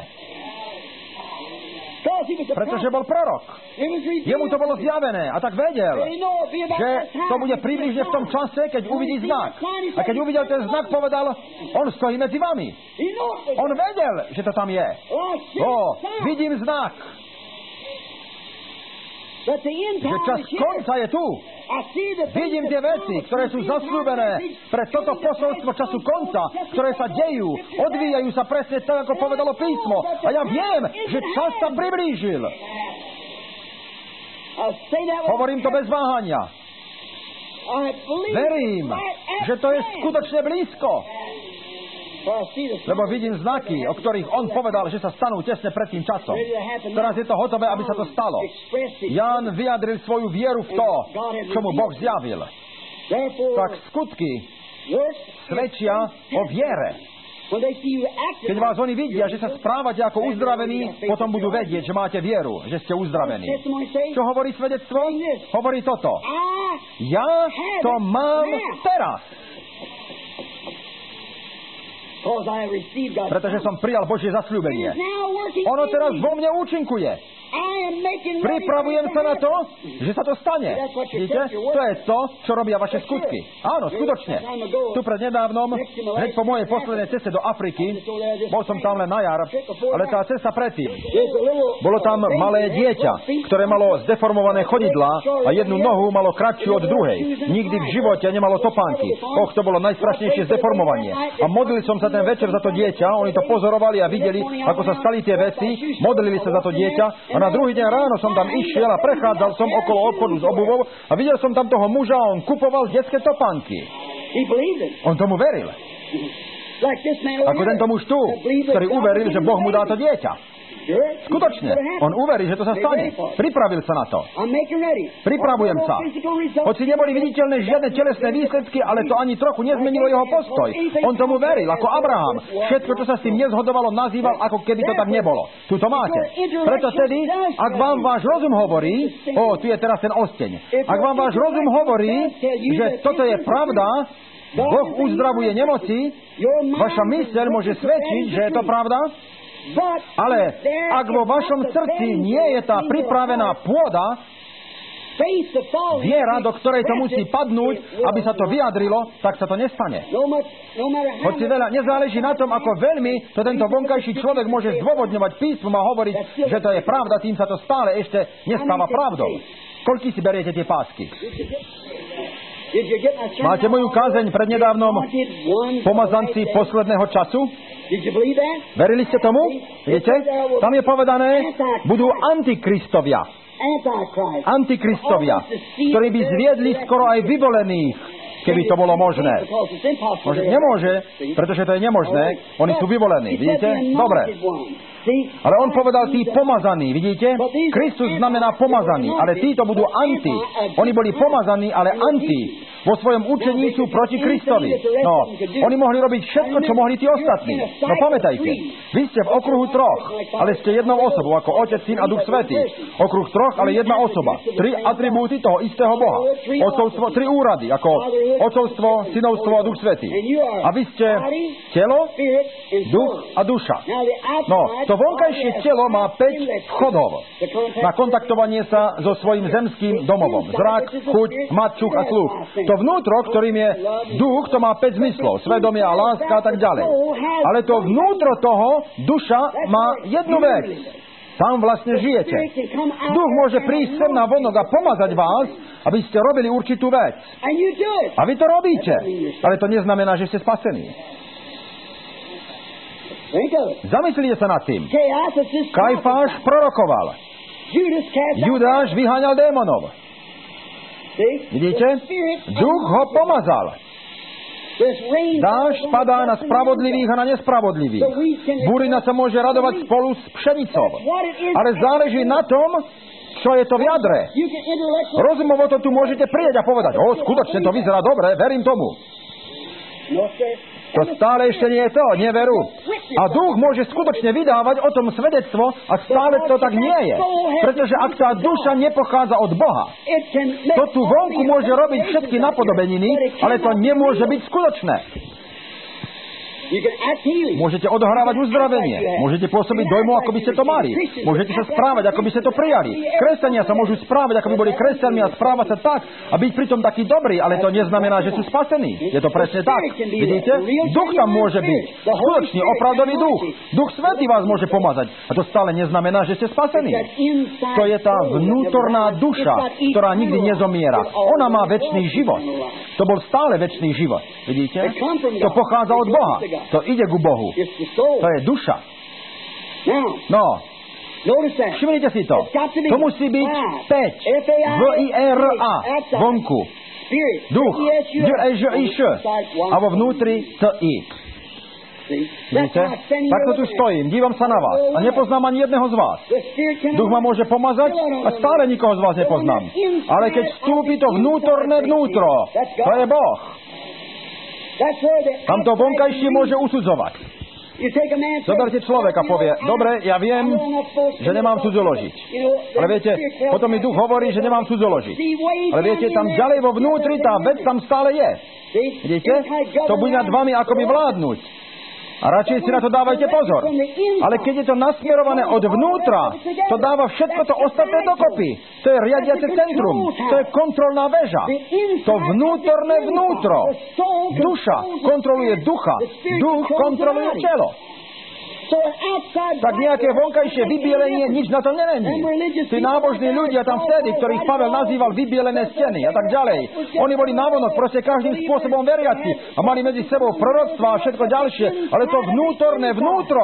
Pretože bol prorok. Jemu to bolo zjavené a tak vedel, že to bude približne v tom čase, keď uvidí znak. A keď uvidel ten znak, povedal, on stojí medzi vami. On vedel, že to tam je. Ó, vidím znak. Že čas konca je tu. Vidím tie veci, ktoré sú zasľúbené pre toto posolstvo času konca, ktoré sa dejú, odvíjajú sa presne tak, ako povedalo písmo. A ja viem, že čas sa priblížil. Hovorím to bez váhania. Verím, že to je skutočne blízko. Lebo vidím znaky, o ktorých on povedal, že sa stanú tesne pred tým časom. Teraz je to hotové, aby sa to stalo. Ján vyjadril svoju vieru v to, čo mu Boh zjavil. Tak skutky svedčia o viere. Keď vás oni vidia, že sa správate ako uzdravení, potom budú vedieť, že máte vieru, že ste uzdravení. Čo hovorí svedectvo? Hovorí toto. Ja to mám teraz. Pretože som prijal Božie zasľúbenie. Ono teraz vo mne účinkuje. Pripravujem sa na to, že sa to stane. Vidíte? To je to, čo robia vaše skutky. Áno, skutočne. Tu pred nedávnom, hneď po mojej poslednej ceste do Afriky, bol som tam len na jar, ale tá cesta predtým, bolo tam malé dieťa, ktoré malo zdeformované chodidlá a jednu nohu malo kratšiu od druhej. Nikdy v živote nemalo topánky. Och, to bolo najstrašnejšie zdeformovanie. A modlil som sa ten večer za to dieťa, oni to pozorovali a videli, ako sa stali tie veci, modlili sa za to dieťa. A na druhý deň ráno som tam išiel a prechádzal som okolo obchodu s obuvou a videl som tam toho muža a on kupoval detské topánky. On tomu veril. Ako tento muž tu, ktorý uveril, že Boh mu dá to dieťa. Skutočne. On uverí, že to sa stane. Pripravil sa na to. Pripravujem sa. Hoci neboli viditeľné žiadne telesné výsledky, ale to ani trochu nezmenilo jeho postoj. On tomu veril, ako Abraham. Všetko, čo sa s tým nezhodovalo, nazýval, ako keby to tak nebolo. Tu to máte. Preto tedy, ak vám váš rozum hovorí, o, tu je teraz ten osteň. Ak vám váš rozum hovorí, že toto je pravda, Boh uzdravuje nemoci, vaša myseľ môže svedčiť, že je to pravda, ale ak vo vašom srdci nie je tá pripravená pôda, viera, do ktorej to musí padnúť, aby sa to vyjadrilo, tak sa to nestane. Hoci veľa nezáleží na tom, ako veľmi to tento vonkajší človek môže zdôvodňovať písmom a hovoriť, že to je pravda, tým sa to stále ešte nestáva pravdou. Koľko si beriete tie pásky? Máte moju kázeň prednedávnom pomazanci posledného času? Verili ste tomu? Viete? Tam je povedané, budú antikristovia. Antikristovia, ktorí by zviedli skoro aj vyvolených, keby to bolo možné. Môže, nemôže, pretože to je nemožné. Oni sú vyvolení, vidíte? Dobre. Ale on povedal, tí pomazaní, vidíte? Kristus znamená pomazaný, ale títo budú anti. Oni boli pomazaní, ale anti. Vo svojom učení sú proti Kristovi. No, oni mohli robiť všetko, čo mohli tí ostatní. No pamätajte, vy ste v okruhu troch, ale ste jednou osobou, ako Otec, Syn a Duch Svätý. Okruh troch, ale jedna osoba. Tri atribúty toho istého Boha. Otcovstvo, tri úrady, ako Otcovstvo, Synovstvo a Duch Svätý. A vy ste telo, duch a duša. No, to vonkajšie telo má päť vchodov na kontaktovanie sa so svojím zemským domovom. Zrak, chuť, hmat, čuch a sluch. To vnútro, ktorým je duch, to má päť zmyslov. Svedomia, láska a tak ďalej. Ale to vnútro toho, duša, má jednu vec. Tam vlastne žijete. Duch môže prísť sem na vonok a pomazať vás, aby ste robili určitú vec. A vy to robíte. Ale to neznamená, že ste spasení. Zamyslite sa nad tým. Kajfáš prorokoval. Judáš vyháňal démonov. Vidíte? Duch ho pomazal. Dážď padá na spravodlivých a na nespravodlivých. Burina sa môže radovať spolu s pšenicou. Ale záleží na tom, čo je to v jadre. Rozumovo to tu môžete prijať a povedať, o, skutočne to vyzerá dobre, verím tomu. To stále ešte nie je to, neveru. A duch môže skutočne vydávať o tom svedectvo a stále to tak nie je. Pretože ak tá duša nepochádza od Boha, to tu vonku môže robiť všetky napodobeniny, ale to nemôže byť skutočné. Môžete odohrávať uzdravenie. Môžete pôsobiť dojmov, ako by ste to mali. Môžete sa správať, ako by ste to prijali. Kresťania sa môžu správať, ako by boli kresťanmi a správať sa tak a byť pritom taký dobrý, ale to neznamená, že sú spasení. Je to presne tak. Vidíte? Duch tam môže byť. Skutočný, opravdový duch. Duch Svätý vás môže pomazať. A to stále neznamená, že ste spasení. To je tá vnútorná duša, ktorá nikdy nezomiera. Ona má večný život. To bol stále večný život. Vidíte? To pochádza od Boha. To ide ku Bohu. To je duša. No, všimnite si to. To musí byť päť. V I R A. Vonku. Duch. D E Ž I Š. A vo vnútri T I. Vidíte? Takto tu stojím, dívam sa na vás a nepoznám ani jedného z vás. Duch ma môže pomazať a stále nikoho z vás nepoznám. Ale keď vstúpi to vnútorné vnútro, to je Boh. Tam to vonkajšie môže usudzovať. Zoberte človeka, povie, dobre, ja viem, že nemám cudzoložiť. Ale viete, potom mi duch hovorí, že nemám cudzoložiť. Ale viete, tam ďalej vo vnútri tá vec tam stále je. Vidíte? To bude nad vami akoby vládnuť. A radšej si na to dávajte pozor. Ale keď je to nasmerované od vnútra, to dáva všetko to ostatné dokopy. To je riadiace centrum. To je kontrolná väža. To vnútorné vnútro. Duša kontroluje ducha. Duch kontroluje telo. Tak nejaké vonkajšie vybielenie, nič na to není. Tí nábožní ľudia tam vtedy, ktorých Pavel nazýval vybielené steny a tak ďalej. Oni boli návonok proste každým spôsobom veriaci a mali medzi sebou proroctva a všetko ďalšie, ale to vnútorné vnútro,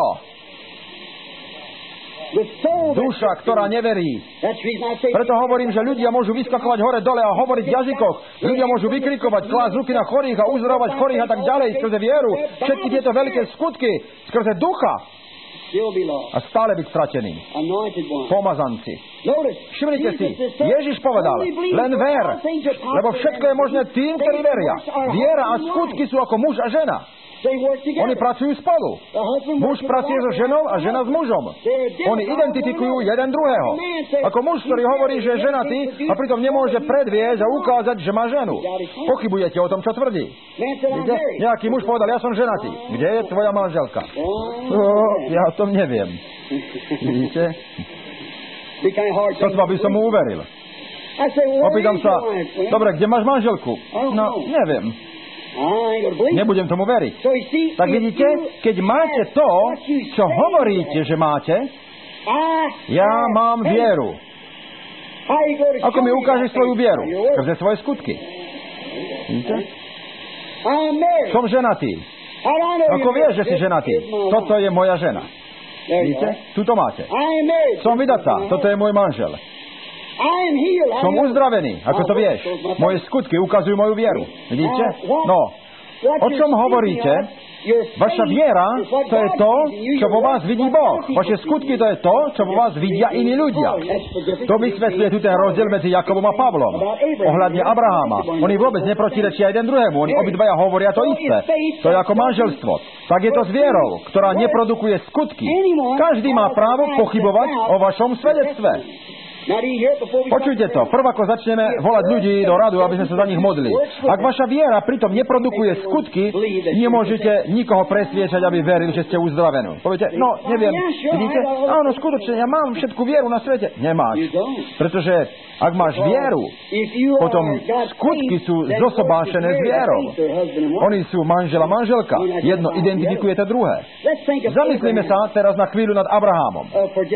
duša, ktorá neverí. Preto hovorím, že ľudia môžu vyskakovať hore dole a hovoriť v jazykoch. Ľudia môžu vykrikovať, klásť ruky na chorých a uzdravovať chorých a tak ďalej skrze vieru. Všetky tieto veľké skutky skrze ducha. A stále byť stratený. Pomazanci. Všimnite si, Ježiš povedal, len ver, lebo všetko je možné tým, ktorí veria. Viera a skutky sú ako muž a žena. Oni pracujú spolu. Muž pracuje so ženou a žena s mužom. Oni identifikujú jeden druhého. Ako muž, ktorý hovorí, že je ženatý a pritom nemôže predviesť a ukázať, že má ženu. Pochybujete o tom, čo tvrdí. Víte? Nejaký muž povedal, ja som ženatý. Kde je tvoja manželka? Oh, ja o tom neviem. Vidíte? Sotva by som mu uveril. Opýtam sa, dobre, kde máš manželku? No, neviem. Nebudem tomu veriť. Tak vidíte, keď máte to, čo hovoríte, že máte, ja mám vieru. Ako mi ukážeš svoju vieru? Skrze svoje skutky. Vidíte? Som ženatý. Ako vieš, že si ženatý? Toto je moja žena. Vidíte? Tuto máte. Som vydatá. Toto je môj manžel. Som uzdravený. Ako to vieš? Moje skutky ukazujú moju vieru. Vidíte? No, o čom hovoríte? Vaša viera, to je to, čo vo vás vidí Boh. Vaše skutky, to je to, čo vo vás vidia iní ľudia. To vysvetľuje tu ten rozdiel medzi Jakobom a Pavlom. Ohľadne Abraháma. Oni vôbec neprotirečia jeden druhému. Oni obidvaja hovoria to isté. To je ako manželstvo. Tak je to s vierou, ktorá neprodukuje skutky. Každý má právo pochybovať o vašom svedectve. Počujte to, prv ako začneme volať ľudí do radu, aby sme sa za nich modli. Ak vaša viera pritom neprodukuje skutky, nemôžete nikoho presviečať, aby veril, že ste uzdravenú. Poviete, no, neviem, vidíte? Áno, skutočne, ja mám všetku vieru na svete. Nemáš. Pretože ak máš vieru, potom skutky sú zosobášené s vierou. Oni sú manžel a manželka. Jedno identifikuje to druhé. Zamyslíme sa teraz na chvíľu nad Abrahámom.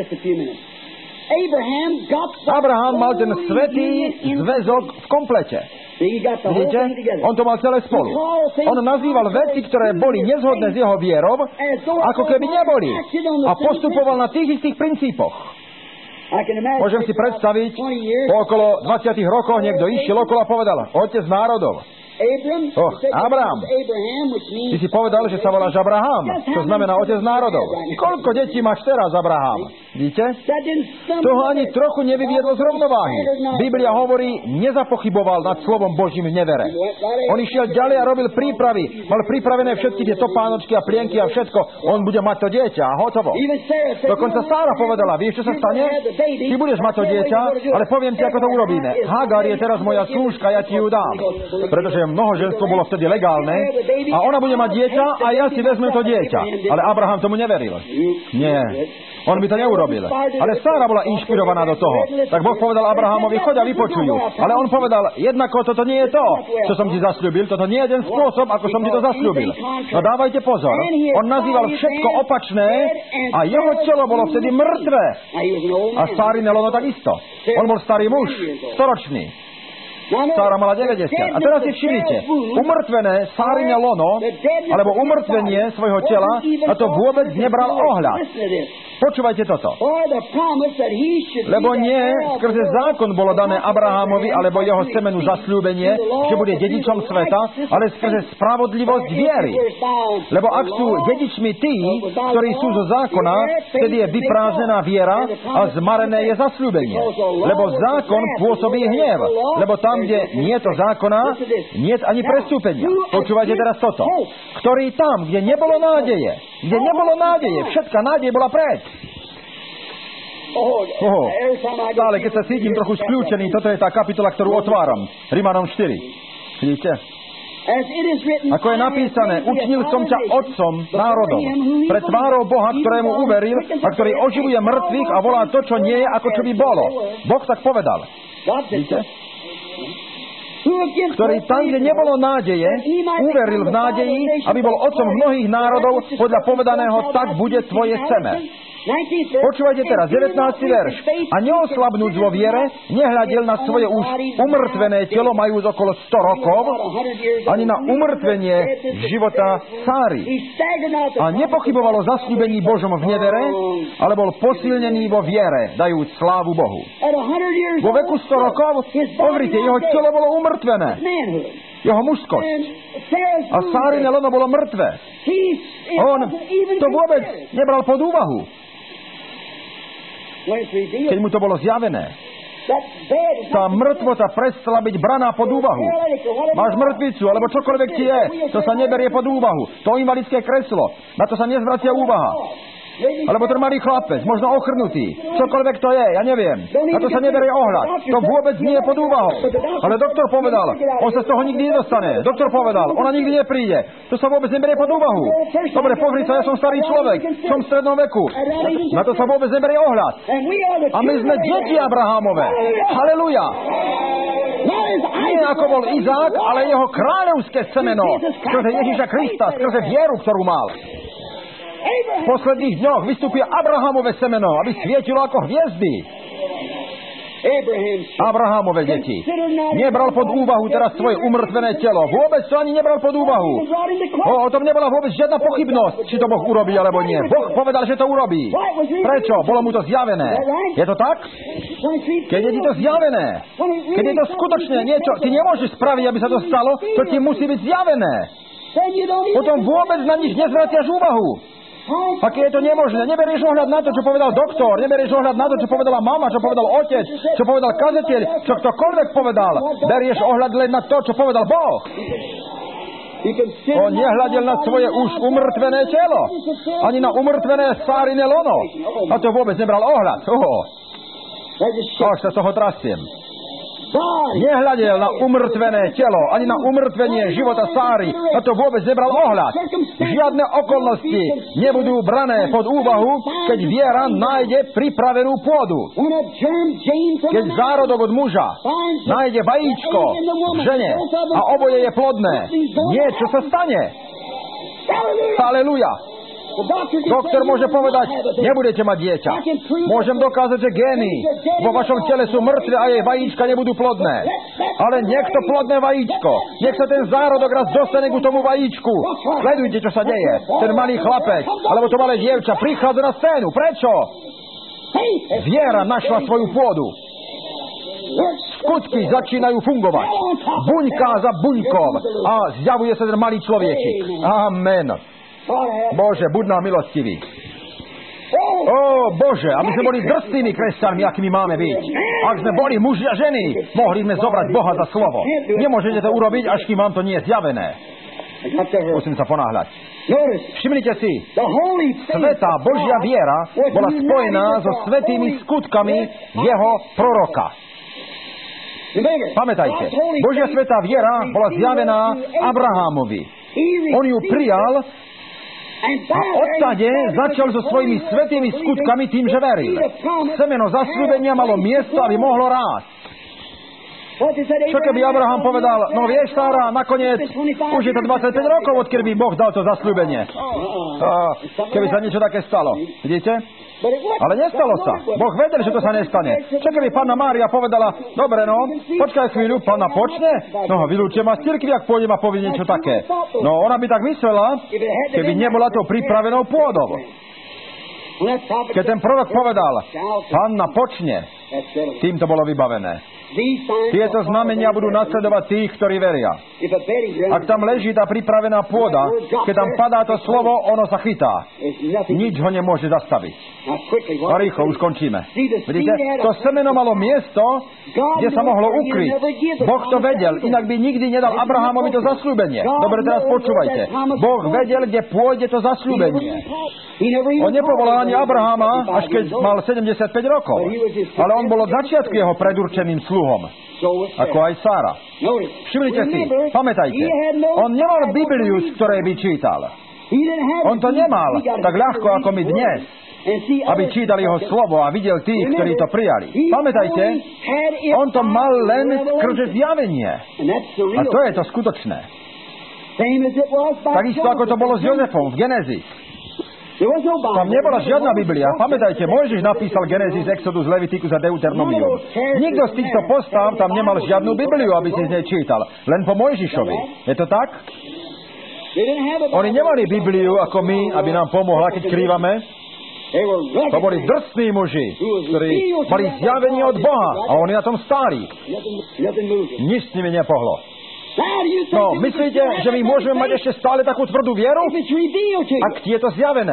Abraham mal ten svätý zväzok v komplete. Vidíte? On to mal celé spolu. On nazýval veci, ktoré boli nezhodné s jeho vierou, ako keby neboli. A postupoval na tých istých princípoch. Môžem si predstaviť, po okolo dvadsiatich rokoch niekto išiel okolo a povedal, otec národov. Oh, Abraham. Ty si povedal, že sa voláš Abraham, čo znamená otec národov. Koľko detí máš teraz, Abraham? Vidíte? Toho ani trochu nevyviedlo z rovnováhy. Biblia hovorí, nezapochyboval nad slovom Božím v nevere. On išiel ďalej a robil prípravy. Mal pripravené všetky tie topánočky a plienky a všetko. On bude mať to dieťa a hotovo. Dokonca Sára povedala, vieš, čo sa stane? Ty budeš mať to dieťa, ale poviem ti, ako to urobíme. Hagar je teraz moja slúžka, ja ti ju dám. Pretože mnohoženstvo bolo vtedy legálne a ona bude mať dieťa a ja si vezmem to dieťa. Ale Abraham tomu neveril. Nie. On by to neurobil. Ale Sára bola inšpirovaná do toho. Tak Boh povedal Abrahamovi, choď a vypočuj ju. Ale on povedal, jednako toto nie je to, čo som ti zasľúbil. Toto nie je ten spôsob, ako som ti to zasľúbil. No dávajte pozor. On nazýval všetko opačné a jeho telo bolo vtedy mŕtve. A Sárine lono takisto. On bol starý muž, storočný. Sára mala deväťdesiat. A teraz si všimnite, umrtvené Sárine lono, alebo umrtvenie svojho tela, a to vôbec nebral ohľad. Počúvajte toto. Lebo nie skrze zákon bolo dané Abrahámovi alebo jeho semenu zasľúbenie, že bude dedičom sveta, ale skrze spravodlivosť viery. Lebo ak sú dedičmi tí, ktorí sú zo zákona, vtedy je vyprázdnená viera a zmarené je zasľúbenie. Lebo zákon pôsobí hnev. Lebo tam, kde nie je to zákona, nie je ani prestúpenia. Počúvajte teraz toto. Ktorý tam, kde nebolo nádeje, kde nebolo nádeje, všetká nádej bola preč. Oho, stále, keď sa cítim trochu skľúčený, toto je tá kapitola, ktorú otváram. Rimanom štyri. Vidíte? Ako je napísané, učinil som ťa otcom národom, pred tvárou Boha, ktorému uveril a ktorý oživuje mŕtvych a volá to, čo nie je, ako čo by bolo. Boh tak povedal. Vidíte? Ktorý tam, kde nebolo nádeje, uveril v nádeji, aby bol otcom mnohých národov, podľa povedaného, tak bude tvoje seme. Počúvajte teraz, devätnásty verš. A neoslabnúť vo viere, nehľadel na svoje už umrtvené telo, majú okolo sto rokov, ani na umrtvenie života Sáry. A nepochyboval o zasľúbení Božom v nevere, ale bol posilnený vo viere, dajúc slávu Bohu. Vo veku sto rokov, pozrite, jeho telo bolo umrtvené. Jeho mužskosť. A Sárine lono bolo mŕtve. On to vôbec nebral pod úvahu. Keď mu to bolo zjavené, tá mŕtvota prestala byť braná pod úvahu. Máš mŕtvicu, alebo čokoľvek ti je, to sa neberie pod úvahu. To invalidské kreslo, na to sa nezvracia úvaha. Alebo ten malý chlapec, možno ochrnutý. Čokoľvek to je, ja neviem. Na to sa neberie ohľad. To vôbec nie je pod úvahou. Ale doktor povedal, on sa z toho nikdy nedostane. Doktor povedal, ona nikdy nepríde. To sa vôbec neberie pod úvahu. Dobre, pozri sa, ja som starý človek. Som v strednom veku. Na to sa vôbec neberie ohľad. A my sme deti Abrahamove. Halelujá. Nie ako bol Izák, ale jeho kráľovské semeno. Skrze Ježiša Krista, skrze vieru, ktorú mal. V posledných dňoch vystupuje Abrahamové semeno, aby svietilo ako hviezdy. Abrahamove deti. Nebral pod úvahu teraz svoje umrtvené telo. Vôbec to ani nebral pod úvahu. O, o tom nebola vôbec žiadna pochybnosť, či to Boh urobí alebo nie. Boh povedal, že to urobí. Prečo? Bolo mu to zjavené. Je to tak? Keď je ti to zjavené, keď je to skutočne niečo, ty nemôžeš spraviť, aby sa to stalo, to ti musí byť zjavené. Potom vôbec na nich nezvraciaš úvahu. Aké je to nemožné. Neberieš ohľad na to, čo povedal doktor, neberieš ohľad na to, čo povedala mama, čo povedal otec, čo povedal kazateľ, čo ktokoľvek povedal. Berieš ohľad len na to, čo povedal Boh. On nehľadel na svoje už umrtvené telo, ani na umrtvené Sárine lono. A to vôbec nebral ohľad. Oho. Až sa z toho trasiem. Nehľadel na umrtvené telo, ani na umrtvenie života Sáry. Na to vôbec nebral ohľad. Žiadne okolnosti nebudú brané pod úvahu, keď viera nájde pripravenú pôdu. Keď zárodok od muža nájde vajíčko v žene a oboje je plodné, niečo sa stane. Halelujá. Doktor môže povedať, nebudete mať dieťa. Môžem dokázať, že gény vo vašom tele sú mŕtve a jej vajíčka nebudú plodné. Ale nech to plodné vajíčko, nech sa ten zárodok raz dostane ku tomu vajíčku. Sledujte, čo sa deje. Ten malý chlapec, alebo to malé dievča prichádza na scénu. Prečo? Viera našla svoju pôdu. Skutky začínajú fungovať. Buňka za buňkom. A zjavuje sa ten malý človečik. Amen. Bože, buď nám milostivý. Ó, Bože, aby sme boli drsnými kresťanmi, akými máme byť. Ak sme boli muži a ženy, mohli sme zobrať Boha za slovo. Nemôžete to urobiť, až kým vám to nie je zjavené. Musím sa ponáhľať. Všimnite si, svätá Božia viera bola spojená so svätými skutkami jeho proroka. Pamätajte, Božia svätá viera bola zjavená Abrahamovi. On ju prijal a odtade začal so svojimi svätými skutkami tým, že veril. Semeno zasľúbenia malo miesto, aby mohlo rásť. Čo keby Abraham povedal, no vieš, Sára, nakoniec už je to dvadsaťpäť rokov, odkedy by Boh dal to zasľúbenie. A keby sa niečo také stalo. Vidíte? Ale nestalo sa. Boh vedel, že to sa nestane. Čo keby panna Mária povedala, dobre no, počkaj chvíľu, panna počne? No, vylúčte ma z cirkvi, ak pôjdem a povie niečo také. No, ona by tak myslela, keby nebola to pripravenou pôdou. Keď ten prorok povedal, panna počne, tým to bolo vybavené. Tieto znamenia budú nasledovať tých, ktorí veria. Ak tam leží tá pripravená pôda, keď tam padá to slovo, ono sa chytá. Nič ho nemôže zastaviť. A rýchlo, už končíme. Vidíte, to semeno malo miesto, kde sa mohlo ukryť. Boh to vedel, inak by nikdy nedal Abrahamovi to zasľúbenie. Dobre, teraz počúvajte. Boh vedel, kde pôjde to zasľúbenie. On nepovolal ani Abrahama, až keď mal sedemdesiatpäť rokov. Ale on bol od začiatku jeho predurčeným sluhom. Ako aj Sára. Všimnite si, pamätajte, on nemal Bibliu, z ktorej by čítal. On to nemal tak ľahko ako my dnes, aby čítal jeho slovo a videl tých, ktorí to prijali. Pamätajte, on to mal len skrze zjavenie. A to je to skutočné. Takisto ako to bolo s Jozefom v Genézii. Tam nebola žiadna Biblia. Pamätajte, Mojžiš napísal Genesis, Exodus, Leviticus a Deuteronomium. Nikto z týchto postav tam nemal žiadnu Bibliu, aby si z nej čítal. Len po Mojžišovi. Je to tak? Oni nemali Bibliu ako my, aby nám pomohla, keď krývame. To boli drsní muži, ktorí mali zjavenie od Boha a oni na tom stáli. Nič s nimi nepohlo. No, myslíte, že my môžeme mať ešte stále takú tvrdú vieru? Ak je to zjavené.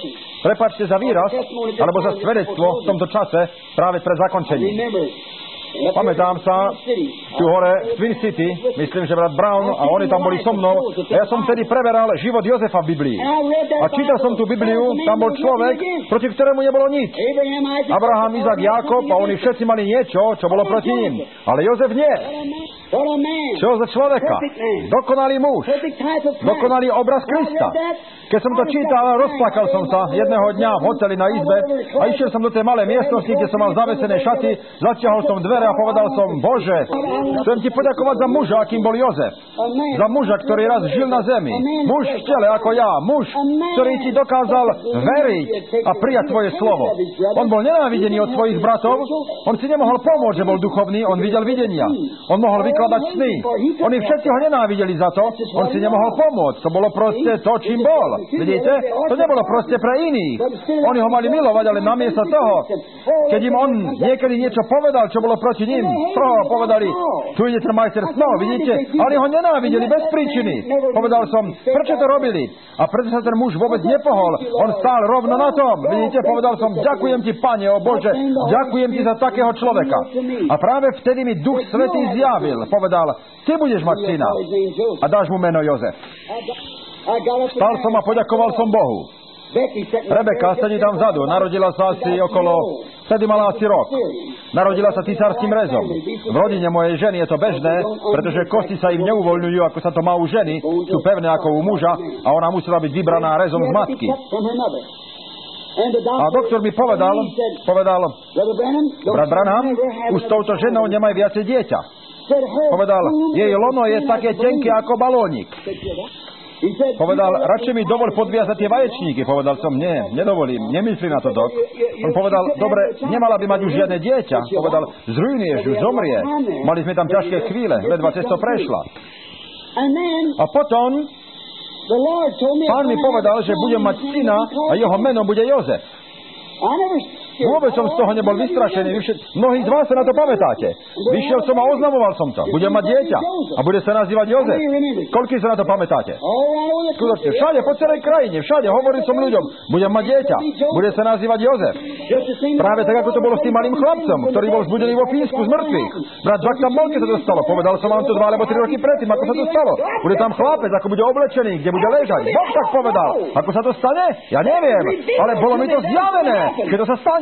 Prepáčte za výraz, alebo za svedectvo v tomto čase, práve pred zakončením. Pamätám sa, tu hore v Twin City, myslím, že brat Brown a oni tam boli so mnou, a ja som vtedy preberal život Jozefa v Biblii. A čítal som tú Bibliu, tam bol človek, proti ktorému nebolo nič. Abraham, Izak, Jákob a oni všetci mali niečo, čo bolo proti ním. Ale Jozef nie. Čo za človeka? Dokonalý muž. Dokonalý obraz Krista. Keď som to čítal, rozplakal som sa jedného dňa v hoteli na izbe a išiel som do tej malej miestnosti, kde som mal zavesené šaty, zatiahol som dvere a povedal som: Bože, chcem ti poďakovať za muža, akým bol Jozef. Za muža, ktorý raz žil na zemi. Muž v tele ako ja. Muž, ktorý ti dokázal veriť a prijať tvoje slovo. On bol nenávidený od svojich bratov. On si nemohol pomôcť, že bol duchovný. On videl videnia. On mohol vykladať sny. Oni všetci ho nenávideli za to. On si nemohol pomôcť. To bolo proste to, čím bol. Vidíte? To nebolo proste pre iných. Oni ho mali milovať, ale namiesto toho, keď im on niekedy niečo povedal, čo bolo proti ním, toho povedali: tu ide ten majster snov, vidíte? Ale ho nenávideli bez príčiny. Povedal som: prečo to robili? A preto sa ten muž vôbec nepohol. On stál rovno na tom. Vidíte? Povedal som: ďakujem ti, Pane, o Bože, ďakujem ti za takého človeka. A práve vtedy mi Duch Svätý zjavil. Povedal: ty budeš mať syna a dáš mu meno Jozef. Stal som a poďakoval som Bohu. Rebeka sedí tam vzadu. Narodila sa asi okolo... Vtedy mala asi rok. Narodila sa cisárskym rezom. V rodine mojej ženy je to bežné, pretože kosti sa im neuvoľňujú, ako sa to má u ženy. Sú pevné ako u muža a ona musela byť vybraná rezom z matky. A doktor mi povedal, povedal, brat Branham, už s touto ženou nemaj viacej dieťa. Povedal, jej lono je také tenké ako balónik. Povedal, radšej mi dovol podviazať tie vaječníky. Povedal som, nie, nedovolím, nemyslí na to, dok. On povedal, dobre, nemala by mať už žiadne dieťa. Povedal, zrujnieš, už zomrie. Mali sme tam ťažké chvíle, ledva cesto prešla. A potom Pán mi povedal, že budem mať syna a jeho meno bude Jozef. Vôbec som z toho nebol vystrašený. Mnohí z vás sa na to pamätáte. Vyšiel som a oznamoval som to. Budem mať dieťa a bude sa nazývať Jozef. Koľký sa na to pamätáte? Skutočne, všade, po celej krajine, všade hovoril som ľuďom, budem mať dieťa, bude sa nazývať Jozef. Práve tak, ako to bolo s tým malým chlapcom, ktorý bol vzbudený vo Fínsku z mŕtvych. Brat Jack tam bol, keď sa to stalo. Povedal som vám to dva alebo tri roky predtým, ako sa to stalo. Bude tam chlapec, ako bude oblečený, kde bude ležať. Boh tak povedal. Ako sa to stane? Ja neviem, ale bolo mi to zjavené, keď to sa stane.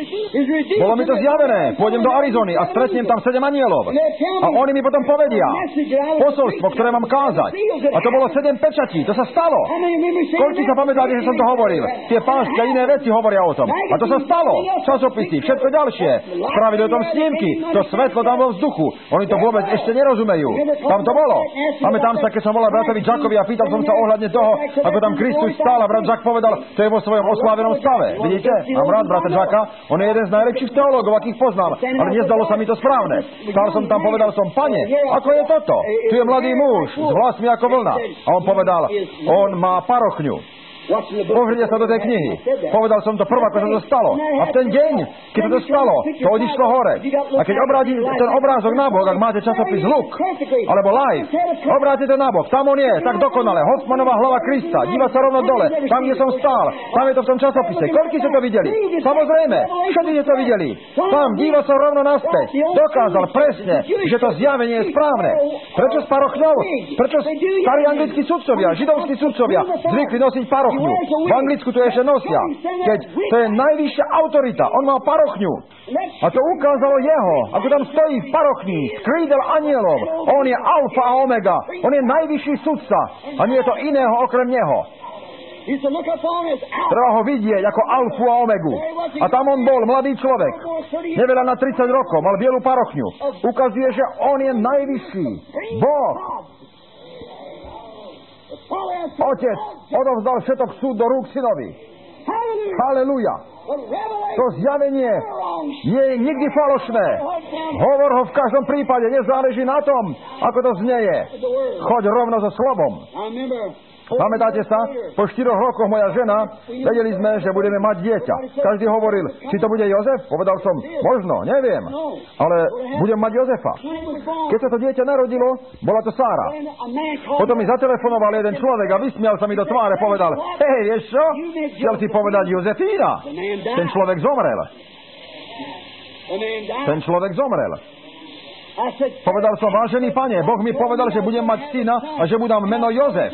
Bolo mi to zjavené. Pôjdem do Arizony a stretnem tam sedem anielov. A oni mi potom povedia posolstvo, ktoré mám kázať. A to bolo sedem pečatí. To sa stalo. Koľko sa pamätáte, že som to hovoril? Tie pánske a iné veci hovoria o tom. A to sa stalo. Časopisy, všetko ďalšie. Spravili o tom snímky. To svetlo tam vo vzduchu. Oni to vôbec ešte nerozumejú. Tam to bolo. Pamätám sa, keď som volal bratovi Jackovi a pýtal som sa ohľadne toho, ako tam Kristus stál a brat Jack povedal, to je vo svojom oslávenom stave. Vidíte? Mám rád brata Jacka. On je jeden z najlepších teológov, akých poznám, ale nezdalo sa mi to správne. Stál som tam, povedal som, Pane, ako je toto? Tu je mladý muž, s vlasmi ako vlna. A on povedal, on má parochňu. Pozrite sa do tej knihy. Povedal som to prvá, ako sa to stalo. A v ten deň, keď sa to stalo, to odišlo hore. A keď obráti ten obrázok nabok, ak máte časopis Look, alebo Live, obráti to nabok. Tam on je, tak dokonale. Hoffmanová hlava Krista. Díva sa rovno dole. Tam, kde som stál. Tam je to v tom časopise. Koľko ste to videli? Samozrejme. Všetci ste to videli. Tam, díva sa rovno naspäť. Dokázal presne, že to zjavenie je správne. Prečo s parochňou? Prečo starí anglickí sudcovia, židovskí sudcovia zvykli nosiť parochňu? V Anglicku to ešte nosia. Keď to je najvyššia autorita. On mal parochňu. A to ukázalo jeho. Ako tam stojí v parochni, z krídel anielov. On je alfa a omega. On je najvyšší sudca. A nie je to iného okrem neho. Treba ho vidieť ako alfu a omegu. A tam on bol, mladý človek. Neveľa na tridsať rokov, mal bielu parochňu. Ukazuje, že on je najvyšší. Boh. Otec odovzdal všetok súd do rúk synovi. Halelúja. To zjavenie nie je nikdy falošné. Hovor ho v každom prípade, nezáleží na tom, ako to znieje. Choď rovno so slovom. Pamätáte sa? Po štyroch rokoch moja žena, vedeli sme, že budeme mať dieťa. Každý hovoril, či to bude Jozef? Povedal som, možno, neviem, ale budem mať Jozefa. Keď sa to dieťa narodilo, bola to Sára. Potom mi zatelefonoval jeden človek a vysmial sa mi do tváre, povedal, hej, vieš čo? Chcel si povedať Jozefína. Ten človek zomrel. Ten človek zomrel. Povedal som, vážený pane, Boh mi povedal, že budem mať syna a že mu dám meno Jozef.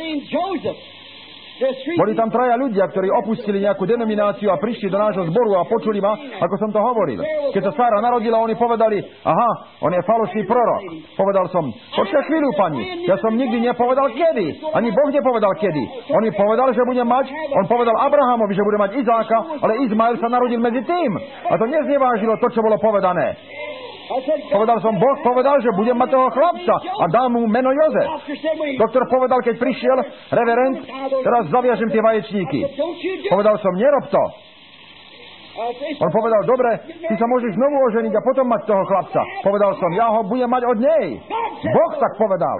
Boli tam traja ľudia, ktorí opustili nejakú denomináciu a prišli do nášho zboru a počuli ma, ako som to hovoril. Keď sa Sára narodila, oni povedali, aha, on je falošný prorok. Povedal som, počkaj chvíľu, pani, ja som nikdy nepovedal kedy. Ani Boh nepovedal kedy. On mi povedal, že bude mať, on povedal Abrahamovi, že bude mať Izáka, ale Izmael sa narodil medzi tým. A to neznevážilo to, čo bolo povedané. Povedal som, Boh povedal, že budem mať toho chlapca a dám mu meno Jozef. Doktor povedal, keď prišiel reverend, teraz zaviažem tie vaječníky. Povedal som, nerob to. On povedal, dobre, ty sa môžeš znovu oženiť a potom mať toho chlapca. Povedal som, ja ho budem mať od nej. Boh tak povedal.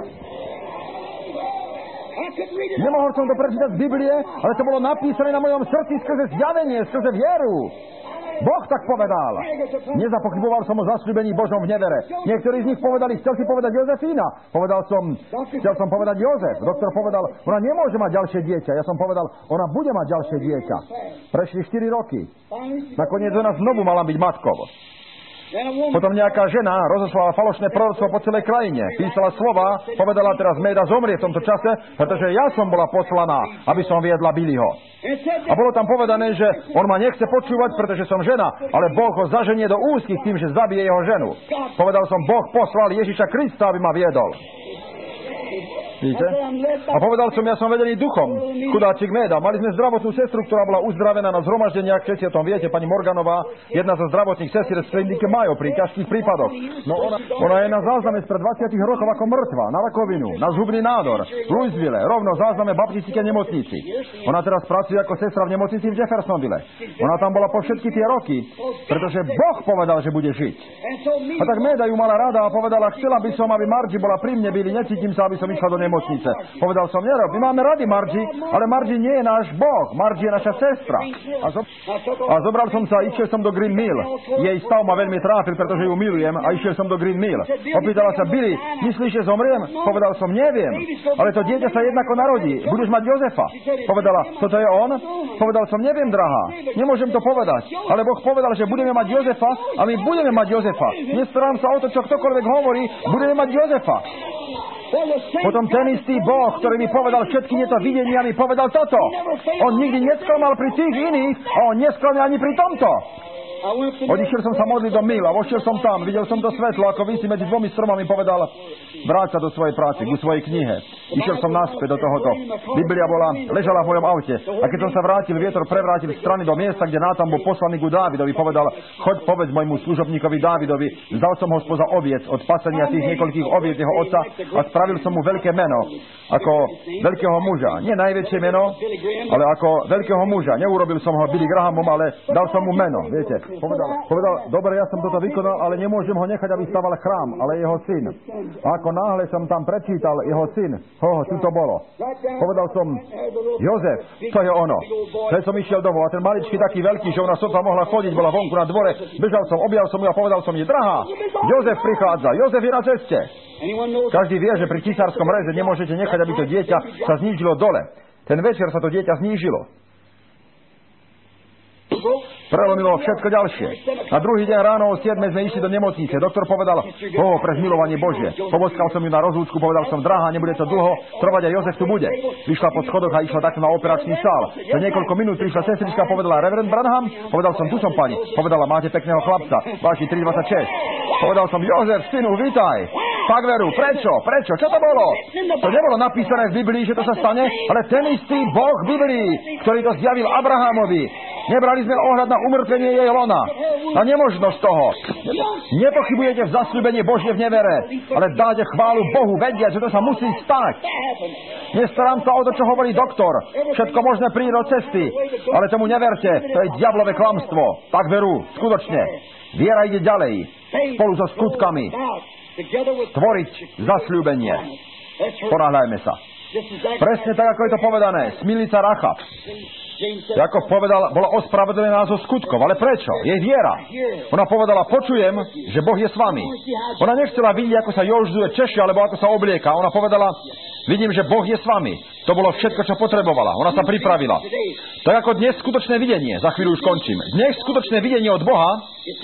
Nemohol som to prečítať z Biblie, ale to bolo napísané na mojom srdci skrze zjavenie, skrze vieru. Boh tak povedal. Nezapochyboval som o zasľúbení Božom v nevere. Niektorí z nich povedali, chcel si povedať Jozefína. Povedal som, chcel som povedať Jozef. Doktor povedal, ona nemôže mať ďalšie dieťa. Ja som povedal, ona bude mať ďalšie dieťa. Prešli štyri roky. Nakoniec ona znovu mala byť matkou. Potom nejaká žena rozoslala falošné proroctvo po celej krajine. Písala slova, povedala, teraz Méda zomrie v tomto čase, pretože ja som bola poslaná, aby som viedla Billyho. A bolo tam povedané, že on ma nechce počúvať, pretože som žena, ale Boh ho zaženie do úzkých tým, že zabije jeho ženu. Povedal som, Boh poslal Ježiša Krista, aby ma viedol. Víte? A povedal som, ja som vedený duchom. Chudáčik Méda. Mali sme zdravotnú sestru, ktorá bola uzdravená na zhromaždeniach, všetci o tom viete, pani Morganová, jedna zo zdravotných sestier z Slindike Majo pri ťažkých prípadoch. No ona, ona je na zázname spred dvadsať rokov ako mŕtva, na rakovinu, na zhubný nádor, v Louisville, rovno v zázname baptistickej nemocnici. Ona teraz pracuje ako sestra v nemocnici v Jeffersonville. Ona tam bola po všetky tie roky, pretože Boh povedal, že bude žiť. A tak Méda ju mala rada a povedala, chcela by som, aby Margie bola pri mne, Billy, necítim sa, aby som išla do nemocnice. Povedal som, nerob, my máme rady Margie, ale Margie nie je náš Boh, Margie je naša sestra. A, zo... a zobral som sa a išiel som do Green Mill. Jej stav ma veľmi trápil, pretože ju milujem a išiel som do Green Mill. Opýtala sa, Billy, myslíš, že zomriem? Povedal som, neviem, ale to dieťa sa jednako narodí, budeš mať Jozefa. Povedala, toto je on? Povedal som, neviem, drahá, nemôžem to povedať, ale Boh povedal, že budeme mať Jozefa a my budeme mať Jozefa. Nestarám sa o to, čo ktokoľvek hovorí, budeme mať Jozefa. Potom ten istý Boh, ktorý mi povedal všetky tieto videnia, mi povedal toto. On nikdy nesklamal pri tých iných a on nesklamie ani pri tomto. Odišiel som sa modliť do Mil a vošiel som tam, videl som to svetlo, ako visí medzi dvomi stromami, povedal, vráť sa do svojej práce, ku svojej knihe. Išiel som naspäť do tohoto. Biblia bola, ležala v mojom aute. A keď som sa vrátil, vietor prevrátil strany do miesta, kde Nátan bol poslaný ku Dávidovi, povedal, choď povedz môjmu služobníkovi Dávidovi, vzdal som ho spoza oviec od pasenia tých niekoľkých oviec jeho otca a spravil som mu veľké meno, ako veľkého muža. Nie najväčšie meno, ale ako veľkého muža. Neurobil som ho Billy Grahamom, ale dal som mu meno, viete. Povedal, povedal, dobre, ja som toto vykonal, ale nemôžem ho nechať, aby staval chrám, ale jeho syn. A ako náhle som tam prečítal jeho syn, hoho, tu to bolo. Povedal som, Jozef, to je ono. Keď som išiel domov a ten maličký taký veľký, že ona sotva mohla chodiť, bola vonku na dvore, bežal som, objal som ju a povedal som jej, drahá, Jozef prichádza, Jozef je na ceste. Každý vie, že pri cisárskom reze nemôžete nechať, aby to dieťa sa znížilo dole. Ten večer sa to dieťa znížilo. Prelomilo všetko ďalšie. Na druhý deň ráno o siedmej sme išli do nemocnice. Doktor povedal, o, pre zmilovanie Božie. Poboskal som ju na rozlúčku, povedal som, drahá, nebude to dlho, trvať a Jozef tu bude. Vyšla po schodoch a išla takto na operačný sál. Za niekoľko minút prišla sestrička a povedala, reverend Branham? Povedal som, tu som, pani. Povedala, máte pekného chlapca, váži tri dvadsaťšesť. Povedal som, Jozef, synu, vítaj. Tak veru, prečo? Prečo? Čo to bolo? To nebolo napísané v Biblii, že to sa stane, ale ten istý Boh v Biblii, ktorý to zjavil Abrahamovi. Nebrali sme ohľad na umrtvenie jej lona. A nemožno z toho. Nepochybujete v zasľúbení Božie v nevere, ale dáte chválu Bohu, vedia, že to sa musí stať. Nestarám sa o to, čo hovorí doktor. Všetko možné príde do cesty, ale tomu neverte. To je diablové klamstvo. Tak veru, skutočne. Viera ide ďalej. Spolu so skutkami. Tvoriť zasľúbenie. Ponáhľajme sa. Presne tak, ako je to povedané. Smilnica Rachab. Jakov povedal, bola ospravedlnená zo skutkov. Ale prečo? Jej viera. Ona povedala, počujem, že Boh je s vami. Ona nechcela vidieť, ako sa Jožue češi, alebo ako sa oblieka. Ona povedala, Vidím, že Boh je s vami. To bolo všetko, čo potrebovala. Ona sa pripravila. Tak ako dnes skutočné videnie. Za chvíľu už končím. Dnes skutočné videnie od Boha.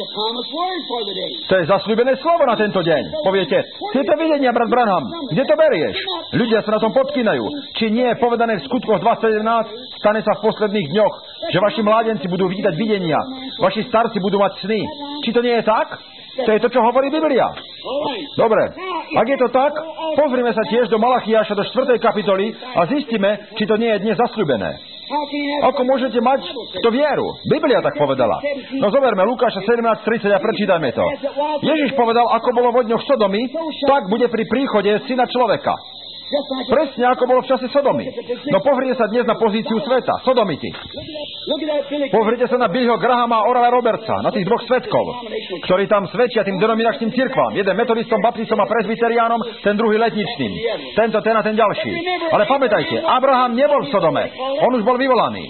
To je zasľúbené slovo na tento deň. Poviete, tieto videnia, brat Branham, kde to berieš? Ľudia sa na tom podkynajú. Či nie je povedané v skutkoch dvadsať jedenásť, stane sa v posledných dňoch, že vaši mládenci budú vidieť videnia. Vaši starci budú mať sny. Či to nie je tak? To je to, čo hovorí Biblia. Dobre, ak je to tak, pozrime sa tiež do Malachiáša, do štvrtej kapitoly a zistíme, či to nie je dnes zasľúbené. Ako môžete mať to vieru? Biblia tak povedala. No zoberme Lukáša sedemnásť tridsať a prečítajme to. Ježiš povedal, ako bolo vo dňoch Sodomy, tak bude pri príchode Syna človeka. Presne ako bolo v čase Sodomy. No pozrite sa dnes na pozíciu sveta. Sodomity. Pozrite sa na Billyho Grahama a Orala Robertsa, na tých dvoch svedkov, ktorí tam svedčia tým denominačným cirkvám. Jeden metodistom, baptistom a presbyteriánom, ten druhý letničným. Tento, ten a ten ďalší. Ale pamätajte, Abraham nebol v Sodome. On už bol vyvolaný.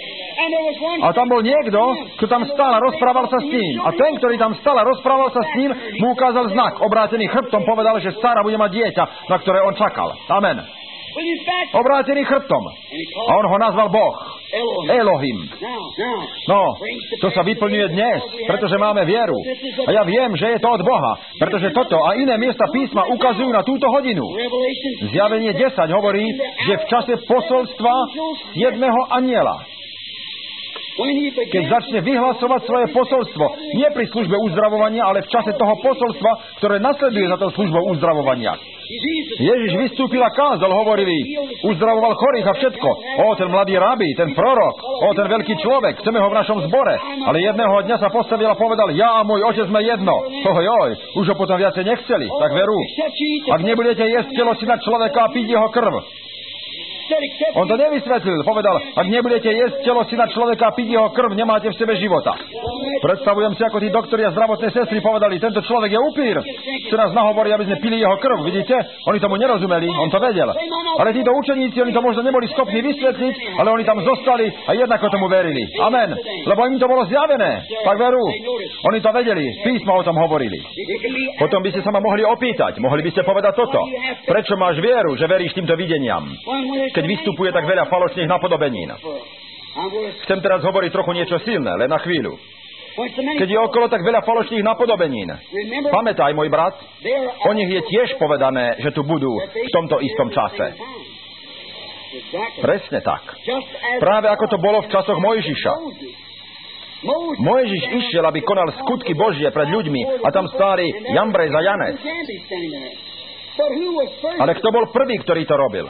A tam bol niekto, kto tam stál a rozprával sa s ním. A ten, ktorý tam stál a rozprával sa s ním, mu ukázal znak. Obrátený chrbtom povedal, že Sára bude mať dieťa, na ktoré on čakal. Amen. Obrátený chrbtom. A on ho nazval Boh. Elohim. No, to sa vyplňuje dnes, pretože máme vieru. A ja viem, že je to od Boha, pretože toto a iné miesta písma ukazujú na túto hodinu. Zjavenie desať hovorí, že v čase posolstva siedmeho anjela, keď začne vyhlasovať svoje posolstvo, nie pri službe uzdravovania, ale v čase toho posolstva, ktoré nasleduje za tou službou uzdravovania. Ježiš vystúpil a kázal, hovorili, uzdravoval chorých a všetko. O, ten mladý rabí, ten prorok, o, ten veľký človek, chceme ho v našom zbore. Ale jedného dňa sa postavil a povedal, ja a môj otec sme jedno. Ojoj, už ho potom viacej nechceli, tak veru. Ak nebudete jesť telo syna človeka a piť jeho krv. On to nevysvetlil, povedal, ak nebudete jesť telo syna človeka a piť jeho krv, nemáte v sebe života. Predstavujem si, ako tí doktori a zdravotné sestry povedali, tento človek je upír. Chce nás nahovoriť, aby sme pili jeho krv, vidíte? Oni tomu nerozumeli, on to vedel. Ale títo učeníci, oni to možno neboli schopní vysvetliť, ale oni tam zostali a jednako tomu verili. Amen. Lebo im to bolo zjavené. Tak veru. Oni to vedeli, písma o tom hovorili. Potom by ste sa ma mohli opýtať, mohli by ste povedať toto. Prečo máš vieru, že veríš týmto videniam? Keď vystupuje tak veľa falošných napodobenín. Chcem teraz hovoriť trochu niečo silné, len na chvíľu. Keď je okolo tak veľa falošných napodobenín, pamätaj, môj brat, o nich je tiež povedané, že tu budú v tomto istom čase. Presne tak. Práve ako to bolo v časoch Mojžiša. Mojžiš išiel, aby konal skutky Božie pred ľuďmi a tam stáli Jambres a Janes. Ale kto bol prvý, ktorý to robil?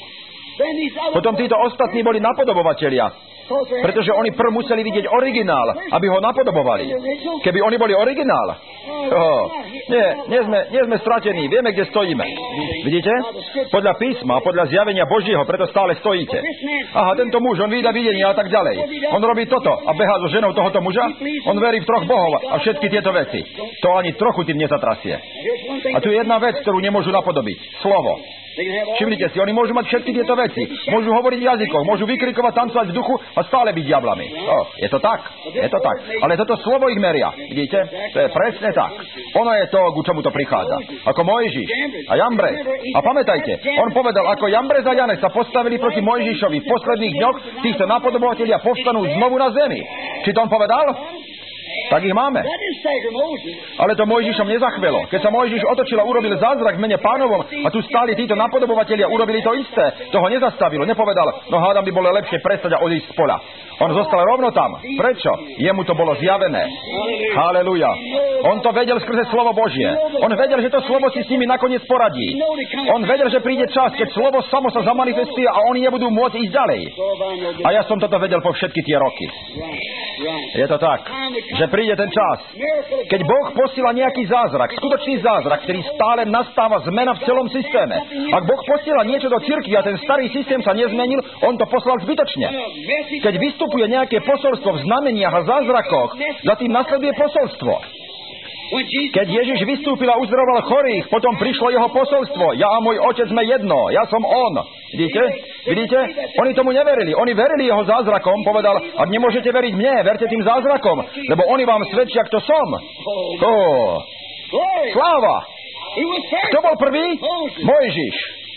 Potom títo ostatní boli napodobovatelia, pretože oni prv museli vidieť originál, aby ho napodobovali. Keby oni boli originál, oh, nie, nie, sme, nie sme stratení, vieme, kde stojíme. Vidíte? Podľa písma, podľa zjavenia Božieho, preto stále stojíte. Aha, tento muž, on vída videnia a tak ďalej. On robí toto a behá so ženou tohoto muža, on verí v troch bohov a všetky tieto veci. To ani trochu tým nezatrasie. A tu je jedna vec, ktorú nemôžu napodobiť. Slovo. Všimnite si, oni môžu mať všetky tieto veci. Môžu hovoriť v jazykoch, môžu vykrikovať, tancovať v duchu a stále byť diablami. Oh, je to tak, je to tak. Ale toto slovo ich meria. Vidíte? To je presne tak. Ono je to, ku čomu to prichádza. Ako Mojžiš a Jambres. A pamätajte, on povedal, ako Jambres a Janes sa postavili proti Mojžišovi v posledných dňoch, týchto napodobovatelia povstanú znovu na zemi. Či to on povedal? Tak ich máme. Ale to Mojžišom nezachvelo. Keď sa Mojžiš otočil a urobil zázrak v mene Pánovom a tu stáli títo napodobovatelia, urobili to isté. To ho nezastavilo. Nepovedal, no hádam by bolo lepšie prestať a odísť z pola. On zostal rovno tam. Prečo? Jemu to bolo zjavené. Halelúja. On to vedel skrze slovo Božie. On vedel, že to slovo si s nimi nakoniec poradí. On vedel, že príde čas, keď slovo samo sa zamanifestuje a oni nebudú môcť ísť ďalej. A ja som toto vedel po všetky tie roky. Je to tak, že príde ten čas, keď Boh posíla nejaký zázrak, skutočný zázrak, ktorý stále nastáva zmena v celom systéme. Ak Boh posíla niečo do cirkvi a ten starý systém sa nezmenil, on to poslal zbytočne. Keď vystupuje nejaké posolstvo v znameniach a zázrakoch, za tým nasleduje posolstvo. Keď Ježiš vystúpil a uzdravoval chorých, potom prišlo jeho posolstvo. Ja a môj otec sme jedno, ja som on. Vidíte? Vidíte? Oni tomu neverili. Oni verili jeho zázrakom. Povedal, ak nemôžete veriť mne, verte tým zázrakom, lebo oni vám svedčia, kto som. Oh. Sláva! Kto bol prvý? Mojžiš.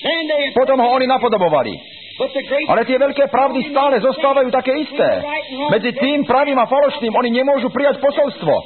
Potom ho oni napodobovali. Ale tie veľké pravdy stále zostávajú také isté. Medzi tým pravým a falošným oni nemôžu prijať posolstvo.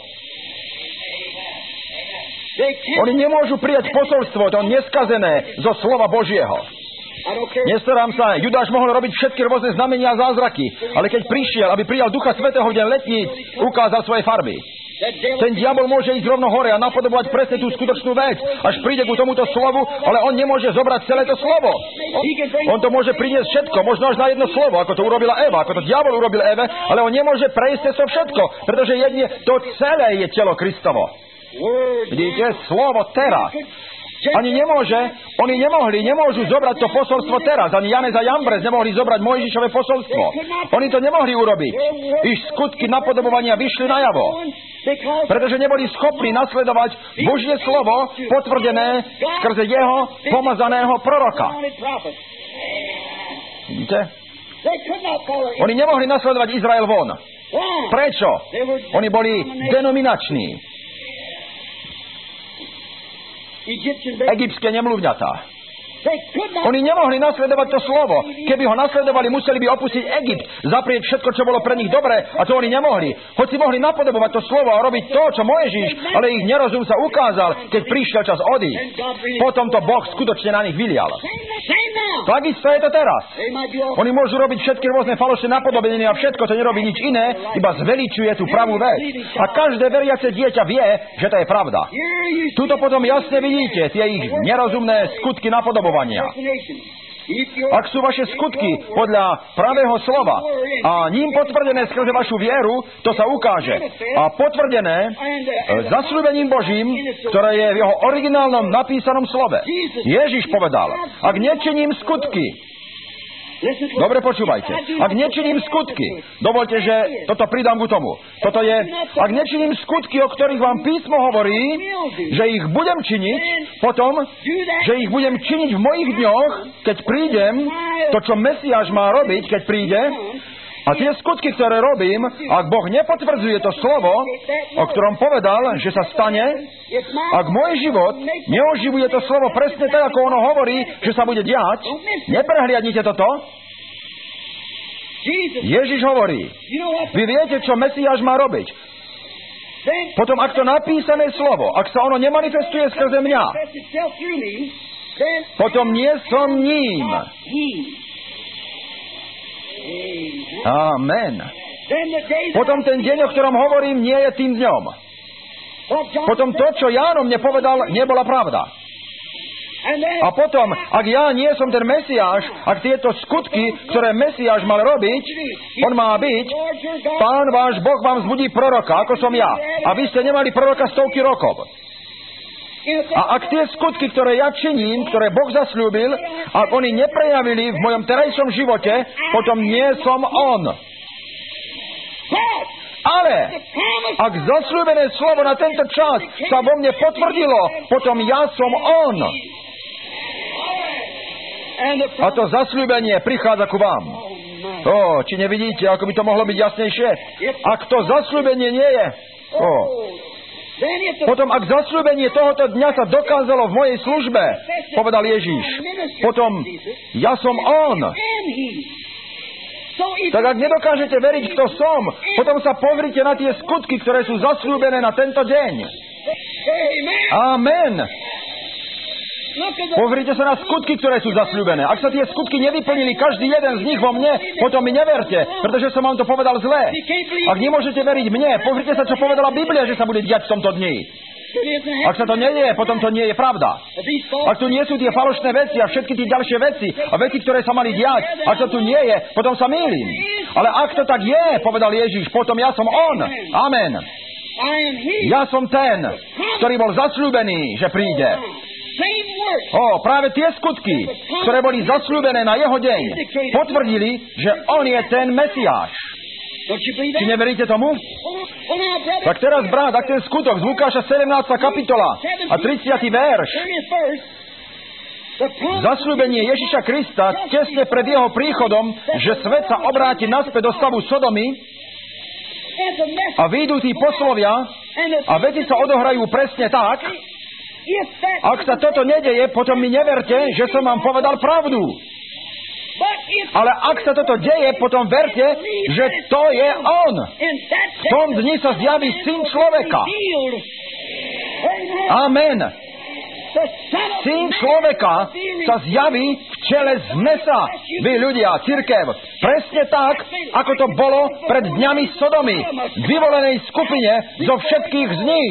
Oni nemôžu prijať posolstvo, to neskazené zo slova Božieho. Nestarám sa, Judáš mohol robiť všetky rôzne znamenia a zázraky, ale keď prišiel, aby prijal Ducha Svätého v deň letníc, ukázal svoje farby. Ten diabol môže ísť rovno hore a napodobovať presne tú skutočnú vec, až príde ku tomuto slovu, ale on nemôže zobrať celé to slovo. On, on to môže priniesť všetko, možno až na jedno slovo, ako to urobila Eva, ako to diabol urobil Eve, ale on nemôže prejsť cez to všetko, pretože jedine to celé je telo Kristovo. Vidíte, slovo teraz. Ani nemôže, oni nemohli, nemôžu zobrať to posolstvo teraz. Ani Janez a Jambres nemohli zobrať Mojžišové posolstvo. Oni to nemohli urobiť. Ich skutky napodobovania vyšli najavo. Pretože neboli schopní nasledovať Božie slovo potvrdené skrze jeho pomazaného proroka. Vidíte? Oni nemohli nasledovať Izrael von. Prečo? Oni boli denominační. Egyptské nemluvňatá. Oni nemohli nasledovať to slovo. Keby ho nasledovali, museli by opustiť Egypt, zaprieť všetko, čo bolo pre nich dobré, a to oni nemohli. Hoci mohli napodobovať to slovo a robiť to, čo Mojžiš, ale ich nerozum sa ukázal, keď prišiel čas odísť. Potom to Boh skutočne na nich vylial. Takisto je to teraz. Oni môžu robiť všetky rôzne falošné napodobenia a všetko, čo nerobí nič iné, iba zveličuje tú pravú vec. A každé veriace dieťa vie, že to je pravda. Tuto potom jasne vidíte tie ich nerozumné skutky napodobovania. Ak sú vaše skutky podľa pravého slova a ním potvrdené skrze vašu vieru, to sa ukáže. A potvrdené zasľúbením Božím, ktoré je v jeho originálnom napísanom slove. Ježiš povedal, ak nečiním skutky, dobre počúvajte, ak nečiním skutky, dovolte, že toto pridám ku tomu. Toto je, ak nečiním skutky, o ktorých vám písmo hovorí, že ich budem činiť, potom, že ich budem činiť v mojich dňoch, keď prídem, to, čo Mesiáš má robiť, keď príde, a tie skutky, ktoré robím, ak Boh nepotvrdzuje to slovo, o ktorom povedal, že sa stane, ak môj život neoživuje to slovo presne tak, ako ono hovorí, že sa bude diať, neprehliadnite toto. Ježiš hovorí, vy viete, čo Mesiáš má robiť. Potom, ak to napísané slovo, ak sa ono nemanifestuje skrze mňa, potom nie som ním. Amen. Potom ten deň, o ktorom hovorím, nie je tým dňom. Potom to, čo Ján o mne povedal, nebola pravda. A potom, ak ja nie som ten Mesiáš, ak tieto skutky, ktoré Mesiáš mal robiť, on má byť, Pán váš Boh vám zbudí proroka, ako som ja. A vy ste nemali proroka stovky rokov. A ak tie skutky, ktoré ja činím, ktoré Boh zasľúbil, ak oni neprejavili v mojom terajšom živote, potom nie som on. Ale ak zasľúbené slovo na tento čas sa vo mne potvrdilo, potom ja som on. A to zasľúbenie prichádza ku vám. Ó, či nevidíte, ako by to mohlo byť jasnejšie? Ak to zasľúbenie nie je... Ó. Potom, ak zasľúbenie tohoto dňa sa dokázalo v mojej službe, povedal Ježíš, potom ja som on. Tak ak nedokážete veriť, kto som, potom sa pozrite na tie skutky, ktoré sú zasľúbené na tento deň. Amen. Pozrite sa na skutky, ktoré sú zasľúbené. Ak sa tie skutky nevyplnili, každý jeden z nich vo mne, potom mi neverte, pretože som vám to povedal zle. Ak nemôžete veriť mne, pozrite sa, čo povedala Biblia, že sa bude diať v tomto dni. Ak sa to nedieje, potom to nie je pravda. Ak tu nie sú tie falošné veci a všetky tie ďalšie veci a veci, ktoré sa mali diať, ak to tu nie je, potom sa mýlim. Ale ak to tak je, povedal Ježiš, potom ja som on. Amen. Ja som ten, ktorý bol zasľúbený, že príde. Ó, práve tie skutky, ktoré boli zasľúbené na jeho deň, potvrdili, že on je ten Mesiáš. Či neveríte tomu? Tak teraz, brat, ak ten skutok z Lukáša sedemnásta kapitola a tridsiaty verš, zasľúbenie Ježiša Krista tesne pred jeho príchodom, že svet sa obráti naspäť do stavu Sodomy a vyjdú tí poslovia a veci sa odohrajú presne tak, Ak sa toto nedeje, potom mi neverte, že som vám povedal pravdu. Ale ak sa toto deje, potom verte, že to je On. V tom dni sa zjaví Syn človeka. Amen. Syn človeka sa zjaví v čele z mesa. Vy ľudia, cirkev, presne tak, ako to bolo pred dňami Sodomy, vyvolenej skupine zo všetkých z nich,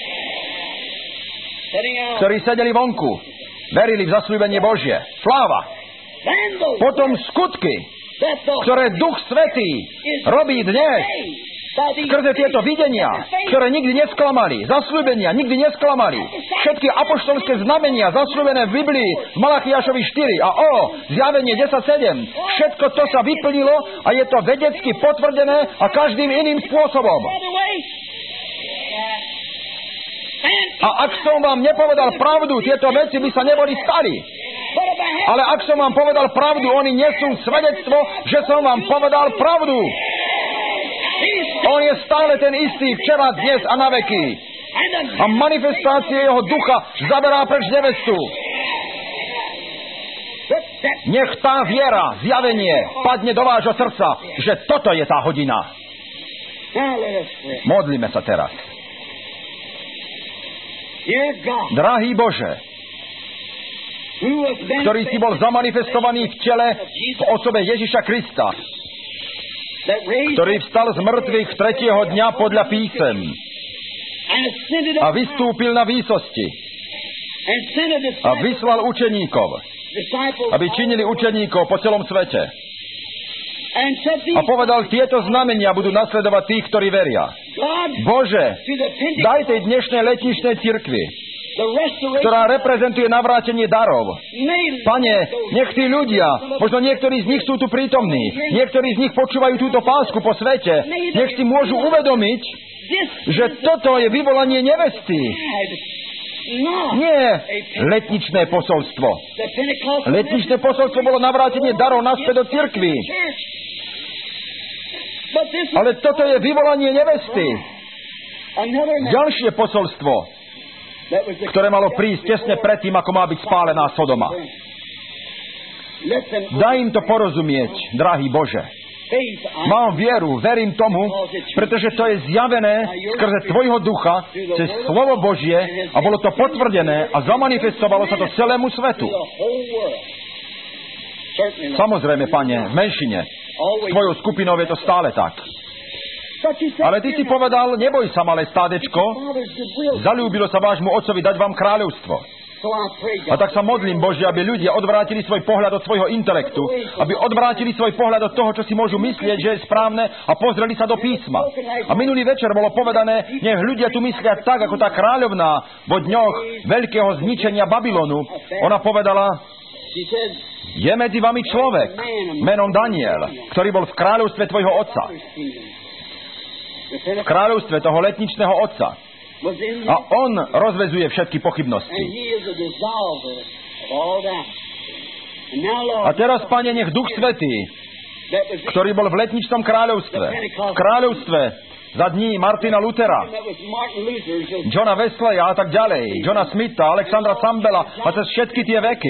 ktorí sedeli vonku, verili v zasľúbenie Božie. Sláva. Potom skutky, ktoré Duch Svätý robí dnes, skrze tieto videnia, ktoré nikdy nesklamali, zasľúbenia nikdy nesklamali, všetky apoštolské znamenia zasľúbené v Biblii, v Malachiášovi štyri a o, zjavenie desať sedem, všetko to sa vyplnilo a je to vedecky potvrdené a každým iným spôsobom. A ak som vám nepovedal pravdu, tieto veci by sa neboli stali. Ale ak som vám povedal pravdu, oni nesú svedectvo, že som vám povedal pravdu. On je stále ten istý včera, dnes a na veky. A manifestácie jeho ducha zaberá preč nevestu. Nech tá viera, zjavenie padne do vášho srdca, že toto je tá hodina. Modlíme sa teraz. Drahý Bože, ktorý si bol zamanifestovaný v tele v osobe Ježiša Krista, ktorý vstal z mŕtvych tretieho dňa podľa písem a vystúpil na výsosti a vyslal učeníkov, aby činili učeníkov po celom svete. A povedal, tieto znamenia budú nasledovať tých, ktorí veria. Bože, daj tej dnešnej letničnej cirkvi, ktorá reprezentuje navrátenie darov. Pane, nech tí ľudia, možno niektorí z nich sú tu prítomní, niektorí z nich počúvajú túto pásku po svete, nech si môžu uvedomiť, že toto je vyvolanie nevesty. Nie letničné posolstvo. Letničné posolstvo bolo navrátenie darov naspäť do cirkvi. Ale toto je vyvolanie nevesty. Ďalšie posolstvo, ktoré malo prísť tesne predtým, ako má byť spálená Sodoma. Daj im to porozumieť, drahý Bože. Mám vieru, verím tomu, pretože to je zjavené skrze Tvojho ducha, cez slovo Božie a bolo to potvrdené a zamanifestovalo sa to celému svetu. Samozrejme, Pane, v menšine. S Tvojou skupinou je to stále tak. Ale Ty si povedal, neboj sa, malé stádečko, zaľúbilo sa vášmu otcovi dať vám kráľovstvo. A tak sa modlím, Bože, aby ľudia odvrátili svoj pohľad od svojho intelektu, aby odvrátili svoj pohľad od toho, čo si môžu myslieť, že je správne a pozreli sa do písma. A minulý večer bolo povedané, nech ľudia tu myslia tak, ako tá kráľovná vo dňoch veľkého zničenia Babylonu. Ona povedala, je medzi vami človek menom Daniel, ktorý bol v kráľovstve tvojho otca. V kráľovstve toho letničného otca. A on rozvezuje všetky pochybnosti. A teraz, Pane, nech Duch Svätý, ktorý bol v letničnom kráľovstve, v kráľovstve za dní Martina Luthera, Johna Wesleya a tak ďalej, Johna Smitha, Alexandra Campbella a cez všetky tie veky.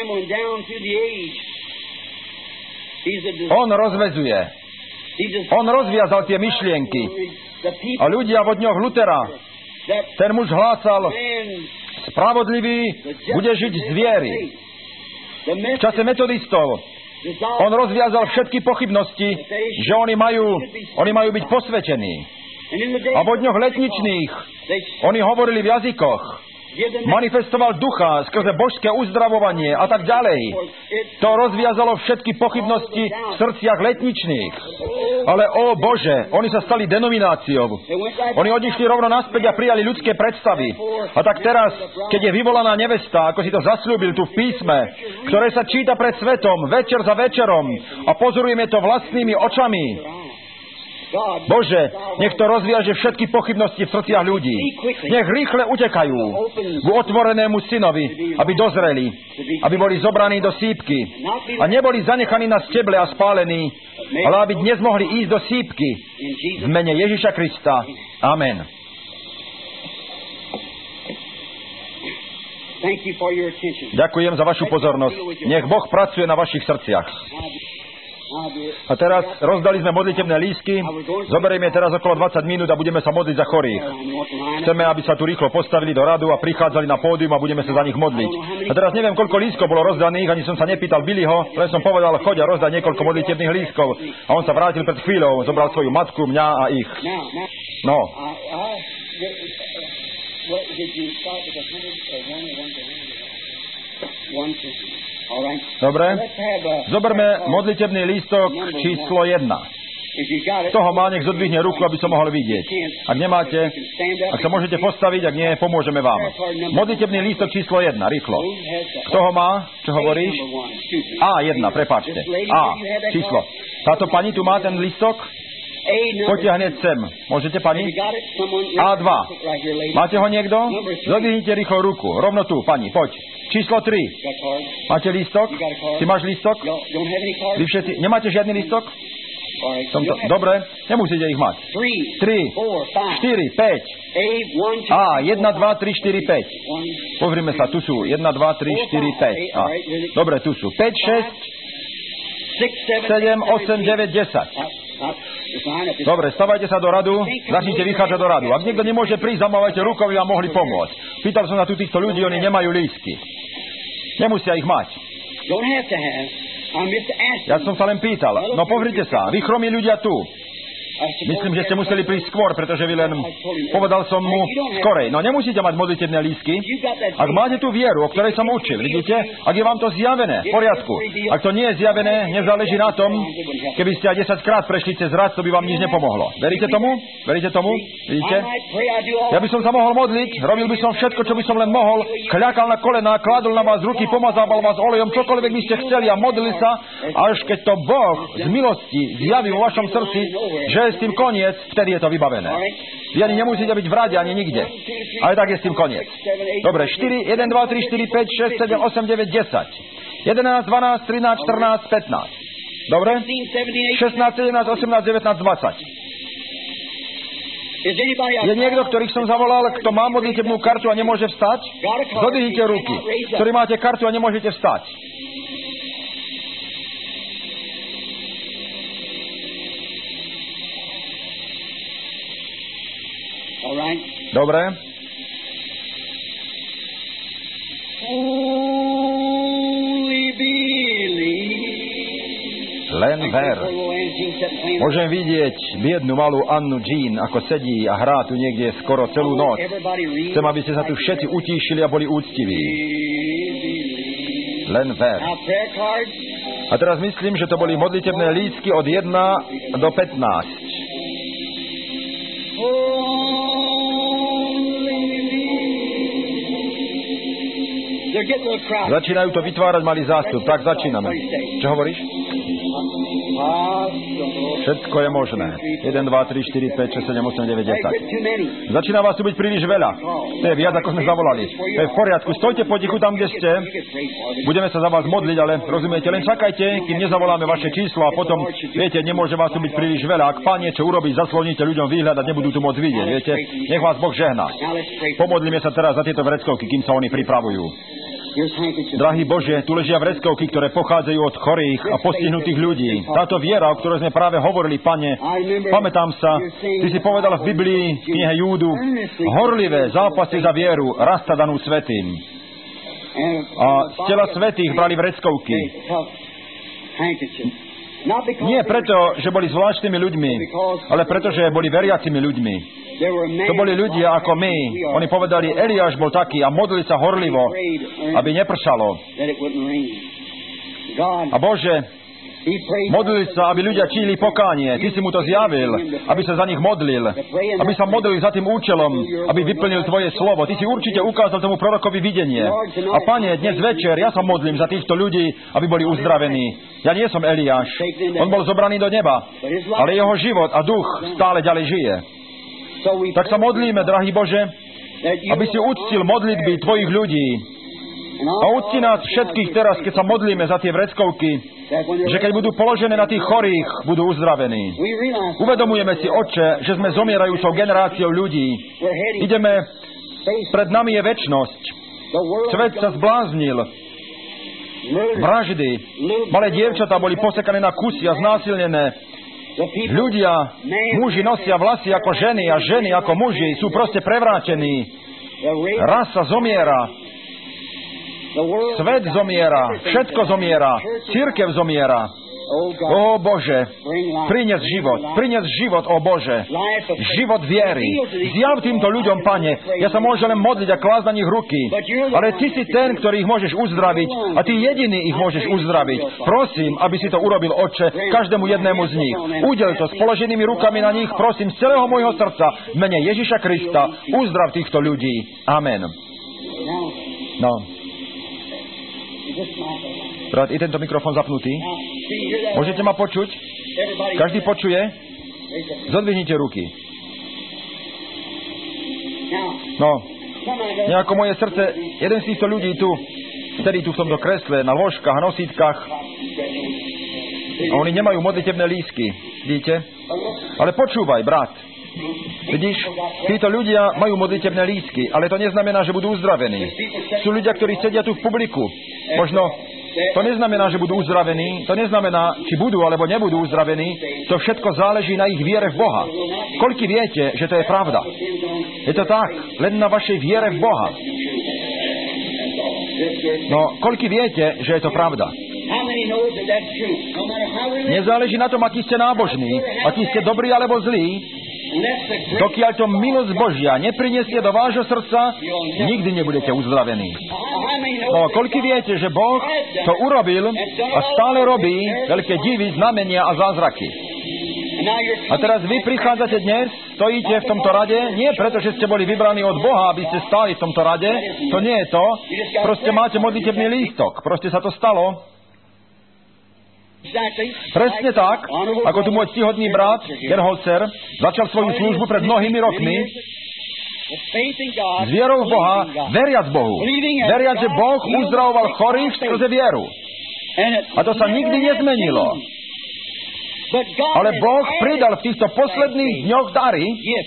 On rozvezuje. On rozviazal tie myšlienky. A ľudia vo dňoch Luthera, ten muž hlásal, spravodlivý bude žiť z viery. V čase metodistov on rozviazal všetky pochybnosti, že oni majú, oni majú byť posvetení. A vo dňoch letničných oni hovorili v jazykoch, manifestoval ducha skrze božské uzdravovanie a tak ďalej. To rozviazalo všetky pochybnosti v srdciach letničných. Ale ó Bože, oni sa stali denomináciou. Oni odišli rovno naspäť a prijali ľudské predstavy. A tak teraz, keď je vyvolaná nevesta, ako si to zasľúbil tu v písme, ktoré sa číta pred svetom, večer za večerom a pozorujeme to vlastnými očami, Bože, nech to rozviaže všetky pochybnosti v srdciach ľudí. Nech rýchle utekajú k otvorenému synovi, aby dozreli, aby boli zobraní do sípky a neboli zanechaní na steble a spálení, ale aby dnes mohli ísť do sípky v mene Ježiša Krista. Amen. Ďakujem za vašu pozornosť. Nech Boh pracuje na vašich srdciach. A teraz rozdali sme modlitebné lístky. Zoberieme teraz okolo dvadsať minút a budeme sa modliť za chorých. Chceme, aby sa tu rýchlo postavili do radu a prichádzali na pódium a budeme sa za nich modliť. A teraz neviem, koľko lístkov bolo rozdaných, ani som sa nepýtal Billyho, len som povedal, choď a rozdaj niekoľko modlitebných lístkov. A on sa vrátil pred chvíľou, zobral svoju matku, mňa a ich. No. Dobre, zoberme modlitebný lístok číslo jedna. Kto ho má, nech zodvihne ruku, aby som mohol vidieť. Ak nemáte, ak sa môžete postaviť, ak nie, pomôžeme vám. Modlitebný lístok číslo jedna, rýchlo. Kto ho má? Čo hovoríš? á jedna, prepáčte. A, číslo. Táto pani tu má ten lístok? Poďte hneď sem. Môžete, pani? á dva. Máte ho niekto? Zodvihnite rýchlo ruku. Rovno tu, pani, poď. Číslo tri. Máte lístok? Ty máš lístok? Vy všetci... Nemáte žiadny lístok? Tomto... Dobre, nemusíte ich mať. tri, štyri, päť. Á, jedna, dva, tri, štyri, päť. Pozrime sa, tu sú jedna, dva, tri, štyri, päť. Á. Dobre, tu sú päť, šesť, sedem, osem, deväť, desať. Dobre, stavajte sa do radu, začnite vychádzať do radu. Ak niekto nemôže prísť, zamávajte rukou, aby vám mohli pomôcť. Pýtal som na tu týchto ľudí, oni nemajú lístky. Nemusia ich mať. Ja som sa len pýtal. No pozrite sa, vy chromí ľudia tu. Myslím, že ste museli prísť skôr, pretože vy len... Povedal som mu skorej. No nemusíte mať modlitebné lístky. Ak máte tú vieru, o ktorej som učil, vidíte? Ak je vám to zjavené, v poriadku. Ak to nie je zjavené, nezáleží na tom, keby ste aj desaťkrát prešli cez rad, to by vám nič nepomohlo. Veríte tomu? Veríte tomu? Vidíte? Ja by som sa mohol modliť, robil by som všetko, čo by som len mohol, kľakal na kolená, kladol na vás ruky, pomazával vás olejom, čokoľvek by ste chceli a modlili sa, až keď to Boh z milosti zjaví vo vašom srdci, že s tým koniec, vtedy je to vybavené. Vy ani nemusíte byť v rade, ani nikde. Ale tak je s tým koniec. Dobre, štyri, jeden, dva, tri, štyri, päť, šesť, sedem, osem, deväť, desať. jedenásť, dvanásť, trinásť, štrnásť, pätnásť. Dobre? šestnásť, sedemnásť, osemnásť, devätnásť, dvadsať. Je niekto, ktorých som zavolal, kto má modlitebnú kartu a nemôže vstať? Zodvihnite ruky. Ktorí máte kartu a nemôžete vstať. Dobre. Len ver. Môžem vidieť biednu malú Annu Jean, ako sedí a hrá tu niekde skoro celú noc. Chcem, aby ste sa tu všetci utíšili a boli úctiví. Len ver. A teraz myslím, že to boli modlitebné lístky od jedna do pätnásť. Začínajú to vytvárať malý zástup. Tak začíname. Čo hovoríš? Všetko je možné. jeden, dva, tri, štyri, päť, šesť, sedem, osem, deväť, desať. Začína vás tu byť príliš veľa. To je viac, ako sme zavolali. To je v poriadku. Stojte potichu tam, kde ste. Budeme sa za vás modliť, ale rozumiete, len čakajte, kým nezavoláme vaše číslo a potom, viete, nemôže vás tu byť príliš veľa. Ak Pán niečo urobí, zasloníte ľuďom výhľad a nebudú tu môcť vidieť, viete. Nech vás Boh žehná. Pomodlíme sa teraz za tieto vreckovky, kým sa oni pripravujú. Drahý Bože, tu ležia vreckovky, ktoré pochádzajú od chorých a postihnutých ľudí. Táto viera, o ktorej sme práve hovorili, Pane, pamätám sa, Ty si povedal v Biblii, v knihe Júdu, horlivé zápasy za vieru, rasta danú svätým. A z tela svätých brali vreckovky. Nie preto, že boli zvláštnymi ľuďmi, ale preto, že boli veriacimi ľuďmi. To boli ľudia ako my. Oni povedali, Eliáš bol taký a modlili sa horlivo, aby nepršalo. A Bože, modlili sa, aby ľudia čínili pokánie. Ty si mu to zjavil, aby sa za nich modlil. Aby sa modlili za tým účelom, aby vyplnil Tvoje slovo. Ty si určite ukázal tomu prorokovi videnie. A Pane, dnes večer ja sa modlím za týchto ľudí, aby boli uzdravení. Ja nie som Eliáš. On bol zobraný do neba, ale jeho život a duch stále ďalej žije. Tak sa modlíme, drahý Bože, aby si uctil modlitby Tvojich ľudí. A ucti nás všetkých teraz, keď sa modlíme za tie vreckovky, že keď budú položené na tých chorých, budú uzdravení. Uvedomujeme si, Otče, že sme zomierajúcou generáciou ľudí. Ideme, pred nami je večnosť. Svet sa zbláznil. Vraždy. Malé dievčatá boli posekané na kusy a znásilnené. Ľudia, muži nosia vlasy ako ženy a ženy ako muži. Sú proste prevrátení. Rasa zomiera. Svet zomiera. Všetko zomiera. Cirkev zomiera. Ó Bože, prinies život, prinies život, ó Bože, život viery. Zjav týmto ľuďom, Pane, ja sa môžem len modliť a klásť na nich ruky, ale Ty si ten, ktorý ich môžeš uzdraviť a Ty jediný ich môžeš uzdraviť. Prosím, aby si to urobil, Otče, každému jednému z nich. Udel to s položenými rukami na nich, prosím, z celého môjho srdca, v mene Ježiša Krista, uzdrav týchto ľudí. Amen. No. Brat, je tento mikrofón zapnutý? Môžete ma počuť? Každý počuje? Zodvihnite ruky. No, nejako moje srdce, jeden z týchto ľudí tu, sedí tu v tomto kresle, na lôžkach a nosítkach, a oni nemajú modlitebné lístky, vidíte? Ale počúvaj, brat. Vidíš, títo ľudia majú modlitebné lístky, ale to neznamená, že budú uzdravení. Sú ľudia, ktorí sedia tu v publiku. Možno to neznamená, že budú uzdravení. To neznamená, či budú alebo nebudú uzdravení. To všetko záleží na ich viere v Boha. Koľko viete, že to je pravda? Je to tak, len na vašej viere v Boha. No, koľko viete, že je to pravda? Nezáleží na tom, aký ste nábožní, aký ste dobrí alebo zlí. Dokiaľ to milosť Božia neprinesie do vášho srdca, nikdy nebudete uzdravení. No, koľko viete, že Boh to urobil a stále robí veľké divy, znamenia a zázraky. A teraz vy prichádzate dnes, stojíte v tomto rade, nie preto, že ste boli vybraní od Boha, aby ste stáli v tomto rade, to nie je to, proste máte modlitebný lístok, proste sa to stalo. Presne tak, ako tu môj ctihodný brat Gerholzer začal svoju službu pred mnohými rokmi s vierou v Boha, veriac Bohu. Veriac, že Boh uzdravoval chorých skrze vieru. A to sa nikdy nezmenilo. Ale Boh pridal v týchto posledných dňoch dary,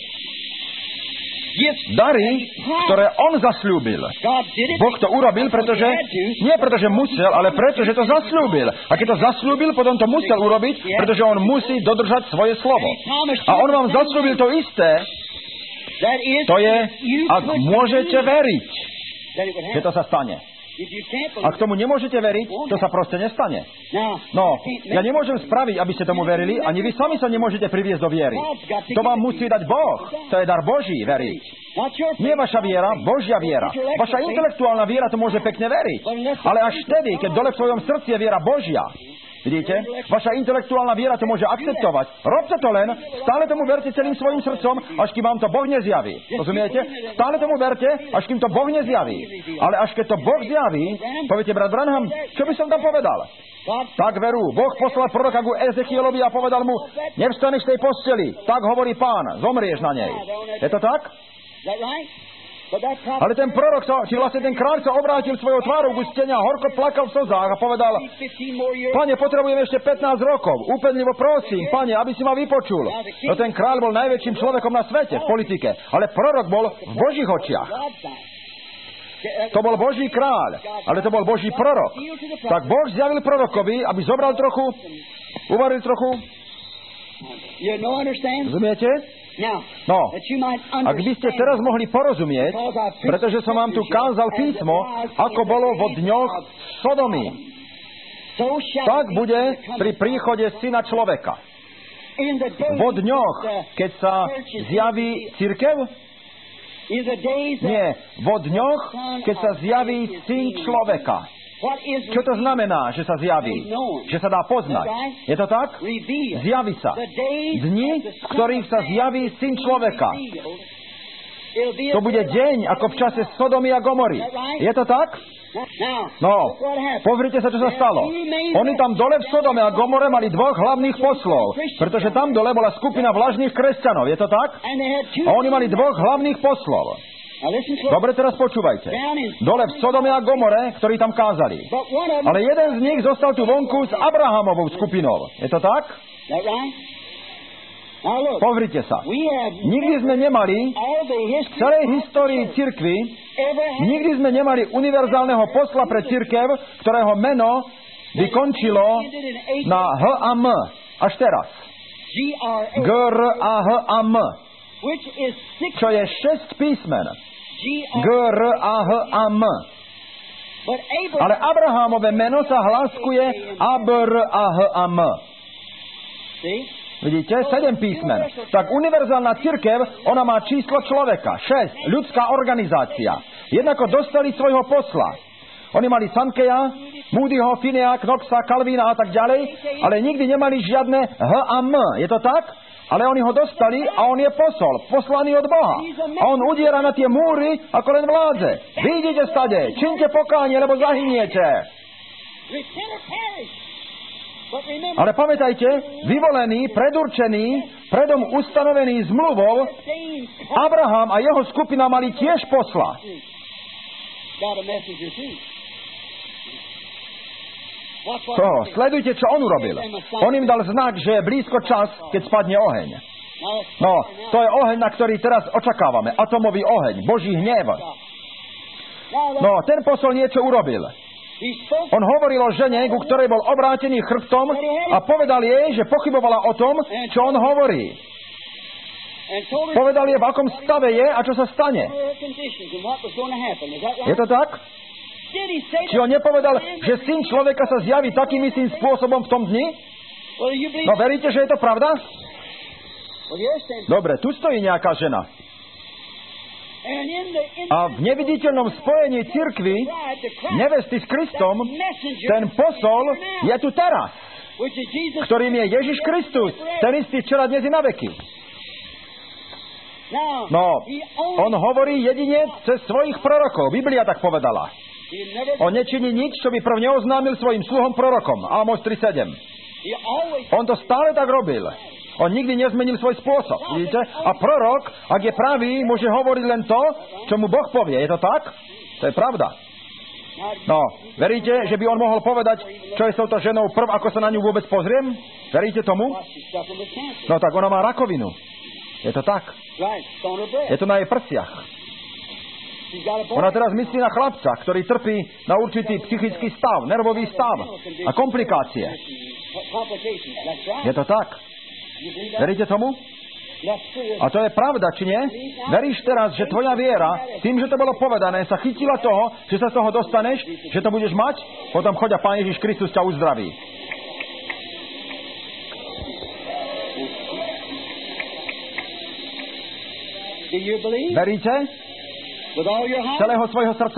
dary, ktoré On zasľúbil. Boh to urobil, pretože, nie pretože musel, ale pretože to zasľúbil. A keď to zasľúbil, potom to musel urobiť, pretože On musí dodržať svoje slovo. A On vám zasľúbil to isté, to je, ak môžete veriť, že to sa stane. Ak tomu nemôžete veriť, to sa proste nestane. No, ja nemôžem spraviť, aby ste tomu verili, ani vy sami sa nemôžete priviesť do viery. To vám musí dať Boh. To je dar Boží, veriť. Nie vaša viera, Božia viera. Vaša intelektuálna viera to môže pekne veriť. Ale až vtedy, keď dole v svojom srdci je viera Božia, vidíte? Vaša intelektuálna viera to môže akceptovať. Robte to len, stále tomu verte celým svojim srdcom, až kým vám to Boh nezjaví. Rozumiete? Stále tomu verte, až kým to Boh nezjaví. Ale až keď to Boh zjaví, poviete, brat Branham, čo by som tam povedal? Tak veru, Boh poslal proroka ku Ezechielovi a povedal mu, nevstaneš z tej posteli, tak hovorí Pán, zomrieš na nej. Je to tak? Ale ten prorok sa, či vlastne ten kráľ sa obrátil svojou tvárou ku stene a horko plakal v slzách a povedal, Pane, potrebujem ešte pätnásť rokov, úpenlivo prosím, Pane, aby si ma vypočul. No ten kráľ bol najväčším človekom na svete, v politike, ale prorok bol v Božích očiach. To bol Boží kráľ, ale to bol Boží prorok. Tak Boh zjavil prorokovi, aby zobral trochu, uvaril trochu. Rozumiete? No, ak by ste teraz mohli porozumieť, pretože som vám tu kázal písmo, ako bolo vo dňoch Sodomy, tak bude pri príchode Syna človeka. Vo dňoch, keď sa zjaví cirkev? Nie, vo dňoch, keď sa zjaví Syn človeka. Čo to znamená, že sa zjaví? Že sa dá poznať. Je to tak? Zjaví sa. Dni, v ktorých sa zjaví Syn človeka. To bude deň, ako v čase Sodomy a Gomory. Je to tak? No, pozrite sa, čo sa stalo. Oni tam dole v Sodome a Gomore mali dvoch hlavných poslov, pretože tam dole bola skupina vlažných kresťanov. Je to tak? A oni mali dvoch hlavných poslov. Dobre, teraz počúvajte. Dole v Sodome a Gomore, ktorí tam kázali. Ale jeden z nich zostal tu vonku s Abrahamovou skupinou. Je to tak? Pozrite sa. Nikdy sme nemali v celej histórii cirkvi Nikdy sme nemali univerzálneho posla pre cirkev, ktorého meno by končilo na H a M. Až teraz. G, R, A, H a M. Čo je šesť písmen. G, R, A, H a M. Ale Abrahámové meno sa hláskuje A, B, R, A, H a M. Vidíte? Sedem písmen. Tak univerzálna cirkev, ona má číslo človeka. Šesť. Ľudská organizácia. Jednako dostali svojho posla. Oni mali Sankeja, Moodyho, Finnea, Knoxa, Calvina a tak ďalej, ale nikdy nemali žiadne H a M. Je to tak? Ale oni ho dostali a on je posol, poslaný od Boha. A on udiera na tie múry, ako len vládze. Vyjdite stade, činte pokánie, lebo zahyniete. Ale pamätajte, vyvolený, predurčený, predom ustanovený zmluvou, Abraham a jeho skupina mali tiež posla. To, sledujte, čo on urobil. On im dal znak, že je blízko čas, keď spadne oheň. No, to je oheň, na ktorý teraz očakávame. Atomový oheň, Boží hnev. No, ten posol niečo urobil. On hovoril o žene, ku ktorej bol obrátený chrbtom a povedal jej, že pochybovala o tom, čo on hovorí. Povedal jej, v akom stave je a čo sa stane. Je to tak? Či on nepovedal, že syn človeka sa zjaví takým istým spôsobom v tom dni? No veríte, že je to pravda? Dobre, tu stojí nejaká žena. A v neviditeľnom spojení cirkvi, nevesty s Kristom, ten posol je tu teraz, ktorým je Ježiš Kristus, ten istý včera, dnes i na veky. No, on hovorí jedine cez svojich prorokov. Biblia tak povedala. On nečiní nič, čo by prv neoznámil svojim sluhom prorokom. Ámos tri sedem. On to stále tak robil. On nikdy nezmenil svoj spôsob. Vidíte? A prorok, ak je pravý, môže hovoriť len to, čo mu Boh povie. Je to tak? To je pravda. No, veríte, že by on mohol povedať, čo je s touto ženou prv, ako sa na ňu vôbec pozriem? Veríte tomu? No tak ona má rakovinu. Je to tak? Je to na jej prsiach. Ona teraz myslí na chlapca, ktorý trpí na určitý psychický stav, nervový stav a komplikácie. Je to tak? Veríte tomu? A to je pravda, či nie? Veríš teraz, že tvoja viera, tým, že to bolo povedané, sa chytila toho, že sa z toho dostaneš, že to budeš mať? Potom choď a Pán Ježiš Kristus ťa uzdraví. Veríte? Celého svojho srdca?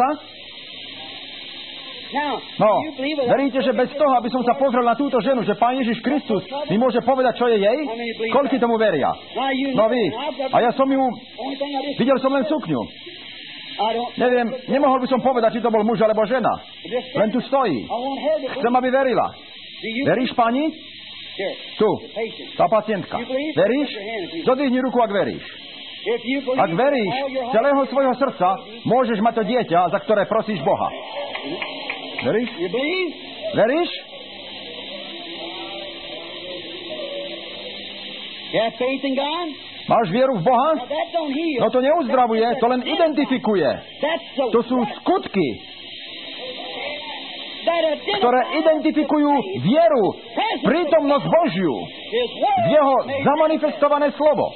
No, veríte, že bez toho, aby som sa pozrel na túto ženu, že Pán Ježiš Kristus mi môže povedať, čo je jej? Koľko tomu veria? No vy. A ja som ju... Videl som len sukňu. Neviem, nemohol by som povedať, či to bol muž alebo žena. Len tu stojí. Chcem, aby verila. Veríš, pani? Tu. Tá pacientka. Veríš? Zodvihni ruku, ak veríš. Ak veríš z celého svojho srdca, môžeš mať to dieťa, za ktoré prosíš Boha. Veríš? Veríš? Máš vieru v Boha? No to neuzdravuje, to len identifikuje. To sú skutky, ktoré identifikujú vieru, prítomnosť Božiu, v jeho zamanifestované slovo.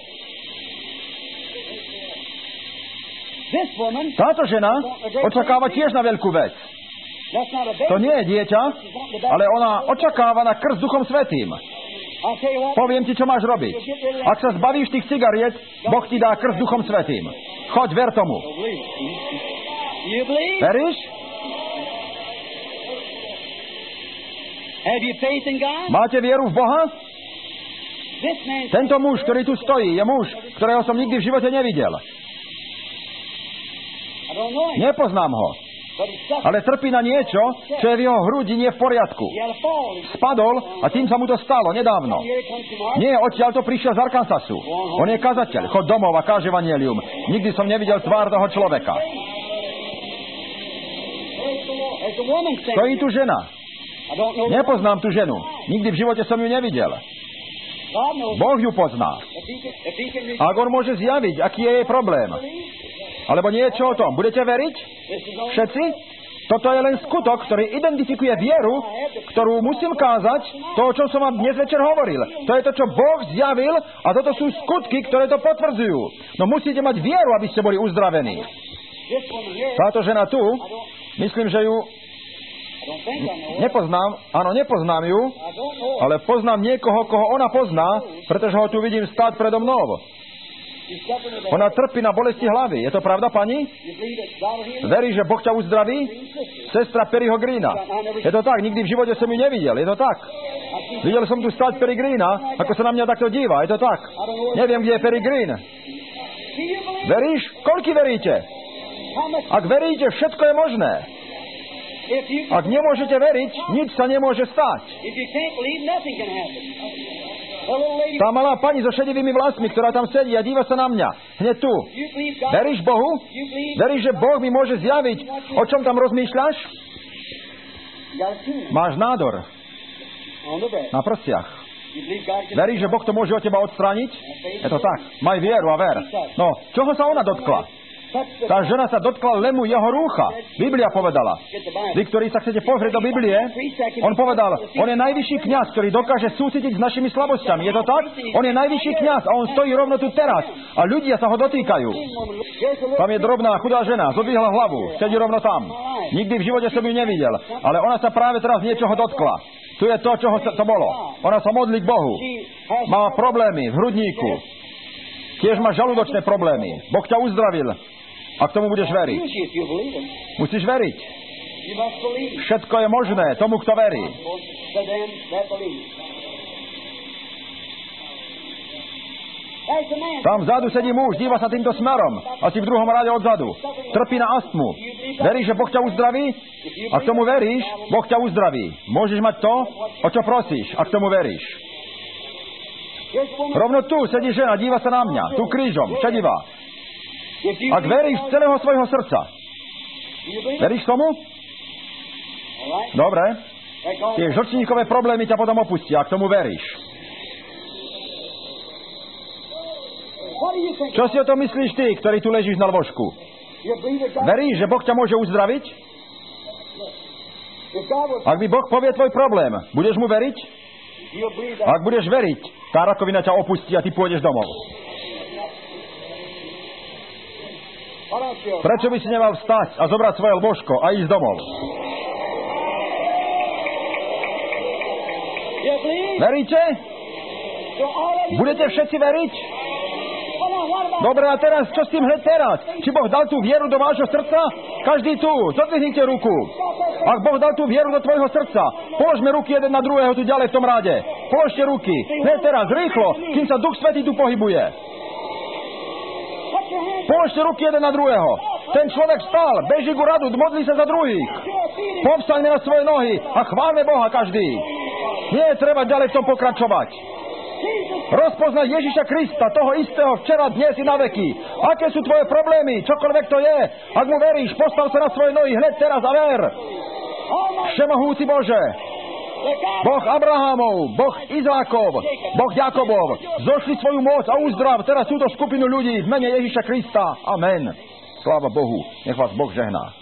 Táto žena očakáva tiež na veľkú vec. To nie je dieťa, ale ona očakáva na krst Duchom Svätým. Poviem ti, čo máš robiť. Ak sa zbavíš tých cigariet, Boh ti dá krst Duchom Svätým. Choď, ver tomu. Veríš? Máte vieru v Boha? Tento muž, ktorý tu stojí, je muž, ktorého som nikdy v živote nevidel. Nepoznám ho, ale trpí na niečo, čo je v jeho hrudi nie v poriadku. Spadol a tým sa mu to stalo nedávno. Nie, odtiaľ to prišiel z Arkansasu. On je kazateľ, chod domov a káže evanjelium. Nikdy som nevidel tvár toho človeka. Stojí tu žena. Nepoznám tú ženu. Nikdy v živote som ju nevidel. Boh ju pozná. Ak on môže zjaviť, aký je jej problém, alebo niečo o tom, budete veriť? Všetci? Toto je len skutok, ktorý identifikuje vieru, ktorú musím kázať, to, o čom som vám dnes večer hovoril. To je to, čo Boh zjavil a toto sú skutky, ktoré to potvrdzujú. No musíte mať vieru, aby ste boli uzdravení. Táto žena tu, myslím, že ju nepoznám, áno, nepoznám ju, ale poznám niekoho, koho ona pozná, pretože ho tu vidím stáť predo mnou. Ona trpí na bolesti hlavy. Je to pravda, pani? Verí, že Boh ťa uzdraví? Sestra Perryho Greena. Je to tak, nikdy v živote som ju nevidel. Je to tak. Videl som tu stáť Perry Greena, ako sa na mňa takto díva. Je to tak. Neviem, kde je Perry Green. Veríš? Koľky veríte? Ak veríte, všetko je možné. Ak nemôžete veriť, nič sa nemôže stať. Tá malá pani so šedivými vlasmi, ktorá tam sedí a díva sa na mňa. Hneď tu. Veríš Bohu? Veríš, že Boh mi môže zjaviť, o čom tam rozmýšľaš? Máš nádor na prstiach. Veríš, že Boh to môže od teba odstrániť? Je to tak. Maj vieru a ver. No, čoho sa ona dotkla? Tá žena sa dotkla lemu jeho rúcha. Biblia povedala. Vy, ktorí sa chcete pozrieť do Biblie, on povedal, on je najvyšší kňaz, ktorý dokáže súcitiť s našimi slabosťami. Je to tak? On je najvyšší kňaz a on stojí rovno tu teraz. A ľudia sa ho dotýkajú. Tam je drobná, chudá žena, zodvihla hlavu, sedí rovno tam. Nikdy v živote som ju nevidel, ale ona sa práve teraz niečoho dotkla. Tu je to, čoho to bolo. Ona sa modlí k Bohu. Má problémy v hrudníku. Tiež má žalúdočné problémy. Boh ťa uzdravil. A k tomu budeš veriť. Musíš veriť. Všetko je možné tomu, kto verí. Tam vzadu sedí muž, díva sa týmto smerom. Asi v druhom rade odzadu. Trpí na astmu. Veríš, že Boh ťa uzdraví? A k tomu veríš, Boh ťa uzdraví. Môžeš mať to, o čo prosíš, a k tomu veríš. Rovno tu sedí žena, díva sa na mňa. Tu krížom, šedivá. Ak veríš z celého svojho srdca. Veríš tomu? Dobre. Tie žlčníkové problémy ťa potom opustia, ak tomu veríš. Čo si o tom myslíš ty, ktorý tu ležíš na lôžku? Veríš, že Boh ťa môže uzdraviť? Ak mi Boh povie tvoj problém, budeš mu veriť? Ak budeš veriť, tá rakovina ťa opustí a ty pôjdeš domov. Prečo by si nemal vstať a zobrať svoje lôžko a ísť domov? Veríte? Budete všetci veriť? Dobre, a teraz, čo s tým hneď teraz? Či Boh dal tú vieru do vášho srdca? Každý tu, zodvihnite ruku. Ak Boh dal tú vieru do tvojho srdca, položme ruky jeden na druhého tu ďalej v tom ráde. Položte ruky. Hneď teraz, rýchlo, kým sa Duch Svätý tu pohybuje. Položte ruky jeden na druhého. Ten človek vstal, beží ku radu, modlí sa za druhých. Povstaňme na svoje nohy a chválme Boha každý. Nie je treba ďalej v tom pokračovať. Rozpoznať Ježiša Krista, toho istého včera, dnes i na veky. Aké sú tvoje problémy, čokoľvek to je. Ak mu veríš, postav sa na svoje nohy hneď teraz a ver. Všemohúci Bože, Boh Abrahamov, Boh Izákov, Boh Jakobov, zošli svoju moc a uzdrav teraz túto skupinu ľudí v mene Ježiša Krista. Amen. Sláva Bohu. Nech vás Boh žehná.